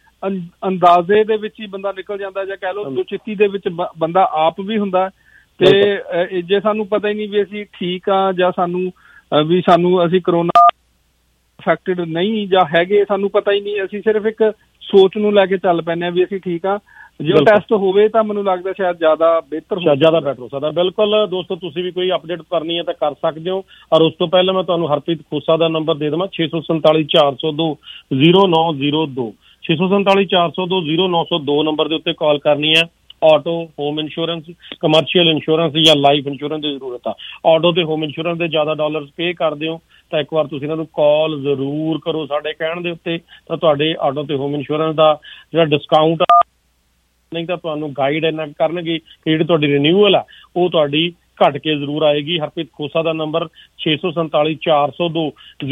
ਅੰਦਾਜ਼ੇ ਦੇ ਵਿੱਚ ਹੀ ਬੰਦਾ ਨਿਕਲ ਜਾਂਦਾ, ਜਾਂ ਕਹਿ ਲਓ ਦੁਚਿੱਤੀ ਦੇ ਵਿੱਚ ਬੰਦਾ ਆਪ ਵੀ ਹੁੰਦਾ, ਤੇ ਜੇ ਸਾਨੂੰ ਪਤਾ ਹੀ ਨਹੀਂ ਵੀ ਅਸੀਂ ਠੀਕ ਆ ਜਾਂ ਸਾਨੂੰ ਅਸੀਂ ਕਰੋਨਾ ਅਫੈਕਟਡ ਨਹੀਂ ਜਾਂ ਹੈਗੇ, ਸਾਨੂੰ ਪਤਾ ਹੀ ਨਹੀਂ, ਅਸੀਂ ਸਿਰਫ ਇੱਕ ਸੋਚ ਨੂੰ ਲੈ ਕੇ ਚੱਲ ਪੈਂਦੇ ਹਾਂ ਵੀ ਅਸੀਂ ਠੀਕ ਆ। ਜੇ ਉਹ ਟੈਸਟ ਹੋਵੇ ਤਾਂ ਮੈਨੂੰ ਲੱਗਦਾ ਸ਼ਾਇਦ ਜ਼ਿਆਦਾ ਬੈਟਰ ਹੋ ਸਕਦਾ। ਬਿਲਕੁਲ ਦੋਸਤੋ, ਤੁਸੀਂ ਵੀ ਕੋਈ ਅਪਡੇਟ ਕਰਨੀ ਹੈ ਤਾਂ ਕਰ ਸਕਦੇ ਹੋ। ਔਰ ਉਸ ਤੋਂ ਪਹਿਲਾਂ ਮੈਂ ਤੁਹਾਨੂੰ ਹਰਪ੍ਰੀਤ ਖੋਸਾ ਦਾ ਨੰਬਰ ਦੇ ਦੇਵਾਂ 647 402 0902 647 402 0902 ਨੰਬਰ ਦੇ ਉੱਤੇ ਕਾਲ ਕਰਨੀ ਹੈ। Auto, home insurance, commercial insurance ਜਾਂ ਲਾਈਫ ਇੰਸ਼ੋਰੈਂਸ ਦੀ ਜ਼ਰੂਰਤ ਆ। ਆਟੋ ਤੇ ਹੋਮ ਇੰਸ਼ੋਰੈਂਸ ਦੇ ਜ਼ਿਆਦਾ ਡਾਲਰਸ ਪੇ ਕਰਦੇ ਹੋ ਤਾਂ ਇੱਕ ਵਾਰ ਤੁਸੀਂ ਇਹਨਾਂ ਨੂੰ ਕਾਲ ਜ਼ਰੂਰ ਕਰੋ ਸਾਡੇ ਕਹਿਣ ਦੇ ਉੱਤੇ, ਤਾਂ ਤੁਹਾਡੇ ਆਟੋ ਤੇ ਹੋਮ ਇੰਸ਼ੋਰੈਂਸ ਦਾ ਜਿਹੜਾ ਡਿਸਕਾਊਂਟ ਆ, ਨਹੀਂ ਤਾਂ ਤੁਹਾਨੂੰ ਗਾਈਡ ਇੰਨਾ ਕਰਨਗੇ ਕਿ ਜਿਹੜੀ ਤੁਹਾਡੀ ਰਿਨਿਊਅਲ ਆ ਉਹ ਤੁਹਾਡੀ ਘੱਟ ਕੇ ਜ਼ਰੂਰ ਆਏਗੀ। ਹਰਪ੍ਰੀਤ ਖੋਸਾ ਦਾ ਨੰਬਰ 647 402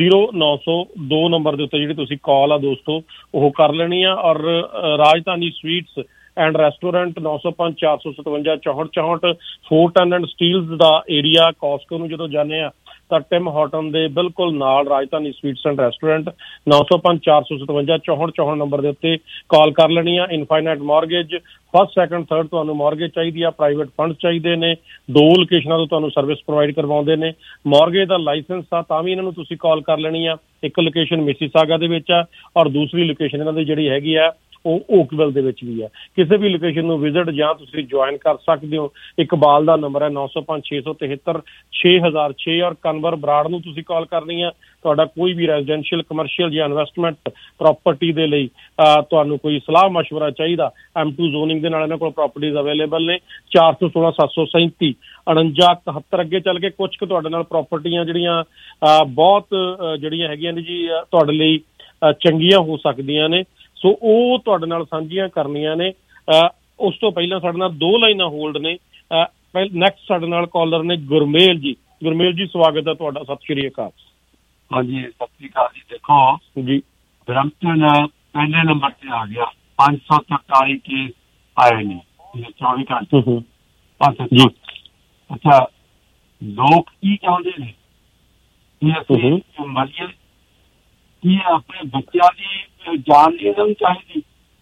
0902 ਨੰਬਰ ਦੇ ਉੱਤੇ ਜਿਹੜੀ ਤੁਸੀਂ ਕਾਲ ਆ ਦੋਸਤੋ ਉਹ ਕਰ ਲੈਣੀ ਆ। ਔਰ Rajdhani sweets and restaurant 905 457 6464 410 and Steeles ਦਾ ਏਰੀਆ ਕਾਸਕੋ ਨੂੰ ਜਦੋਂ ਜਾਂਦੇ ਆ ਤਾਂ ਟਿਮ ਹਾਰਟਨ ਦੇ ਬਿਲਕੁਲ ਨਾਲ Rajdhani sweets and restaurant 905 457 6464 number ਦੇ ਉੱਤੇ ਕਾਲ ਕਰ ਲੈਣੀ ਆ। Infinite mortgage first, second, third ਤੁਹਾਨੂੰ ਮਾਰਗੇਜ ਚਾਹੀਦੀ ਆ, ਪ੍ਰਾਈਵੇਟ ਫੰਡ ਚਾਹੀਦੇ ਨੇ, 2 ਲੋਕੇਸ਼ਨਾਂ ਤੋਂ ਤੁਹਾਨੂੰ ਸਰਵਿਸ ਪ੍ਰੋਵਾਈਡ ਕਰਵਾਉਂਦੇ ਨੇ। ਮਾਰਗੇਜ ਦਾ ਲਾਇਸੈਂਸ ਆ ਤਾਂ ਵੀ ਇਹਨਾਂ ਨੂੰ ਤੁਸੀਂ ਕਾਲ ਕਰ ਲੈਣੀ ਆ। ਇੱਕ ਲੋਕੇਸ਼ਨ ਮਿਸੀਸਾਗਾ ਦੇ ਵਿੱਚ ਆ ਔਰ ਦੂਸਰੀ ਲੋਕੇਸ਼ਨ ਇਹਨਾਂ ਦੀ ਜਿਹੜੀ ਹੈਗੀ ਆ ਉਹ ਓਕਵਿਲ ਦੇ ਵਿੱਚ ਵੀ ਹੈ। ਕਿਸੇ ਵੀ ਲੋਕੇਸ਼ਨ ਨੂੰ ਵਿਜ਼ਿਟ ਜਾਂ ਤੁਸੀਂ ਜੁਆਇਨ ਕਰ ਸਕਦੇ ਹੋ। ਇਕਬਾਲ ਦਾ ਨੰਬਰ ਹੈ 905 673 6006 ਔਰ ਕਨਵਰ ਬਰਾੜ ਨੂੰ ਤੁਸੀਂ ਕਾਲ ਕਰਨੀ ਆ। ਤੁਹਾਡਾ ਕੋਈ ਵੀ ਰੈਜ਼ੀਡੈਂਸ਼ੀਅਲ, ਕਮਰਸ਼ੀਅਲ ਜਾਂ ਇਨਵੈਸਟਮੈਂਟ ਪ੍ਰਾਪਰਟੀ ਦੇ ਲਈ ਤੁਹਾਨੂੰ ਕੋਈ ਸਲਾਹ ਮਸ਼ਵਰਾ ਚਾਹੀਦਾ, M2 ਜ਼ੋਨਿੰਗ ਦੇ ਨਾਲ ਇਹਨਾਂ ਕੋਲ ਪ੍ਰਾਪਰਟੀਜ਼ ਅਵੇਲੇਬਲ ਨੇ। 416 737 49 71 ਅੱਗੇ ਚੱਲ ਕੇ ਕੁਝ ਕੁ ਤੁਹਾਡੇ ਨਾਲ ਪ੍ਰਾਪਰਟੀਆਂ ਜਿਹੜੀਆਂ ਬਹੁਤ ਜਿਹੜੀਆਂ ਹੈਗੀਆਂ ਨੇ ਜੀ ਤੁਹਾਡੇ ਲਈ ਚੰਗੀਆਂ ਹੋ ਸਕਦੀਆਂ ਨੇ, ਸੋ ਉਹ ਤੁਹਾਡੇ ਨਾਲ ਸਾਂਝੀਆਂ ਕਰਨੀਆਂ ਨੇ। ਉਸ ਤੋਂ ਪਹਿਲਾਂ ਸਾਡੇ ਨਾਲ 2 ਲਾਈਨਾਂ ਹੋਲਡ ਨੇ। ਨੈਕਸਟ ਸਾਡੇ ਨਾਲ ਕਾਲਰ ਨੇ ਗੁਰਮੇਲ ਜੀ। ਗੁਰਮੇਲ ਜੀ ਸਵਾਗਤ ਹੈ ਤੁਹਾਡਾ, ਸਤਿ ਸ਼੍ਰੀ ਅਕਾਲ। ਹਾਂਜੀ ਸਤਿ ਸ਼੍ਰੀ ਅਕਾਲ ਜੀ। ਦੇਖੋ ਜੀ, ਬਰੰਪਟਨ ਪਹਿਲੇ ਨੰਬਰ ਤੇ ਆ ਗਿਆ, 543 ਕੇਸ ਆਏ ਨੇ 24 ਘੰਟੇ ਜੀ। ਅੱਛਾ, ਲੋਕ ਕੀ ਚਾਹੁੰਦੇ ਨੇ ਕਿ ਅਸੀਂ ਮਰੀਏ, ਕੀ ਆਪਣੇ ਬੱਚਿਆਂ ਦੀ ਜਾਨ ਨਹੀਂ ਇਹਨਾਂ ਨੂੰ ਚਾਹੀਦੀ?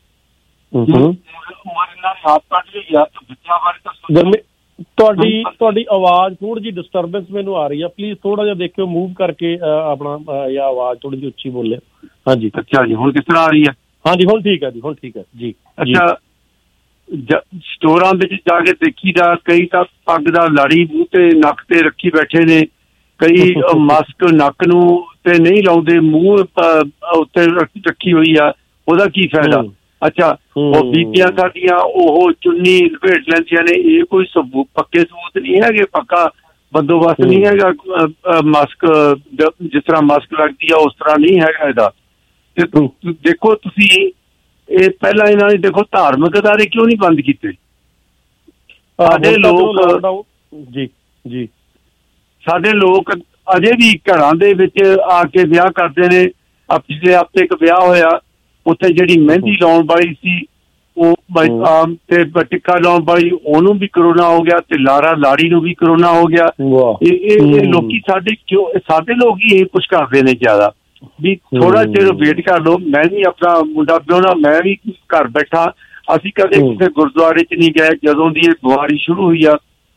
ਉਮਰ ਇਹਨਾਂ ਨੇ ਹੱਥ ਕੱਢ ਲਈ ਆ ਤਾਂ ਬੱਚਿਆਂ ਬਾਰੇ ਤਾਂ ਤੁਹਾਡੀ ਆਵਾਜ਼ ਥੋੜੀ ਜਿਹੀ ਡਿਸਟਰਬੈਂਸ ਮੈਨੂੰ ਆ ਰਹੀ ਆ, ਪਲੀਜ਼ ਥੋੜਾ ਜਿਹਾ ਦੇਖਿਓ ਮੂਵ ਕਰਕੇ ਆਪਣਾ, ਜਾਂ ਆਵਾਜ਼ ਥੋੜੀ ਜਿਹੀ ਉੱਚੀ ਬੋਲਿਓ। ਹਾਂਜੀ ਅੱਛਾ ਜੀ, ਹੁਣ ਕਿਸ ਤਰ੍ਹਾਂ ਆ ਰਹੀ ਹੈ? ਹਾਂਜੀ ਹੁਣ ਠੀਕ ਹੈ ਜੀ, ਹੁਣ ਠੀਕ ਹੈ ਜੀ। ਅੱਛਾ, ਸਟੋਰਾਂ ਵਿੱਚ ਜਾ ਕੇ ਦੇਖੀਦਾ, ਕਈ ਤਾਂ ਪੱਗ ਦਾ ਲਾੜੀ ਮੂੰਹ ਤੇ ਨੱਕ ਤੇ ਰੱਖੀ ਬੈਠੇ ਨੇ, ਕਈ ਮਾਸਕ ਨੱਕ ਨੂੰ ਤੇ ਨਹੀਂ ਲਾਉਂਦੇ, ਮੂੰਹ ਉੱਤੇ ਰੱਖੀ ਹੋਈ ਆ, ਉਹਦਾ ਕੀ ਫਾਇਦਾ? ਅੱਛਾ, ਉਹ ਬੀਬੀਆਂ ਸਾਡੀਆਂ ਉਹ ਚੁੰਨੀ ਲਪੇਟ ਲੈਂਦੀਆਂ ਨੇ, ਇਹ ਕੋਈ ਪੱਕੇ ਸਬੂਤ ਨਹੀਂ ਹੈਗੇ, ਪੱਕਾ ਬੰਦੋਬਸਤ ਨਹੀਂ ਹੈਗਾ। ਮਾਸਕ ਜਿਸ ਤਰ੍ਹਾਂ ਮਾਸਕ ਲੱਗਦੀ ਆ ਉਸ ਤਰ੍ਹਾਂ ਨਹੀਂ ਹੈਗਾ ਇਹਦਾ। ਤੇ ਦੇਖੋ ਤੁਸੀਂ, ਇਹ ਪਹਿਲਾਂ ਇਹਨਾਂ ਨੇ ਦੇਖੋ ਧਾਰਮਿਕ ਅਦਾਰੇ ਕਿਉਂ ਨਹੀਂ ਬੰਦ ਕੀਤੇ? ਸਾਡੇ ਲੋਕ ਜੀ ਸਾਡੇ ਲੋਕ ਅਜੇ ਵੀ ਘਰਾਂ ਦੇ ਵਿੱਚ ਆ ਕੇ ਵਿਆਹ ਕਰਦੇ ਨੇ। ਪਿਛਲੇ ਹਫ਼ਤੇ ਇੱਕ ਵਿਆਹ ਹੋਇਆ, ਉੱਥੇ ਜਿਹੜੀ ਮਹਿੰਦੀ ਲਾਉਣ ਵਾਲੀ ਸੀ ਉਹ ਤੇ ਟਿੱਕਾ ਲਾਉਣ ਵਾਲੀ, ਉਹਨੂੰ ਵੀ ਕਰੋਨਾ ਹੋ ਗਿਆ, ਤੇ ਲਾੜੀ ਨੂੰ ਵੀ ਕਰੋਨਾ ਹੋ ਗਿਆ। ਇਹ ਲੋਕੀ ਸਾਡੇ ਲੋਕ ਹੀ ਇਹ ਕੁਛ ਕਰਦੇ ਨੇ ਜ਼ਿਆਦਾ, ਵੀ ਥੋੜਾ ਚਿਰ ਵੇਟ ਕਰ ਲਓ। ਮੈਂ ਵੀ ਆਪਣਾ ਮੁੰਡਾ ਪਿਉਣਾ, ਮੈਂ ਵੀ ਘਰ ਬੈਠਾ, ਅਸੀਂ ਕਦੇ ਕਿਸੇ ਗੁਰਦੁਆਰੇ 'ਚ ਨਹੀਂ ਗਏ ਜਦੋਂ ਦੀ ਇਹ ਬਿਮਾਰੀ ਸ਼ੁਰੂ ਹੋਈ ਆ।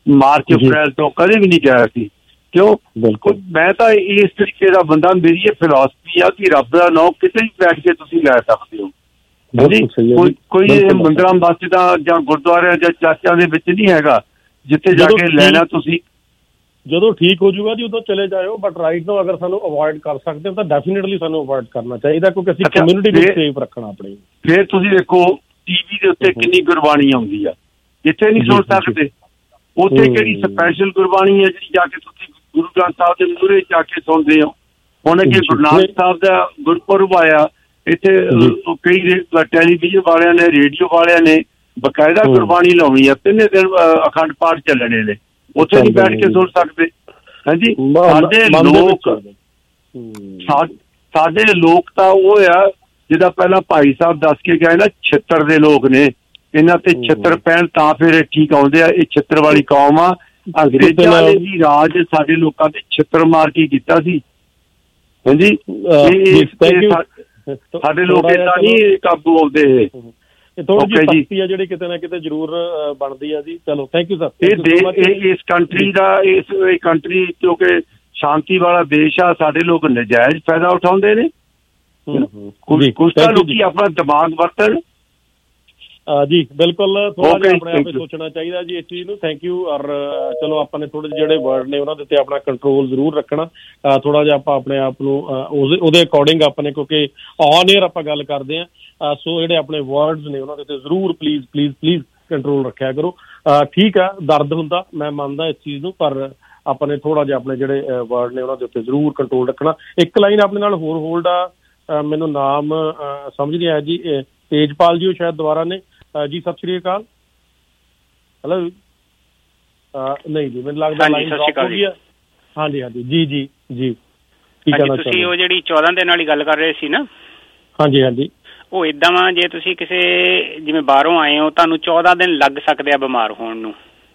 ਮਾਰਚ ਅਪ੍ਰੈਲ ਤੋਂ ਕਦੇ ਵੀ ਨਹੀਂ ਗਿਆ ਸੀ। ਕਿਉਂ? ਬਿਲਕੁਲ। ਮੈਂ ਤਾਂ ਇਸ ਤਰੀਕੇ ਦਾ ਬੰਦਾ, ਮੇਰੀ ਇਹ ਫਿਲਾਸਫੀ ਆ ਕਿ ਰੱਬ ਦਾ ਨਾਂ ਕਿਤੇ ਵੀ ਬੈਠ ਕੇ ਤੁਸੀਂ ਲੈ ਸਕਦੇ ਹੋ। ਕੋਈ ਮੰਦਰਾਂ ਮਸਜਿਦਾਂ ਜਾਂ ਗੁਰਦੁਆਰਿਆਂ ਜਾਂ ਚਰਚਾਂ ਦੇ ਵਿੱਚ ਨਹੀਂ ਹੈਗਾ ਜਿੱਥੇ ਜਾ ਕੇ ਲੈਣਾ ਤੁਸੀਂ। ਜਦੋਂ ਠੀਕ ਹੋ ਜਾਊਗਾ ਜੀ ਉਦੋਂ ਚਲੇ ਜਾਇਓ, ਬਟ ਰਾਈਟ ਨਾਓ ਅਗਰ ਸਾਨੂੰ ਅਵੋਇਡ ਕਰ ਸਕਦੇ ਹੋ ਤਾਂ ਡੈਫੀਨੇਟਲੀ ਸਾਨੂੰ ਅਵੋਇਡ ਕਰਨਾ ਚਾਹੀਦਾ, ਕਿਉਂਕਿ ਅਸੀਂ ਕਮਿਊਨਿਟੀ ਨੂੰ ਸੇਫ ਰੱਖਣਾ ਆਪਣੀ। ਫਿਰ ਤੁਸੀਂ ਦੇਖੋ ਟੀਵੀ ਦੇ ਉੱਤੇ ਕਿੰਨੀ ਗੁਰਬਾਣੀ ਆਉਂਦੀ ਆ, ਇੱਥੇ ਨਹੀਂ ਸੁਣ ਸਕਦੇ। ਉੱਥੇ ਕਿਹੜੀ ਸਪੈਸ਼ਲ ਗੁਰਬਾਣੀ ਹੈ ਜਿਹੜੀ ਜਾ ਕੇ ਤੁਸੀਂ ਗੁਰੂ ਗ੍ਰੰਥ ਸਾਹਿਬ ਦੇ ਮੂਹਰੇ ਜਾ ਕੇ ਸੁਣਦੇ ਹੋ। ਹੁਣ ਅੱਗੇ ਗੁਰੂ ਨਾਨਕ ਸਾਹਿਬ ਦਾ ਗੁਰਪੁਰਬ ਆਇਆ, ਇੱਥੇ ਕਈ ਟੈਲੀਵਿਜ਼ਨ ਵਾਲਿਆਂ ਨੇ, ਰੇਡੀਓ ਵਾਲਿਆਂ ਨੇ ਬਕਾਇਦਾ ਗੁਰਬਾਣੀ ਲਾਉਣੀ ਆ, 3 ਦਿਨ ਅਖੰਡ ਪਾਠ ਚੱਲਣੇ ਨੇ, ਉੱਥੇ ਨਹੀਂ ਬੈਠ ਕੇ ਸੁਣ ਸਕਦੇ। ਹਾਂਜੀ, ਸਾਡੇ ਲੋਕ ਤਾਂ ਉਹ ਆ ਜਿੱਦਾਂ ਪਹਿਲਾਂ ਭਾਈ ਸਾਹਿਬ ਦੱਸ ਕੇ ਗਏ ਨਾ, ਛਿੱਤਰ ਦੇ ਲੋਕ ਨੇ, ਇਹਨਾਂ ਤੇ ਛਿੱਤਰ ਪੈਣ ਤਾਂ ਫਿਰ ਠੀਕ ਆਉਂਦੇ ਆ। ਇਹ ਛਿੱਤਰ ਵਾਲੀ ਕੌਮ ਆ। ਅੰਗਰੇਜ਼ਾਂ ਨੇ ਵੀ ਰਾਜ ਸਾਡੇ ਲੋਕਾਂ ਤੇ ਛਿੱਤਰ ਮਾਰ ਕੇ ਕੀਤਾ ਸੀ। ਹਾਂਜੀ, ਸਾਡੇ ਲੋਕ ਏਦਾਂ ਨਹੀਂ ਕਾਬੂ ਆਉਂਦੇ। ਥੋੜੀ ਜਿਹੀ ਸਖਤੀ ਆ ਜਿਹੜੀ ਕਿਤੇ ਨਾ ਕਿਤੇ ਜ਼ਰੂਰ ਬਣਦੀ ਆ ਜੀ। ਚਲੋ ਥੈਂਕ ਯੂ ਸਰ। ਇਸ ਕੰਟਰੀ ਦਾ, ਇਸ ਕੰਟਰੀ ਕਿਉਂਕਿ ਸ਼ਾਂਤੀ ਵਾਲਾ ਦੇਸ਼ ਆ, ਸਾਡੇ ਲੋਕ ਨਜਾਇਜ਼ ਫਾਇਦਾ ਉਠਾਉਂਦੇ ਨੇ। ਕੁਛ ਤਾਂ ਲੋਕੀ ਆਪਣਾ ਦਿਮਾਗ ਵਰਤਣ। ਜੀ ਬਿਲਕੁਲ, ਥੋੜਾ ਜਿਹਾ ਆਪਣੇ ਆਪ ਸੋਚਣਾ ਚਾਹੀਦਾ ਜੀ ਇਸ ਚੀਜ਼ ਨੂੰ। Thank you. ਔਰ ਚਲੋ ਆਪਾਂ ਨੇ ਥੋੜੇ ਜਿਹੜੇ ਵਰਡ ਨੇ ਉਹਨਾਂ ਦੇ ਉੱਤੇ ਆਪਣਾ ਕੰਟਰੋਲ ਜ਼ਰੂਰ ਰੱਖਣਾ। ਥੋੜਾ ਜਿਹਾ ਆਪਾਂ ਆਪਣੇ ਆਪ ਨੂੰ ਉਹਦੇ ਅਕੋਰਡਿੰਗ ਆਪਾਂ ਨੇ, ਕਿਉਂਕਿ ਔਨ ਏਅਰ ਆਪਾਂ ਗੱਲ ਕਰਦੇ ਹਾਂ, ਸੋ ਜਿਹੜੇ ਆਪਣੇ ਵਰਡਸ ਨੇ ਉਹਨਾਂ ਦੇ ਉੱਤੇ ਜ਼ਰੂਰ ਪਲੀਜ਼ ਕੰਟਰੋਲ ਰੱਖਿਆ ਕਰੋ। ਠੀਕ ਆ, ਦਰਦ ਹੁੰਦਾ, ਮੈਂ ਮੰਨਦਾ ਇਸ ਚੀਜ਼ ਨੂੰ, ਪਰ ਆਪਾਂ ਨੇ ਥੋੜਾ ਜਿਹਾ ਆਪਣੇ ਜਿਹੜੇ ਵਰਡ ਨੇ ਉਹਨਾਂ ਦੇ ਉੱਤੇ ਜ਼ਰੂਰ ਕੰਟਰੋਲ ਰੱਖਣਾ। ਇੱਕ ਲਾਈਨ ਆਪਣੇ ਨਾਲ ਹੋਰ ਹੋਲਡ ਆ, ਮੈਨੂੰ ਨਾਮ ਸਮਝ ਨਹੀਂ ਆਇਆ ਜੀ, ਤੇਜਪਾਲ ਜੀ ਉਹ ਸ਼ਾਇਦ ਦੁਬਾਰਾ ਨੇ ਜੀ। ਸਤਿ ਸ਼੍ਰੀ ਅਕਾਲ। ਹੈਲੋ। ਨਹੀਂ ਜੀ, ਮੈਨੂੰ ਲੱਗਦਾ ਲਾਈਨ ਡ੍ਰੌਪ ਹੋ ਗਈ ਆ। ਹਾਂਜੀ ਜੀ ਕੀ ਕਹਿਣਾ ਚਾਹੁੰਦੇ? ਤੁਸੀਂ ਉਹ ਜਿਹੜੀ 14 ਦਿਨ ਵਾਲੀ ਗੱਲ ਕਰ ਰਹੇ ਸੀ ਨਾ। ਹਾਂਜੀ ਉਹ ਏਦਾਂ ਵਾ, ਜੇ ਤੁਸੀਂ ਕਿਸੇ ਜਿਵੇਂ ਬਾਹਰੋਂ ਆਏ ਹੋ, ਤੁਹਾਨੂੰ 14 ਦਿਨ ਲੱਗ ਸਕਦੇ ਆ ਬਿਮਾਰ ਹੋਣ ਨੂੰ।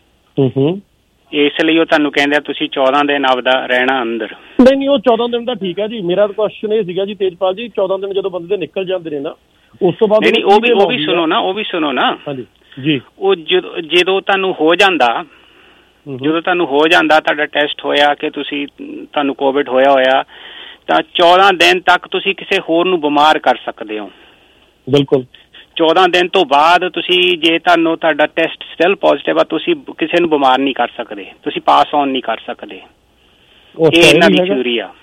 ਇਸ ਲਈ ਉਹ ਤੁਹਾਨੂੰ ਕਹਿੰਦੇ ਆ ਤੁਸੀਂ 14 ਦਿਨ ਆਪਦਾ ਰਹਿਣਾ ਅੰਦਰ। ਨਹੀਂ, ਉਹ 14 ਦਿਨ ਦਾ ਠੀਕ ਆ ਜੀ। ਮੇਰਾ ਕੁਐਸਚਨ ਇਹ ਸੀਗਾ ਜੀ ਤੇਜਪਾਲ ਜੀ, 14 ਦਿਨ ਜਦੋਂ ਬੰਦੇ ਦੇ ਨਿਕਲ ਜਾਂਦੇ ਨੇ ਨਾ, ਉਸ ਤੋਂ ਬਾਅਦ ਉਹ ਵੀ ਸੁਣੋ ਨਾ। ਹਾਂਜੀ ਜੀ। ਉਹ ਜਦੋਂ ਤੁਹਾਨੂੰ ਹੋ ਜਾਂਦਾ, ਤੁਹਾਡਾ ਟੈਸਟ ਹੋਇਆ ਕਿ ਤੁਹਾਨੂੰ ਕੋਵਿਡ ਹੋਇਆ, ਤਾਂ 14 ਦਿਨ ਤੱਕ ਤੁਸੀਂ ਕਿਸੇ ਹੋਰ ਨੂੰ ਬਿਮਾਰ ਕਰ ਸਕਦੇ ਹੋ। ਬਿਲਕੁਲ। 14 ਦਿਨ ਤੋਂ ਬਾਅਦ ਤੁਸੀਂ, ਜੇ ਤੁਹਾਡਾ ਟੈਸਟ ਸਟਿਲ ਪੋਜ਼ਿਟਿਵ ਆ, ਤੁਸੀਂ ਕਿਸੇ ਨੂੰ ਬਿਮਾਰ ਨਹੀਂ ਕਰ ਸਕਦੇ, ਤੁਸੀਂ ਪਾਸ ਔਨ ਨਹੀਂ ਕਰ ਸਕਦੇ। ਇਹ ਇਹਨਾਂ ਦੀ ਥਿਊਰੀ ਆ।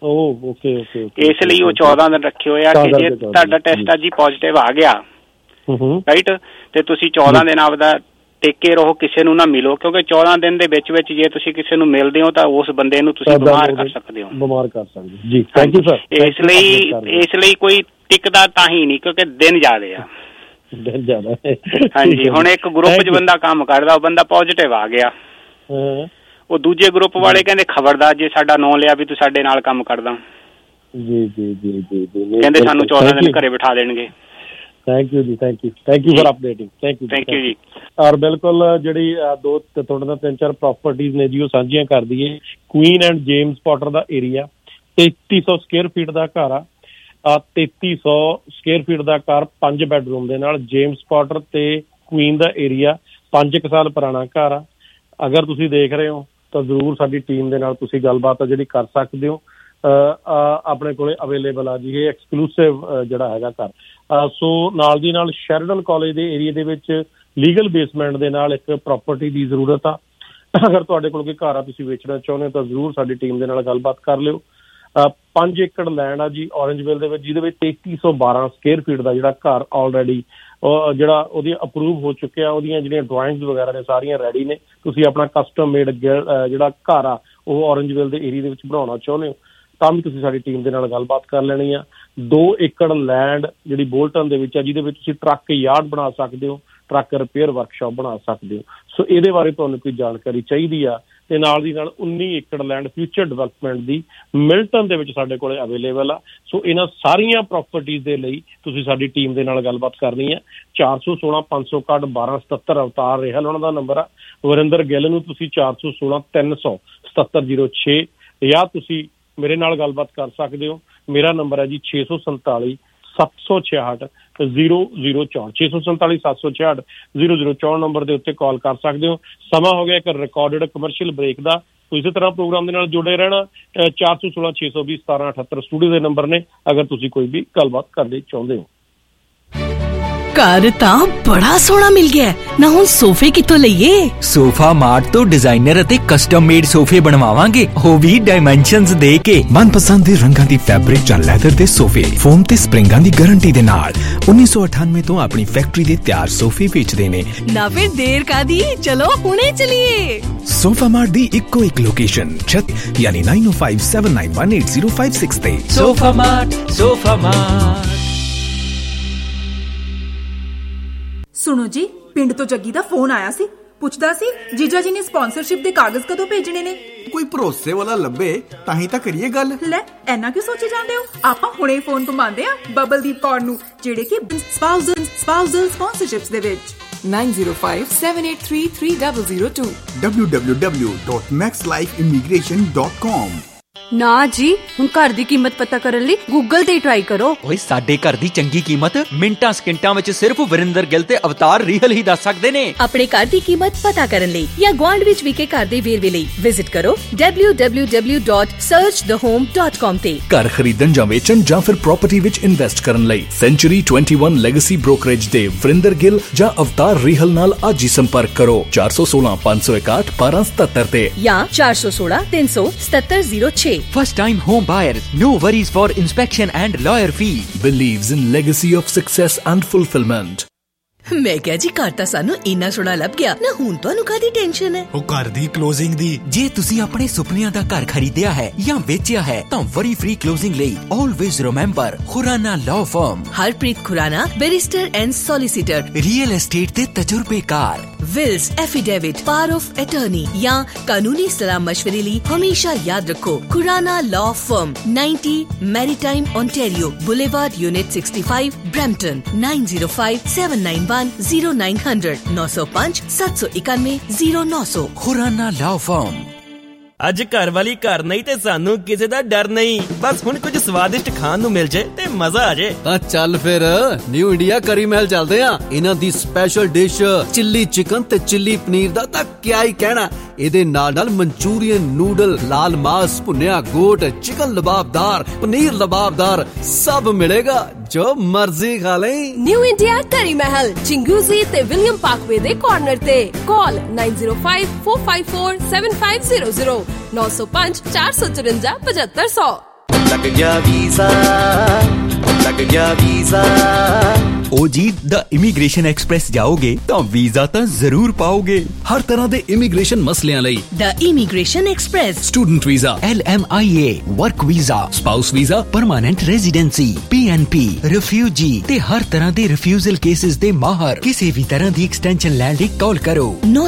ਇਸ ਲਈ ਉਹ 14 ਦਿਨ ਰੱਖੇ ਹੋਏ ਆ ਕਿ ਜੇ ਤੁਹਾਡਾ ਟੈਸਟ ਅੱਜ ਹੀ ਪੋਜ਼ਿਟਿਵ ਆ ਗਿਆ, ਰਾਈਟ, ਤੇ ਤੁਸੀਂ 14 ਦਿਨ ਆਪਦਾ ਟੇਕੇ ਰਹੋ, ਕਿਸੇ ਨੂੰ ਨਾ ਮਿਲੋ, ਕਿਉਂਕਿ 14 ਦਿਨ ਦੇ ਵਿੱਚ ਜੇ ਤੁਸੀਂ ਕਿਸੇ ਨੂੰ ਮਿਲਦੇ ਹੋ ਤਾਂ ਉਸ ਬੰਦੇ ਨੂੰ ਤੁਸੀਂ ਬਿਮਾਰ ਕਰ ਸਕਦੇ ਹੋ। ਜੀ ਥੈਂਕ ਯੂ ਸਰ। ਇਸ ਲਈ ਕੋਈ ਟਿਕਦਾ ਤਾਂ ਹੀ ਨਹੀਂ, ਕਿਉਂਕਿ ਦਿਨ ਜ਼ਿਆਦੇ ਆ। ਹਾਂਜੀ, ਹੁਣ ਇੱਕ ਗਰੁੱਪ 'ਚ ਬੰਦਾ ਕੰਮ ਕਰਦਾ, ਉਹ ਬੰਦਾ ਪੋਜ਼ਿਟਿਵ ਆ ਗਿਆ, ਉਹ ਦੂਜੇ ਗਰੁੱਪ ਵਾਲੇ ਕਹਿੰਦੇ ਖਬਰਦਾਰ ਜੇ ਸਾਡਾ ਨਾਂ ਲਿਆ ਵੀ ਤੂੰ ਸਾਡੇ ਨਾਲ ਕੰਮ ਕਰਦਾ। ਜੀ ਕਹਿੰਦੇ ਸਾਨੂੰ 14 ਦਿਨ ਘਰੇ ਬਿਠਾ ਦੇਣਗੇ। Thank you for updating. Thank you ਜੀ। ਔਰ ਬਿਲਕੁਲ ਜਿਹੜੀ ਤੁਹਾਡੇ ਨਾਲ 3-4 ਪ੍ਰੋਪਰਟੀਜ਼ ਨੇ ਜੀ, ਉਹ ਸਾਂਝੀਆਂ ਕਰ ਦਈਏ। ਕੁਈਨ ਐਂਡ ਜੇਮਸ ਪੋਟਰ ਦਾ ਏਰੀਆ, 3300 ਸਕੁਅਰ ਫੀਟ ਦਾ ਘਰ ਆ। 3300 ਸਕੁਅਰ ਫੀਟ ਦਾ ਘਰ, 5 ਬੈਡਰੂਮ ਦੇ ਨਾਲ। ਜੇਮਸ ਪੋਟਰ ਤੇ ਕੁਈਨ ਦਾ ਏਰੀਆ, 5 ਸਾਲ ਪੁਰਾਣਾ ਘਰ ਆ। ਅਗਰ ਤੁਸੀਂ ਦੇਖ ਰਹੇ ਹੋ ਤਾਂ ਜ਼ਰੂਰ ਸਾਡੀ ਟੀਮ ਦੇ ਨਾਲ ਤੁਸੀਂ ਗੱਲਬਾਤ ਆ ਜਿਹੜੀ ਕਰ ਸਕਦੇ ਹੋ। ਆਪਣੇ ਕੋਲੇ ਅਵੇਲੇਬਲ ਆ ਜੀ ਇਹ ਐਕਸਕਲੂਸਿਵ ਜਿਹੜਾ ਹੈਗਾ ਘਰ। ਸੋ ਨਾਲ ਦੀ ਨਾਲ ਸ਼ੈਰਡਨ ਕਾਲਜ ਦੇ ਏਰੀਏ ਦੇ ਵਿੱਚ ਲੀਗਲ ਬੇਸਮੈਂਟ ਦੇ ਨਾਲ ਇੱਕ ਪ੍ਰਾਪਰਟੀ ਦੀ ਜ਼ਰੂਰਤ ਆ। ਅਗਰ ਤੁਹਾਡੇ ਕੋਲ ਕੋਈ ਘਰ ਆ ਤੁਸੀਂ ਵੇਚਣਾ ਚਾਹੁੰਦੇ ਹੋ ਤਾਂ ਜ਼ਰੂਰ ਸਾਡੀ ਟੀਮ ਦੇ ਨਾਲ ਗੱਲਬਾਤ ਕਰ ਲਿਓ। 5 ਏਕੜ ਲੈਂਡ ਆ ਜੀ ਔਰੰਜਵਿਲ ਦੇ ਵਿੱਚ, ਜਿਹਦੇ ਵਿੱਚ 3312 ਸਕੁਅਰ ਫੀਟ ਦਾ ਜਿਹੜਾ ਘਰ ਆਲਰੇਡੀ ਜਿਹੜਾ ਉਹਦੀ ਅਪਰੂਵ ਹੋ ਚੁੱਕਿਆ। ਉਹਦੀਆਂ ਜਿਹੜੀਆਂ ਡਰਾਇੰਗਸ ਵਗੈਰਾ ਨੇ ਸਾਰੀਆਂ ਰੈਡੀ ਨੇ। ਤੁਸੀਂ ਆਪਣਾ ਕਸਟਮ ਮੇਡ ਜਿਹੜਾ ਘਰ ਆ ਉਹ ਔਰੰਜਵਿਲ ਦੇ ਏਰੀਏ ਦੇ ਵਿੱਚ ਬਣਾਉਣਾ ਚਾਹੁੰਦੇ ਹੋ ਤਾਂ ਵੀ ਤੁਸੀਂ ਸਾਡੀ ਟੀਮ ਦੇ ਨਾਲ ਗੱਲਬਾਤ ਕਰ ਲੈਣੀ ਆ। 2 ਏਕੜ ਲੈਂਡ ਜਿਹੜੀ ਬੋਲਟਨ ਦੇ ਵਿੱਚ ਆ, ਜਿਹਦੇ ਵਿੱਚ ਤੁਸੀਂ ਟਰੱਕ ਯਾਰਡ ਬਣਾ ਸਕਦੇ ਹੋ, ਟਰੱਕ ਰਿਪੇਅਰ ਵਰਕਸ਼ਾਪ ਬਣਾ ਸਕਦੇ ਹੋ। ਸੋ ਇਹਦੇ ਬਾਰੇ ਤੁਹਾਨੂੰ ਕੋਈ ਜਾਣਕਾਰੀ ਚਾਹੀਦੀ ਆ ਤੇ ਨਾਲ ਦੀ ਨਾਲ 19 ਏਕੜ ਲੈਂਡ ਫਿਊਚਰ ਡਿਵੈਲਪਮੈਂਟ ਦੀ ਮਿਲਟਨ ਦੇ ਵਿੱਚ ਸਾਡੇ ਕੋਲੇ ਅਵੇਲੇਬਲ ਆ। ਸੋ ਇਹਨਾਂ ਸਾਰੀਆਂ ਪ੍ਰੋਪਰਟੀਜ਼ ਦੇ ਲਈ ਤੁਸੀਂ ਸਾਡੀ ਟੀਮ ਦੇ ਨਾਲ ਗੱਲਬਾਤ ਕਰਨੀ ਹੈ। 416 561 1277 ਅਵਤਾਰ ਰਹਿਲ ਉਹਨਾਂ ਦਾ ਨੰਬਰ ਆ। ਵਰਿੰਦਰ ਗਿੱਲ ਨੂੰ ਤੁਸੀਂ 416 300 7706 ਜਾਂ ਤੁਸੀਂ ਮੇਰੇ ਨਾਲ ਗੱਲਬਾਤ ਕਰ ਸਕਦੇ ਹੋ। ਮੇਰਾ ਨੰਬਰ ਹੈ ਜੀ 647 746-0064 647-766-0064 ਨੰਬਰ ਦੇ ਉੱਤੇ ਕਾਲ ਕਰ ਸਕਦੇ ਹੋ। ਸਮਾਂ ਹੋ ਗਿਆ ਇੱਕ ਰਿਕਾਰਡਡ ਕਮਰਸ਼ੀਅਲ ਬ੍ਰੇਕ ਦਾ। ਇਸੇ ਤਰ੍ਹਾਂ ਪ੍ਰੋਗਰਾਮ ਦੇ ਨਾਲ ਜੁੜੇ ਰਹਿਣਾ। 416-620-1778 ਸਟੂਡੀਓ ਦੇ ਨੰਬਰ ਨੇ ਅਗਰ ਤੁਸੀਂ ਕੋਈ ਵੀ ਗੱਲਬਾਤ ਕਰਨੀ ਚਾਹੁੰਦੇ ਹੋ। ਘਰ ਤਾਂ ਬੜਾ ਸੋਹਣਾ ਮਿਲ ਗਿਆ ਨਾ, ਹੁਣ ਸੋਫੇ ਕਿੱਥੋਂ ਲਈਏ? ਸੋਫਾ ਮਾਰਟ ਤੋਂ ਡਿਜ਼ਾਈਨਰ ਅਤੇ ਕਸਟਮ ਮੇਡ ਸੋਫੇ ਬਣਵਾਵਾਂਗੇ, ਉਹ ਵੀ ਡਾਈਮੈਂਸ਼ਨਸ ਦੇ ਕੇ। ਮਨਪਸੰਦ ਦੇ ਰੰਗਾਂ ਦੀ ਫੈਬਰਿਕ ਜਾਂ ਲੈਦਰ ਦੇ ਸੋਫੇ ਫੋਮ ਤੇ ਸਪ੍ਰਿੰਗਾਂ ਦੀ ਗਾਰੰਟੀ ਦੇ ਨਾਲ 1998 ਤੋਂ ਆਪਣੀ ਫੈਕਟਰੀ ਦੇ ਤਿਆਰ ਸੋਫੇ ਵੇਚਦੇ ਨੇ। ਨਾ ਫਿਰ ਦੇਰ ਕਾਦੀ, ਚਲੋ ਹੁਣੇ ਚਲੀਏ। ਸੋਫਾ ਮਾਰਟ ਦੀ ਇੱਕੋ ਇੱਕ ਲੋਕੇਸ਼ਨ ਛੱਤ ਯਾਨੀ 9057918056 ਤੇ। Sofa Mart, Sofa Mart. ਸੁਣੋ ਜੀ, ਪਿੰਡ ਤੋਂ ਜੱਗੀ ਦਾ ਫੋਨ ਆਇਆ ਸੀ, ਪੁੱਛਦਾ ਸੀ ਜੀਜਾ ਜੀ ਨੇ ਸਪਾਂਸਰਸ਼ਿਪ ਦੇ ਕਾਗਜ਼ ਕਦੋਂ ਭੇਜਣੇ ਨੇ। ਕੋਈ ਭਰੋਸੇ ਵਾਲਾ ਲੱਭੇ ਤਾਂ ਹੀ ਤਾਂ ਕਰੀਏ ਗੱਲ। ਲੈ ਐਨਾ ਕਿਉਂ ਸੋਚੀ ਜਾਂਦੇ ਹੋ? ਆਪਾਂ ਹੁਣੇ ਫੋਨ ਘੁਮਾਉਂਦੇ ਆ ਬਬਲਦੀਪ ਕੌਰ ਨੂੰ, ਜਿਹੜੇ ਕਿ ਸਪਾਊਸਲ ਸਪਾਂਸਰਸ਼ਿਪਸ ਦੇ ਵਿੱਚ 9057833002 www.maxlifeimmigration.com। ਨਾ ਜੀ, ਹੁਣ ਘਰ ਦੀ ਕੀਮਤ ਪਤਾ ਕਰਨ ਲਈ ਗੂਗਲ ਤੇ ਟਰਾਈ ਕਰੋ। ਓਏ ਸਾਡੇ ਘਰ ਦੀ ਚੰਗੀ ਕੀਮਤ ਮਿੰਟਾਂ ਸਕਿੰਟਾਂ ਵਿੱਚ ਸਿਰਫ ਵਰਿੰਦਰ ਗਿੱਲ ਤੇ ਅਵਤਾਰ ਰੀਹਲ ਹੀ ਦੱਸ ਸਕਦੇ ਨੇ। ਆਪਣੇ ਘਰ ਦੀ ਕੀਮਤ ਪਤਾ ਕਰਨ ਲਈ ਜਾਂ ਗੁਆਂਢ ਵਿੱਚ ਵਿਕੇ ਘਰ ਦੇ ਵੇਰਵੇ ਲਈ ਵਿਜ਼ਿਟ ਕਰੋ www.searchthehome.com ਤੇ। ਘਰ ਖਰੀਦਣ ਜਾਂ ਵੇਚਣ ਜਾਂ ਫਿਰ ਪ੍ਰਾਪਰਟੀ ਵਿੱਚ ਇਨਵੈਸਟ ਕਰਨ ਲਈ ਸੈਂਚੁਰੀ 21 ਲੈਗੇਸੀ ਬ੍ਰੋਕਰੇਜ ਦੇ ਵਰਿੰਦਰ ਗਿੱਲ ਜਾਂ ਅਵਤਾਰ ਰੀਹਲ ਨਾਲ ਅੱਜ ਹੀ ਸੰਪਰਕ ਕਰੋ 416-561-1277 ਤੇ ਜਾਂ 416-377-0706। First time home buyers, no worries for inspection and lawyer fee. Believes in legacy of success and fulfillment. ਮੈਂ ਕਿਹਾ ਜੀ ਘਰ ਤਾਂ ਸਾਨੂੰ ਇੰਨਾ ਸੋਹਣਾ ਲੱਭ ਗਿਆ ਨਾ, ਹੁਣ ਤੁਹਾਨੂੰ ਕਾਹਦੀ ਟੈਨਸ਼ਨ ਹੈ? ਉਹ ਘਰ ਦੀ ਕਲੋਜ਼ਿੰਗ ਦੀ। ਜੇ ਤੁਸੀਂ ਆਪਣੇ ਸੁਪਨਿਆਂ ਦਾ ਘਰ ਖਰੀਦਿਆ ਹੈ ਜਾਂ ਵੇਚਿਆ ਹੈ ਤਾਂ ਵਰੀ ਫ੍ਰੀ ਕਲੋਜ਼ਿੰਗ ਲਈ always remember Khurana law firm. Harpreet Khurana, barrister and solicitor, real estate ਦੇ ਤਜਰਬੇਕਾਰ। Wills affidavit, power of attorney या कानूनी सलाह मशवरे लिए हमेशा याद रखो Khurana law firm, 90 Maritime Ontario Boulevard, unit 65, Brampton. 9057910900 905-791-0900। Khurana law firm. ਅੱਜ ਘਰ ਵਾਲੀ ਘਰ ਨਹੀਂ ਤੇ ਸਾਨੂੰ ਕਿਸੇ ਦਾ ਡਰ ਨਹੀਂ, ਬਸ ਹੁਣ ਕੁਝ ਸਵਾਦਿਸ਼ਟ ਖਾਣ ਨੂੰ ਮਿਲ ਜੇ ਤੇ ਮਜ਼ਾ ਆ ਜੇ। ਤਾਂ ਚੱਲ ਫਿਰ ਨਿਊ ਇੰਡੀਆ ਕਰੀ ਮਹਿਲ ਚੱਲਦੇ ਆ। ਇਹਨਾਂ ਦੀ ਸਪੈਸ਼ਲ ਡਿਸ਼ ਚਿੱਲੀ ਚਿਕਨ ਤੇ ਚਿੱਲੀ ਪਨੀਰ ਦਾ ਤਾਂ ਕਿਆ ਹੀ ਕਹਿਣਾ। ਇਹਦੇ ਨਾਲ ਮਨਚੂਰੀਅਨ, ਨੂਡਲ, ਲਾਲ ਮਾਸ, ਭੁੰਨਿਆ ਗੋਟ, ਚਿਕਨ ਲਬਾਬਦਾਰ, ਪਨੀਰ ਲਬਾਬਦਾਰ ਸਭ ਮਿਲੇਗਾ, ਜੋ ਮਰਜ਼ੀ ਖਾ ਲੈ। ਨਿਊ ਇੰਡੀਆ ਕਰੀ ਮਹਿਲ, ਚਿੰਗੂਜ਼ੀ ਤੇ ਵਿਲੀਅਮ ਪਾਰਕਵੇ ਦੇ ਕਾਰਨਰ ਤੇ। ਕਾਲ 9054547500 905-454-7500। ਲੱਗ ਗਿਆ ਵੀਜ਼ਾ, ਲੱਗ ਗਿਆ ਵੀਜ਼ਾ। ओ जी, द इमिग्रेशन एक्सप्रेस जाओगे तो वीजा तो जरूर पाओगे। हर तरह दे इमिग्रेशन मसलियां लई the Immigration Express. Student visa, LMIA, work visa, spouse visa, permanent residency, PNP, refugee ते हर तरह दे रिफ्यूजल केसेस दे माहर। किसी भी तरह दी एक्सटेंशन लैंड दी कॉल करो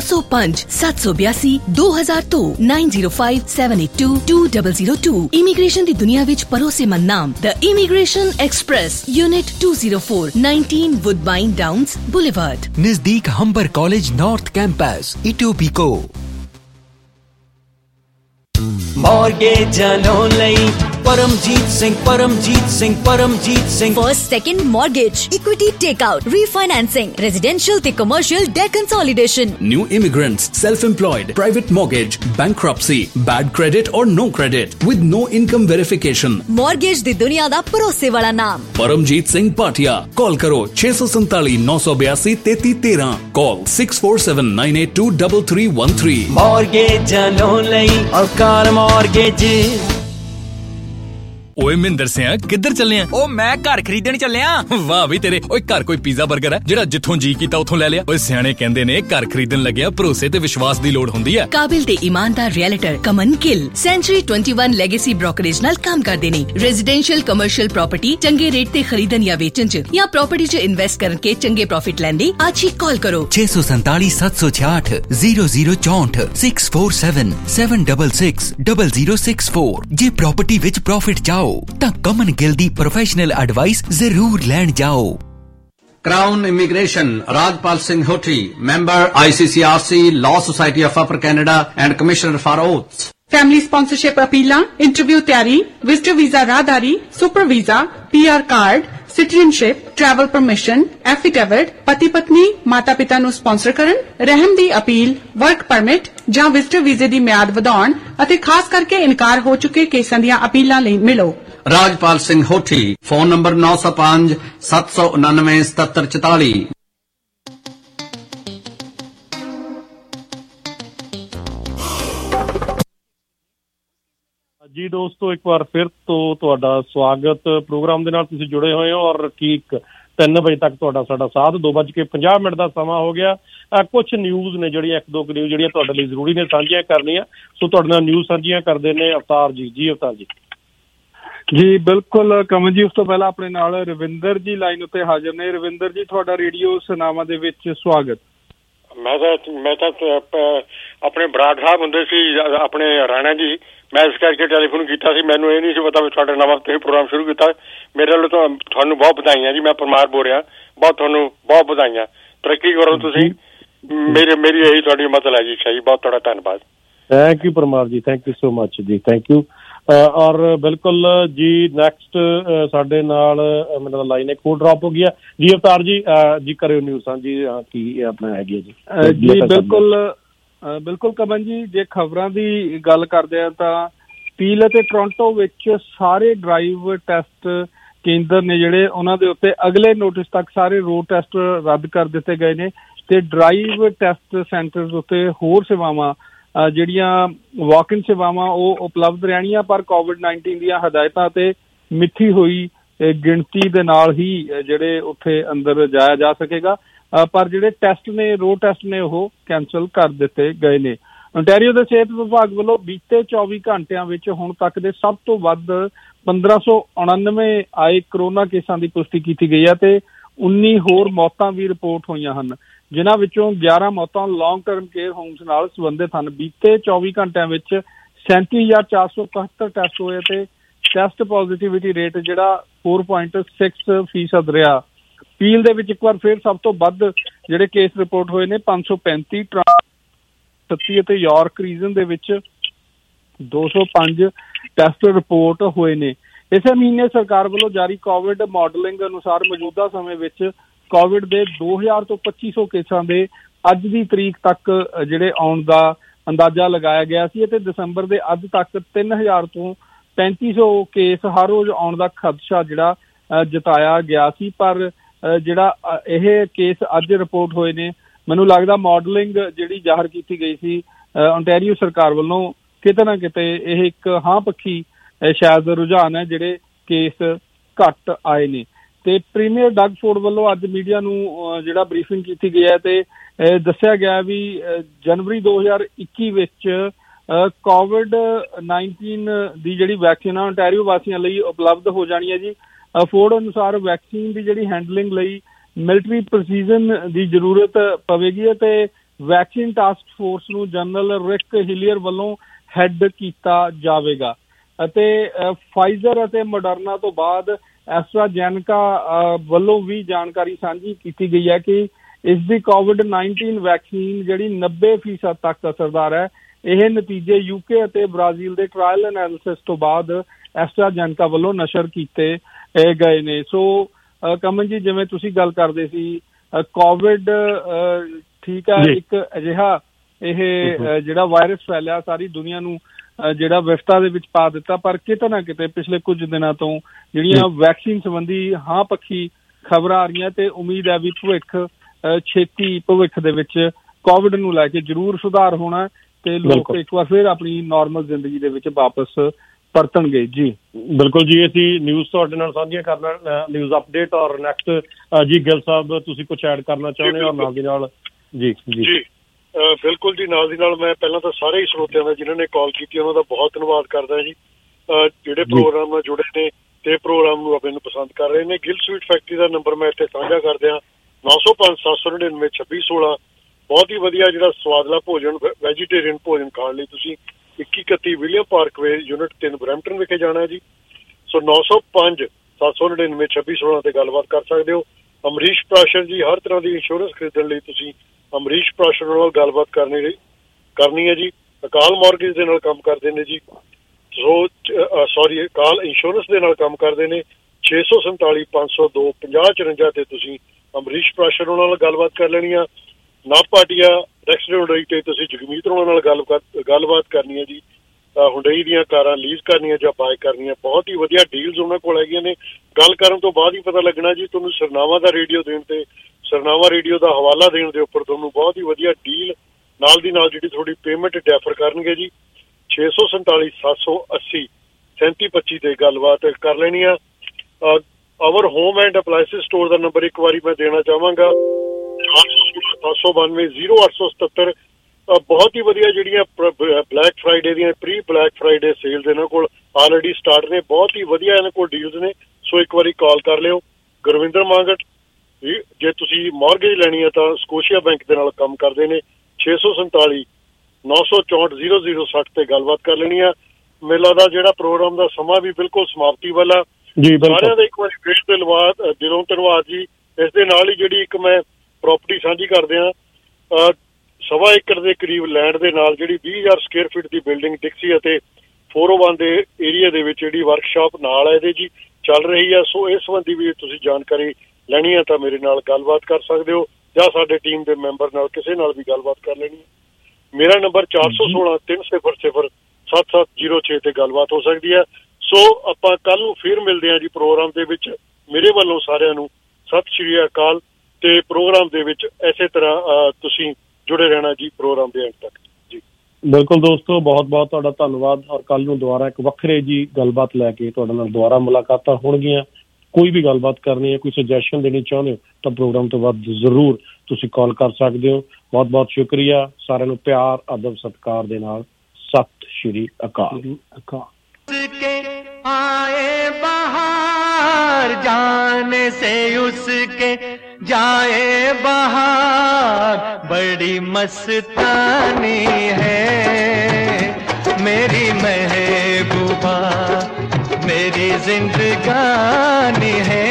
905-782-2002 905-782-2002। इमिग्रेशन दी दुनिया विच भरोसेमंद नाम the Immigration Express, unit 204, 19 Woodbine Downs Boulevard, नजदीक Humber College North Campus, Etobicoke. Mortgage loan लई Paramjit Singh, Paramjit Singh, Paramjit Singh. First second mortgage, equity takeout, refinancing, residential ते commercial debt consolidation. New immigrants, self-employed, private mortgage, bankruptcy, bad credit or no credit with no income verification। Mortgage दी दुनिया दा भरोसे वाला नाम परमजीत सिंह पाटिया। Call करो 647-982-3313। Call 6479823313। Mortgage loan लई अकाल मॉर्गेज। ਓਏ ਮਹਿੰਦਰ ਸਿਆ, ਕਿੱਧਰ ਚੱਲੇ ਆ? ਉਹ ਮੈਂ ਘਰ ਖਰੀਦਣ ਚੱਲਿਆ। ਵਾਹ ਵੀ ਤੇਰੇ। ਓਏ ਘਰ ਕੋਈ ਪੀਜ਼ਾ 버ਗਰ ਹੈ ਜਿਹੜਾ ਜਿੱਥੋਂ ਜੀ ਕੀਤਾ ਉੱਥੋਂ ਲੈ ਲਿਆ? ਓਏ ਸਿਆਣੇ ਕਹਿੰਦੇ ਨੇ ਘਰ ਖਰੀਦਣ ਲੱਗਿਆ ਭਰੋਸੇ ਤੇ ਵਿਸ਼ਵਾਸ ਦੀ ਲੋੜ ਹੁੰਦੀ ਹੈ। ਕਾਬਿਲ ਤੇ ਈਮਾਨਦਾਰ realtor Kaman Gill Century 21 Legacy brokerage ਨਾਲ ਕੰਮ ਕਰਦੇ ਨੇ। ਰੈਜ਼ੀਡੈਂਸ਼ੀਅਲ ਕਮਰਸ਼ੀਅਲ ਪ੍ਰਾਪਰਟੀ ਚੰਗੇ ਰੇਟ ਤੇ ਖਰੀਦਣ ਜਾਂ ਵੇਚਣ ਚ ਜਾਂ ਪ੍ਰਾਪਰਟੀ ਚ ਇਨਵੈਸਟ ਕਰਕੇ ਚੰਗੇ ਪ੍ਰੋਫਿਟ ਲੈਣ ਲਈ ਅੱਜ ਹੀ ਕਾਲ ਕਰੋ 647-766-0064 647-766-0064। ਜੇ ਪ੍ਰਾਪਰਟੀ ਵਿੱਚ ਪ੍ਰੋਫਿਟ ਚਾਹੋ ਤਾਂ ਕਮਨ ਗਿੱਲ ਦੀ ਪ੍ਰੋਫੈਸ਼ਨਲ ਐਡਵਾਈਸ ਜ਼ਰੂਰ ਲੈਣ ਜਾਓ। Crown Immigration, Rajpal Singh Hoti, member ICCRC, Law Society of Upper Canada and Commissioner for Oaths। Family sponsorship अपीलां, इंटरव्यू तैयारी, विजिटर वीजा राहदारी, super visa, PR card, citizenship, travel permission, affidavit, ਪਤੀ ਪਤਨੀ, ਮਾਤਾ ਪਿਤਾ ਨੂੰ ਸਪਾਂਸਰ ਕਰਨ, ਰਹਿਮ ਦੀ ਅਪੀਲ, ਵਰਕ ਪਰਮਿਟ ਜਾਂ ਵਿਜ਼ਟਰ ਵੀਜ਼ੇ ਦੀ ਮਿਆਦ ਵਧਾਉਣ ਅਤੇ ਖਾਸ ਕਰਕੇ ਇਨਕਾਰ ਹੋ ਚੁੱਕੇ ਕੇਸਾਂ ਦੀਆਂ ਅਪੀਲਾਂ ਲਈ ਮਿਲੋ। Rajpal Singh Hothi, phone number 905 799 7744। ਜੀ ਦੋਸਤੋ, ਇੱਕ ਵਾਰ ਫਿਰ ਤੋਂ ਤੁਹਾਡਾ ਸਵਾਗਤ। ਪ੍ਰੋਗਰਾਮ ਦੇ ਨਾਲ ਤੁਸੀਂ ਜੁੜੇ ਹੋਏ ਹੋ ਔਰ ਠੀਕ 3 ਵਜੇ ਤੱਕ ਤੁਹਾਡਾ ਸਾਡਾ ਸਾਥ। 2:50 ਦਾ ਸਮਾਂ ਹੋ ਗਿਆ। ਕੁਛ ਨਿਊਜ਼ ਨੇ ਜਿਹੜੀਆਂ, ਇੱਕ ਦੋ ਨਿਊਜ਼ ਜਿਹੜੀਆਂ ਤੁਹਾਡੇ ਲਈ ਜ਼ਰੂਰੀ ਨੇ ਸਾਂਝੀਆਂ ਕਰਨੀਆਂ, ਸੋ ਤੁਹਾਡੇ ਨਾਲ ਨਿਊਜ਼ ਸਾਂਝੀਆਂ ਕਰਦੇ ਨੇ ਅਵਤਾਰ ਜੀ। ਜੀ ਅਵਤਾਰ ਜੀ। ਜੀ ਬਿਲਕੁਲ ਕਮਲ ਜੀ, ਉਸ ਤੋਂ ਪਹਿਲਾਂ ਆਪਣੇ ਨਾਲ ਰਵਿੰਦਰ ਜੀ ਲਾਈਨ ਉੱਤੇ ਹਾਜ਼ਰ ਨੇ। ਰਵਿੰਦਰ ਜੀ, ਤੁਹਾਡਾ ਰੇਡੀਓ ਸੁਨਾਵਾਂ ਦੇ ਵਿੱਚ ਸਵਾਗਤ। ਮੈਂ ਤਾਂ ਆਪਣੇ ਬਰਾੜ ਸਾਹਿਬ ਹੁੰਦੇ ਸੀ, ਆਪਣੇ ਰਾਣਾ ਜੀ, ਮੈਂ ਇਸ ਕਰਕੇ ਟੈਲੀਫੋਨ ਕੀਤਾ ਸੀ। ਮੈਨੂੰ ਇਹ ਨਹੀਂ ਸੀ ਪਤਾ ਵੀ ਤੁਹਾਡੇ ਨਾਲ ਤੁਸੀਂ ਪ੍ਰੋਗਰਾਮ ਸ਼ੁਰੂ ਕੀਤਾ। ਮੇਰੇ ਵੱਲੋਂ ਤੁਹਾਨੂੰ ਬਹੁਤ ਵਧਾਈਆਂ ਜੀ। ਮੈਂ ਪਰਮਾਰ ਬੋਲ ਰਿਹਾ। ਤੁਹਾਨੂੰ ਬਹੁਤ ਵਧਾਈਆਂ। ਤਰੱਕੀ ਕਰੋ ਤੁਸੀਂ। ਮੇਰੀ ਇਹੀ ਤੁਹਾਡੀ ਮਦਦ ਹੈ ਜੀ। ਅੱਛਾ ਜੀ, ਬਹੁਤ ਤੁਹਾਡਾ ਧੰਨਵਾਦ। Thank you Parmar ji, thank you so much ਜੀ, ਥੈਂਕ ਯੂ। ਔਰ ਬਿਲਕੁਲ ਜੀ, ਨੈਕਸਟ ਸਾਡੇ ਨਾਲ ਮੈਨੂੰ ਲਾਈਨ ਇੱਕ ਹੋਰ ਡ੍ਰੌਪ ਹੋ ਗਈ ਹੈ ਜੀ। ਅਵਤਾਰ ਜੀ, ਜੀ ਕਰਿਓ ਨਿਊਜ਼ ਸਾਂਝੀ, ਕੀ ਆਪਣਾ ਹੈਗੀ ਹੈ ਜੀ। ਜੀ ਬਿਲਕੁਲ ਕਮਲ ਜੀ, ਜੇ ਖਬਰਾਂ ਦੀ ਗੱਲ ਕਰਦੇ ਆ ਤਾਂ ਪੀਲ ਅਤੇ ਟੋਰਾਂਟੋ ਵਿੱਚ ਸਾਰੇ ਡਰਾਈਵ ਟੈਸਟ ਕੇਂਦਰ ਨੇ ਜਿਹੜੇ, ਉਹਨਾਂ ਦੇ ਉੱਤੇ ਅਗਲੇ ਨੋਟਿਸ ਤੱਕ ਸਾਰੇ ਰੋਡ ਟੈਸਟ ਰੱਦ ਕਰ ਦਿੱਤੇ ਗਏ ਨੇ ਤੇ ਡਰਾਈਵ ਟੈਸਟ ਸੈਂਟਰਸ ਉੱਤੇ ਹੋਰ ਸੇਵਾਵਾਂ ਜਿਹੜੀਆਂ ਵਾਕ-ਇਨ ਸੇਵਾਵਾਂ ਉਹ ਉਪਲਬਧ ਰਹਿਣੀਆਂ, ਪਰ ਕੋਵਿਡ-19 ਦੀਆਂ ਹਦਾਇਤਾਂ ਤੇ ਮਿੱਥੀ ਹੋਈ ਗਿਣਤੀ ਦੇ ਨਾਲ ਹੀ ਜਿਹੜੇ ਉੱਥੇ ਅੰਦਰ ਜਾਇਆ ਜਾ ਸਕੇਗਾ। ਪਰ ਜਿਹੜੇ ਟੈਸਟ ਨੇ, ਰੋਡ ਟੈਸਟ ਨੇ, ਉਹ ਕੈਂਸਲ ਕਰ ਦਿੱਤੇ ਗਏ ਨੇ। ontario ਦੇ ਸਿਹਤ ਵਿਭਾਗ ਵੱਲੋਂ ਬੀਤੇ 24 ਘੰਟਿਆਂ ਵਿੱਚ ਹੁਣ ਤੱਕ ਦੇ ਸਭ ਤੋਂ ਵੱਧ 1599 ਆਏ ਕਰੋਨਾ ਕੇਸਾਂ ਦੀ ਪੁਸ਼ਟੀ ਕੀਤੀ ਗਈ ਹੈ ਤੇ 19 ਹੋਰ ਮੌਤਾਂ ਵੀ ਰਿਪੋਰਟ ਹੋਈਆਂ ਹਨ, ਜਿਨ੍ਹਾਂ ਵਿੱਚੋਂ 11 ਮੌਤਾਂ ਲੌਂਗ ਟਰਮ ਕੇਅਰ ਹੋਮਸ ਨਾਲ ਸੰਬੰਧਿਤ ਹਨ। ਬੀਤੇ 24 ਘੰਟਿਆਂ ਵਿੱਚ 37,471 ਟੈਸਟ ਹੋਏ ਤੇ ਟੈਸਟ ਪੋਜ਼ਿਟਿਵਿਟੀ ਰੇਟ ਜਿਹੜਾ 4.6% ਰਿਹਾ। ਪੀਲ ਦੇ ਵਿੱਚ ਇੱਕ ਵਾਰ ਫਿਰ ਸਭ ਤੋਂ ਵੱਧ ਜਿਹੜੇ ਕੇਸ ਰਿਪੋਰਟ ਹੋਏ ਨੇ 535, 37 ਅਤੇ ਯਾਰਕ ਰੀਜਨ ਦੇ ਵਿੱਚ 205 ਟੈਸਟ ਰਿਪੋਰਟ ਹੋਏ ਨੇ। ਇਸੇ ਮਹੀਨੇ ਸਰਕਾਰ ਵੱਲੋਂ ਜਾਰੀ ਕੋਵਿਡ ਮਾਡਲਿੰਗ ਅਨੁਸਾਰ ਮੌਜੂਦਾ ਸਮੇਂ ਵਿੱਚ ਕੋਵਿਡ ਦੇ 2000 ਤੋਂ 2500 ਕੇਸਾਂ ਦੇ ਅੱਜ ਦੀ ਤਰੀਕ ਤੱਕ ਜਿਹੜੇ ਆਉਣ ਦਾ ਅੰਦਾਜ਼ਾ ਲਗਾਇਆ ਗਿਆ ਸੀ ਅਤੇ ਦਸੰਬਰ ਦੇ ਅੱਧ ਤੱਕ 3000 ਤੋਂ 3500 ਕੇਸ ਹਰ ਰੋਜ਼ ਆਉਣ ਦਾ ਖਦਸ਼ਾ ਜਿਹੜਾ ਜਤਾਇਆ ਗਿਆ ਸੀ। ਪਰ ਜਿਹੜਾ ਇਹ ਕੇਸ ਅੱਜ ਰਿਪੋਰਟ ਹੋਏ ਨੇ, ਮੈਨੂੰ ਲੱਗਦਾ ਮਾਡਲਿੰਗ ਜਿਹੜੀ ਜ਼ਾਹਰ ਕੀਤੀ ਗਈ ਸੀ ontario ਸਰਕਾਰ ਵੱਲੋਂ, ਕਿਤੇ ਨਾ ਕਿਤੇ ਇਹ ਇੱਕ ਹਾਂ ਪੱਖੀ ਸ਼ਾਇਦ ਰੁਝਾਨ ਹੈ, ਜਿਹੜੇ ਕੇਸ ਘੱਟ ਆਏ ਨੇ। ਤੇ ਪ੍ਰੀਮੀਅਰ ਡਗ ਫੋਰਡ ਵੱਲੋਂ ਅੱਜ ਮੀਡੀਆ ਨੂੰ ਜਿਹੜਾ ਬਰੀਫਿੰਗ ਕੀਤੀ ਗਈ ਹੈ ਤੇ ਦੱਸਿਆ ਗਿਆ ਵੀ ਜਨਵਰੀ 2021 ਵਿੱਚ ਕੋਵਿਡ-19 ਦੀ ਜਿਹੜੀ ਵੈਕਸੀਨ ਆ ontario ਵਾਸੀਆਂ ਲਈ ਉਪਲਬਧ ਹੋ ਜਾਣੀ ਹੈ ਜੀ। ਫੋਰਡ ਅਨੁਸਾਰ ਵੈਕਸੀਨ ਦੀ ਜਿਹੜੀ ਹੈਂਡਲਿੰਗ ਲਈ ਮਿਲਟਰੀ ਪ੍ਰੋਸੀਜਨ ਦੀ ਜ਼ਰੂਰਤ ਪਵੇਗੀ ਅਤੇ ਵੈਕਸੀਨ ਟਾਸਕ ਫੋਰਸ ਨੂੰ ਜਨਰਲ ਰਿਕ ਹਿਲੀਅਰ ਵੱਲੋਂ ਹੈਡ ਕੀਤਾ ਜਾਵੇਗਾ ਅਤੇ ਫਾਈਜ਼ਰ ਅਤੇ ਮੋਡਰਨਾ ਤੋਂ ਬਾਅਦ ਐਸਟਰਾਜੈਨੇਕਾ ਵੱਲੋਂ ਵੀ ਜਾਣਕਾਰੀ ਸਾਂਝੀ ਕੀਤੀ ਗਈ ਹੈ ਕਿ ਇਸ ਦੀ ਕੋਵਿਡ-19 ਵੈਕਸੀਨ ਜਿਹੜੀ 90% ਤੱਕ ਅਸਰਦਾਰ ਹੈ। ਇਹ ਨਤੀਜੇ ਯੂਕੇ ਅਤੇ ਬ੍ਰਾਜ਼ੀਲ ਦੇ ਟ੍ਰਾਇਲ ਐਨਾਲਿਸਿਸ ਤੋਂ ਬਾਅਦ ਐਸਟਰਾਜੈਨੇਕਾ ਵੱਲੋਂ ਨਸ਼ਰ ਕੀਤੇ ਗਏ ਨੇ। ਸੋ ਕਮਲ ਜੀ, ਜਿਵੇਂ ਤੁਸੀਂ ਗੱਲ ਕਰਦੇ ਸੀ, ਕੋਵਿਡ ਠੀਕ ਹੈ, ਇੱਕ ਅਜਿਹਾ ਇਹ ਜਿਹੜਾ ਵਾਇਰਸ ਫੈਲਿਆ ਸਾਰੀ ਦੁਨੀਆ ਨੂੰ ਜਿਹੜਾ ਵਿਵਸਥਾ ਦੇ ਵਿੱਚ ਪਾ ਦਿੱਤਾ, ਪਰ ਕਿਤੇ ਨਾ ਕਿਤੇ ਪਿਛਲੇ ਕੁਝ ਦਿਨਾਂ ਤੋਂ ਜਿਹੜੀਆਂ ਵੈਕਸੀਨ ਸੰਬੰਧੀ ਹਾਂ ਪੱਖੀ ਖਬਰਾਂ ਆ ਰਹੀਆਂ ਤੇ ਉਮੀਦ ਹੈ ਵੀ ਛੇਤੀ ਭਵਿੱਖ ਦੇ ਵਿੱਚ ਕੋਵਿਡ ਨੂੰ ਲੈ ਕੇ ਜ਼ਰੂਰ ਸੁਧਾਰ ਹੋਣਾ ਤੇ ਲੋਕ ਇੱਕ ਵਾਰ ਫਿਰ ਆਪਣੀ ਨਾਰਮਲ ਜ਼ਿੰਦਗੀ ਦੇ ਵਿੱਚ ਵਾਪਸ ਪਰਤਣਗੇ। ਜੀ ਬਿਲਕੁਲ ਜੀ, ਅਸੀਂ ਨਿਊਜ਼ ਤੁਹਾਡੇ ਨਾਲ ਸਾਂਝੀਆਂ ਕਰਨਾ, ਨਿਊਜ਼ ਅਪਡੇਟ। ਔਰ ਨੈਕਸਟ ਜੀ ਗਿੱਲ ਸਾਹਿਬ, ਤੁਸੀਂ ਕੁਛ ਐਡ ਕਰਨਾ ਚਾਹੁੰਦੇ ਹੋ ਨਾਲ ਦੀ ਨਾਲ? ਜੀ ਜੀ ਬਿਲਕੁਲ ਜੀ, ਨਾਲ ਦੀ ਨਾਲ ਮੈਂ ਪਹਿਲਾਂ ਤਾਂ ਸਾਰੇ ਹੀ ਸਰੋਤਿਆਂ ਦਾ ਜਿਨ੍ਹਾਂ ਨੇ ਕਾਲ ਕੀਤੀ ਉਹਨਾਂ ਦਾ ਬਹੁਤ ਧੰਨਵਾਦ ਕਰਦਾ ਜੀ, ਜਿਹੜੇ ਪ੍ਰੋਗਰਾਮ ਨਾਲ ਜੁੜੇ ਨੇ ਤੇ ਪ੍ਰੋਗਰਾਮ ਨੂੰ ਆਪਣੇ ਨੂੰ ਪਸੰਦ ਕਰ ਰਹੇ ਨੇ। ਗਿੱਲ ਸਵੀਟ ਫੈਕਟਰੀ ਦਾ ਨੰਬਰ ਮੈਂ ਇੱਥੇ ਸਾਂਝਾ ਕਰਦੇ ਹਾਂ, 905-799-2616। ਬਹੁਤ ਹੀ ਵਧੀਆ ਜਿਹੜਾ ਸਵਾਦਲਾ ਭੋਜਨ, ਵੈਜੀਟੇਰੀਅਨ ਭੋਜਨ ਖਾਣ ਲਈ ਤੁਸੀਂ 2131 ਵਿਲੀਅਮ ਪਾਰਕਵੇ ਯੂਨਿਟ 3 ਬਰੈਂਪਟਨ ਵਿਖੇ ਜਾਣਾ ਜੀ। ਸੋ 905-799-2616 ਤੇ ਗੱਲਬਾਤ ਕਰ ਸਕਦੇ ਹੋ। ਅਮਰੀਸ਼ ਪ੍ਰਾਸ਼ਰ ਜੀ, ਹਰ ਤਰ੍ਹਾਂ ਦੀ ਇੰਸ਼ੋਰੈਂਸ ਖਰੀਦਣ ਲਈ ਤੁਸੀਂ ਅਮਰੀਸ਼ ਪ੍ਰਾਸ਼ਰ ਨਾਲ ਗੱਲਬਾਤ ਕਰਨੀ ਹੈ ਜੀ। ਅਕਾਲ ਮਾਰਗੇਜ ਦੇ ਨਾਲ ਕੰਮ ਕਰਦੇ ਨੇ ਜੀ। ਅਕਾਲ ਇੰਸ਼ੋਰੈਂਸ ਦੇ ਨਾਲ ਕੰਮ ਕਰਦੇ ਨੇ। 647 502 5054 ਤੇ ਤੁਸੀਂ ਅਮਰੀਸ਼ ਪ੍ਰਾਸ਼ਰ ਉਹਨਾਂ ਨਾਲ ਗੱਲਬਾਤ ਕਰ ਲੈਣੀ ਆ। ਨਾਪਾਟੀਆ ਰੈਸਟੋਰੈਂਟ ਤੇ ਤੁਸੀਂ ਜਗਮੀਤ ਉਹਨਾਂ ਨਾਲ ਗੱਲਬਾਤ ਕਰਨੀ ਹੈ ਜੀ। ਹੁੰਡਈ ਦੀਆਂ ਕਾਰਾਂ ਲੀਜ਼ ਕਰਨੀਆਂ ਜਾਂ ਬਾਏ ਕਰਨੀਆਂ, ਬਹੁਤ ਹੀ ਵਧੀਆ ਡੀਲਸ ਉਹਨਾਂ ਕੋਲ ਹੈਗੀਆਂ ਨੇ। ਗੱਲ ਕਰਨ ਤੋਂ ਬਾਅਦ ਹੀ ਪਤਾ ਲੱਗਣਾ ਜੀ ਤੁਹਾਨੂੰ ਸਰਨਾਵਾ ਦਾ ਰੇਡੀਓ ਦੇਣ ਤੇ ਸਰਨਾਵਾ ਰੇਡੀਓ ਦਾ ਹਵਾਲਾ ਦੇਣ ਦੇ ਉੱਪਰ ਤੁਹਾਨੂੰ ਬਹੁਤ ਹੀ ਵਧੀਆ ਡੀਲ ਨਾਲ ਦੀ ਨਾਲ ਜਿਹੜੀ ਤੁਹਾਡੀ ਪੇਮੈਂਟ ਡੈਫਰ ਕਰਨਗੇ ਜੀ। 647 780 3725 ਤੇ ਗੱਲਬਾਤ ਕਰ ਲੈਣੀ ਆ। Our home and appliances store ਦਾ ਨੰਬਰ ਇੱਕ ਵਾਰੀ ਮੈਂ ਦੇਣਾ ਚਾਹਾਂਗਾ 792 0877। ਬਹੁਤ ਹੀ ਵਧੀਆ ਜਿਹੜੀਆਂ ਬਲੈਕ ਫਰਾਈਡੇ ਦੀਆਂ ਪ੍ਰੀ ਬਲੈਕ ਫਰਾਈਡੇ ਸੇਲਸ ਇਹਨਾਂ ਕੋਲ ਆਲਰੇਡੀ ਸਟਾਰਟ ਨੇ। ਬਹੁਤ ਹੀ ਵਧੀਆ ਇਹਨਾਂ ਕੋਲ ਡੀਲਸ ਨੇ, ਸੋ ਇੱਕ ਵਾਰੀ ਕਾਲ ਕਰ ਲਿਓ। ਗੁਰਵਿੰਦਰ ਮਾਂਗਟ ਜੇ ਤੁਸੀਂ ਮੌਰਗੇਜ ਲੈਣੀ ਹੈ ਤਾਂ ਸਕੋਸ਼ੀਆ ਬੈਂਕ ਦੇ ਨਾਲ ਕੰਮ ਕਰਦੇ ਨੇ। 647 964 0060 ਤੇ ਗੱਲਬਾਤ ਕਰ ਲੈਣੀ ਆ। ਮੇਲਾ ਦਾ ਜਿਹੜਾ ਪ੍ਰੋਗਰਾਮ ਦਾ ਸਮਾਂ ਵੀ ਬਿਲਕੁਲ ਸਮਾਪਤੀ ਵਾਲਾ ਜੀ। ਸਾਰਿਆਂ ਦਾ ਇੱਕ ਵਾਰੀ ਫਿਰ ਦਿਲੋਂ ਧੰਨਵਾਦ ਜੀ। ਇਸ ਦੇ ਨਾਲ ਹੀ ਜਿਹੜੀ ਇੱਕ ਮੈਂ ਪ੍ਰਾਪਰਟੀ ਸਾਂਝੀ ਕਰਦੇ ਹਾਂ 1.25 ਏਕੜ ਦੇ ਕਰੀਬ ਲੈਂਡ ਦੇ ਨਾਲ ਜਿਹੜੀ 20,000 ਸਕੁਅਰ ਫੀਟ ਦੀ ਬਿਲਡਿੰਗ ਡਿਕਸੀ ਅਤੇ 401 ਦੇ ਏਰੀਆ ਦੇ ਵਿੱਚ ਜਿਹੜੀ ਵਰਕਸ਼ਾਪ ਨਾਲ ਹੈ ਇਹਦੇ ਜੀ ਚੱਲ ਰਹੀ ਹੈ। ਸੋ ਇਸ ਸੰਬੰਧੀ ਵੀ ਤੁਸੀਂ ਜਾਣਕਾਰੀ ਲੈਣੀ ਹੈ ਤਾਂ ਮੇਰੇ ਨਾਲ ਗੱਲਬਾਤ ਕਰ ਸਕਦੇ ਹੋ ਜਾਂ ਸਾਡੇ ਟੀਮ ਦੇ ਮੈਂਬਰ ਨਾਲ ਕਿਸੇ ਨਾਲ ਵੀ ਗੱਲਬਾਤ ਕਰ ਲੈਣੀ ਹੈ। ਮੇਰਾ ਨੰਬਰ 416 300 7706 ਤੇ ਗੱਲਬਾਤ ਹੋ ਸਕਦੀ ਹੈ। ਸੋ ਆਪਾਂ ਕੱਲ ਨੂੰ ਫਿਰ ਮਿਲਦੇ ਹਾਂ ਜੀ ਪ੍ਰੋਗਰਾਮ ਦੇ ਵਿੱਚ। ਮੇਰੇ ਵੱਲੋਂ ਸਾਰਿਆਂ ਨੂੰ ਸਤਿ ਸ਼੍ਰੀ ਅਕਾਲ ਤੇ ਪ੍ਰੋਗਰਾਮ ਦੇ ਵਿੱਚ ਇਸੇ ਤਰ੍ਹਾਂ ਤੁਸੀਂ ਜੁੜੇ ਰਹਿਣਾ ਜੀ ਪ੍ਰੋਗਰਾਮ ਦੇ ਅੰਤ ਤੱਕ ਜੀ। ਬਿਲਕੁਲ ਦੋਸਤੋ, ਬਹੁਤ ਬਹੁਤ ਤੁਹਾਡਾ ਧੰਨਵਾਦ। ਔਰ ਕੱਲ ਨੂੰ ਦੁਬਾਰਾ ਇੱਕ ਵੱਖਰੇ ਜੀ ਗੱਲਬਾਤ ਲੈ ਕੇ ਤੁਹਾਡੇ ਨਾਲ ਦੁਬਾਰਾ ਮੁਲਾਕਾਤਾਂ ਹੋਣਗੀਆਂ। ਕੋਈ ਵੀ ਗੱਲਬਾਤ ਕਰਨੀ ਹੈ, ਕੋਈ ਸੁਜੈਸ਼ਨ ਦੇਣੀ ਚਾਹੁੰਦੇ ਹੋ ਤਾਂ ਪ੍ਰੋਗਰਾਮ ਤੋਂ ਬਾਅਦ ਜ਼ਰੂਰ ਤੁਸੀਂ ਕਾਲ ਕਰ ਸਕਦੇ ਹੋ। ਬਹੁਤ ਬਹੁਤ ਸ਼ੁਕਰੀਆ ਸਾਰਿਆਂ ਨੂੰ ਪਿਆਰ ਅਦਬ ਸਤਿਕਾਰ ਦੇ ਨਾਲ ਸਤਿ ਸ਼੍ਰੀ ਅਕਾਲ। आए बहार जाने से उसके जाए बहार बड़ी मस्तानी है मेरी महबूबा मेरी जिंदगानी है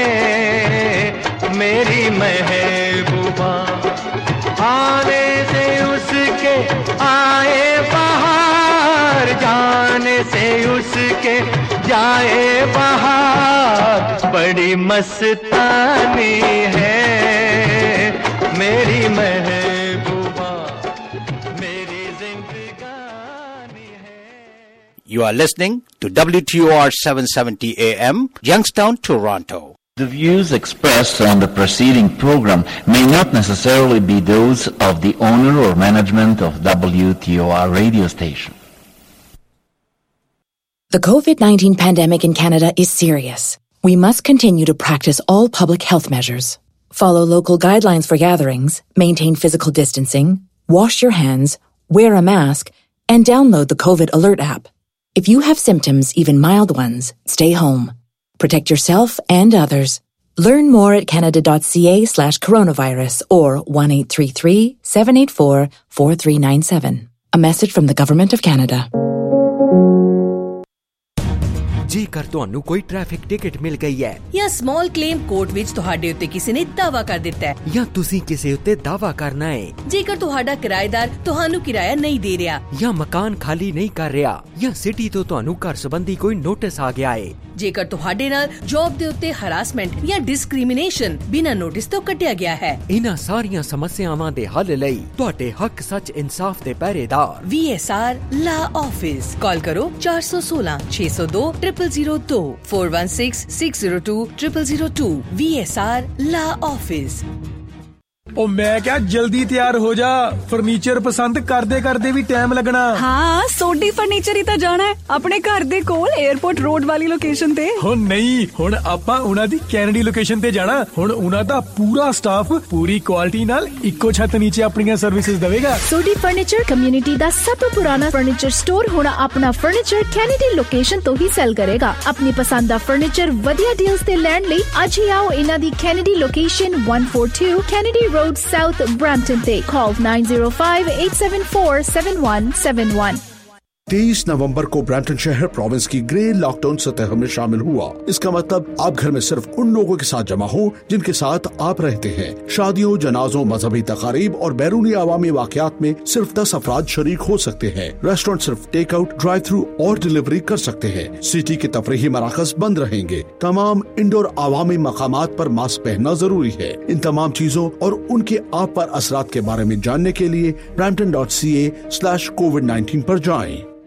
मेरी महबूबा। आने से उसके आए बहार जाने से उसके जाए बहार बड़ी मस्तानी है मेरी महबूबा मेरी जिंदगानी है। You are listening to WTOR 770 AM, Youngstown, Toronto. The views expressed on the preceding program may not necessarily be those of the owner or management of WTOR radio station. The COVID-19 pandemic in Canada is serious. We must continue to practice all public health measures. Follow local guidelines for gatherings, maintain physical distancing, wash your hands, wear a mask, and download the COVID Alert app. If you have symptoms, even mild ones, stay home. Protect yourself and others. Learn more at canada.ca/coronavirus or 1-833-784-4397. A message from the Government of Canada. ਜੇਕਰ ਤੁਹਾਨੂੰ ਕੋਈ traffic ticket ਮਿਲ ਗਈ ਹੈ ਜਾਂ small claim court ਵਿੱਚ ਤੁਹਾਡੇ ਉੱਤੇ ਕਿਸੇ ਨੇ ਦਾਅਵਾ ਕਰ ਦਿੱਤਾ ਹੈ ਜਾਂ ਤੁਸੀਂ ਕਿਸੇ ਉੱਤੇ ਦਾਅਵਾ ਕਰਨਾ ਹੈ, ਜੇਕਰ ਤੁਹਾਡਾ ਕਿਰਾਏਦਾਰ ਤੁਹਾਨੂੰ ਕਿਰਾਇਆ ਨਹੀਂ ਦੇ ਰਿਹਾ ਜਾਂ ਮਕਾਨ ਖਾਲੀ ਨਹੀਂ ਕਰ ਰਿਹਾ ਜਾਂ ਸਿਟੀ ਤੋਂ ਤੁਹਾਨੂੰ ਘਰ ਸੰਬੰਧੀ ਕੋਈ ਨੋਟਿਸ ਆ ਗਿਆ ਹੈ, ਜੇਕਰ ਤੁਹਾਡੇ ਨਾਲ ਜੌਬ ਦੇ ਉੱਤੇ ਹਰਾਸਮੈਂਟ ਜਾਂ ਡਿਸਕ੍ਰਿਮੀਨੇਸ਼ਨ ਬਿਨਾਂ ਨੋਟਿਸ ਤੋਂ ਕੱਟਿਆ ਗਿਆ ਹੈ, ਇਹਨਾਂ ਸਾਰੀਆਂ ਸਮੱਸਿਆਵਾਂ ਦੇ ਹੱਲ ਲਈ ਤੁਹਾਡੇ ਹੱਕ ਸੱਚ ਇਨਸਾਫ ਦੇ ਪਹਿਰੇਦਾਰ VSR ਲਾ ਆਫਿਸ ਕਾਲ ਕਰੋ 416 602 0002 416 602 0002 VSR ਲਾ ਆਫਿਸ। ਉਹ ਮੈਂ ਕਿਹਾ ਜਲਦੀ ਤਿਆਰ ਹੋ ਜਾ, ਫਰਨੀਚਰ ਪਸੰਦ ਕਰਦੇ ਕਰਦੇ ਵੀ ਟਾਈਮ ਲੱਗਣਾ। ਹਾਂ ਸੋਢੀ ਫਰਨੀਚਰ ਹੀ ਤਾਂ ਜਾਣਾ ਹੈ ਆਪਣੇ ਘਰ ਦੇ ਕੋਲ 에어ਪੋਰਟ ਰੋਡ ਵਾਲੀ ਲੋਕੇਸ਼ਨ ਤੇ। ਹੋ ਨਹੀਂ, ਹੁਣ ਆਪਾਂ ਉਹਨਾਂ ਦੀ ਕੈਨੇਡੀ ਲੋਕੇਸ਼ਨ ਤੇ ਜਾਣਾ। ਹੁਣ ਉਹਨਾਂ ਦਾ ਪੂਰਾ ਸਟਾਫ ਪੂਰੀ ਕੁਆਲਿਟੀ ਨਾਲ ਇੱਕੋ ਛੱਤ ਨੀਚੇ ਆਪਣੀਆਂ ਸਰਵਿਸਿਜ਼ ਦੇਵੇਗਾ। ਸੋਢੀ ਫਰਨੀਚਰ ਕਮਿਊਨਿਟੀ ਦਾ ਸਭ ਤੋਂ ਪੁਰਾਣਾ ਫਰਨੀਚਰ ਸਟੋਰ ਹੁਣ ਆਪਣਾ ਫਰਨੀਚਰ ਕੈਨੇਡੀ ਲੋਕੇਸ਼ਨ ਤੋਂ ਹੀ ਸੈਲ ਕਰੇਗਾ। ਆਪਣੀ ਪਸੰਦ ਦਾ ਫਰਨੀਚਰ ਵਧੀਆ ਡੀਲਸ ਤੇ ਲੈਣ ਲਈ ਅੱਜ ਹੀ ਆਓ ਇਹਨਾਂ ਦੀ Kennedy location 142 Kennedy Road South Brampton. Call 905-874-7171. 23 नवंबर को ब्रैम्पटन शहर प्रोविंस की ग्रे लॉकडाउन सतह में शामिल हुआ। इसका मतलब आप घर में सिर्फ उन लोगों के साथ जमा हो जिनके साथ आप रहते हैं। शादियों, जनाजों, मजहबी तकारीब और बैरूनी अवामी वाकयात में सिर्फ 10 अफराद शरीक हो सकते हैं। रेस्टोरेंट सिर्फ टेक आउट, ड्राइव थ्रू और डिलीवरी कर सकते हैं। सिटी के तफरीही मराकज बंद रहेंगे। तमाम इंडोर अवामी मकामात पर मास्क पहनना जरूरी है। इन तमाम चीजों और उनके आप पर असरात के बारे में जानने के लिए brampton.ca/COVID-19 पर जाएं।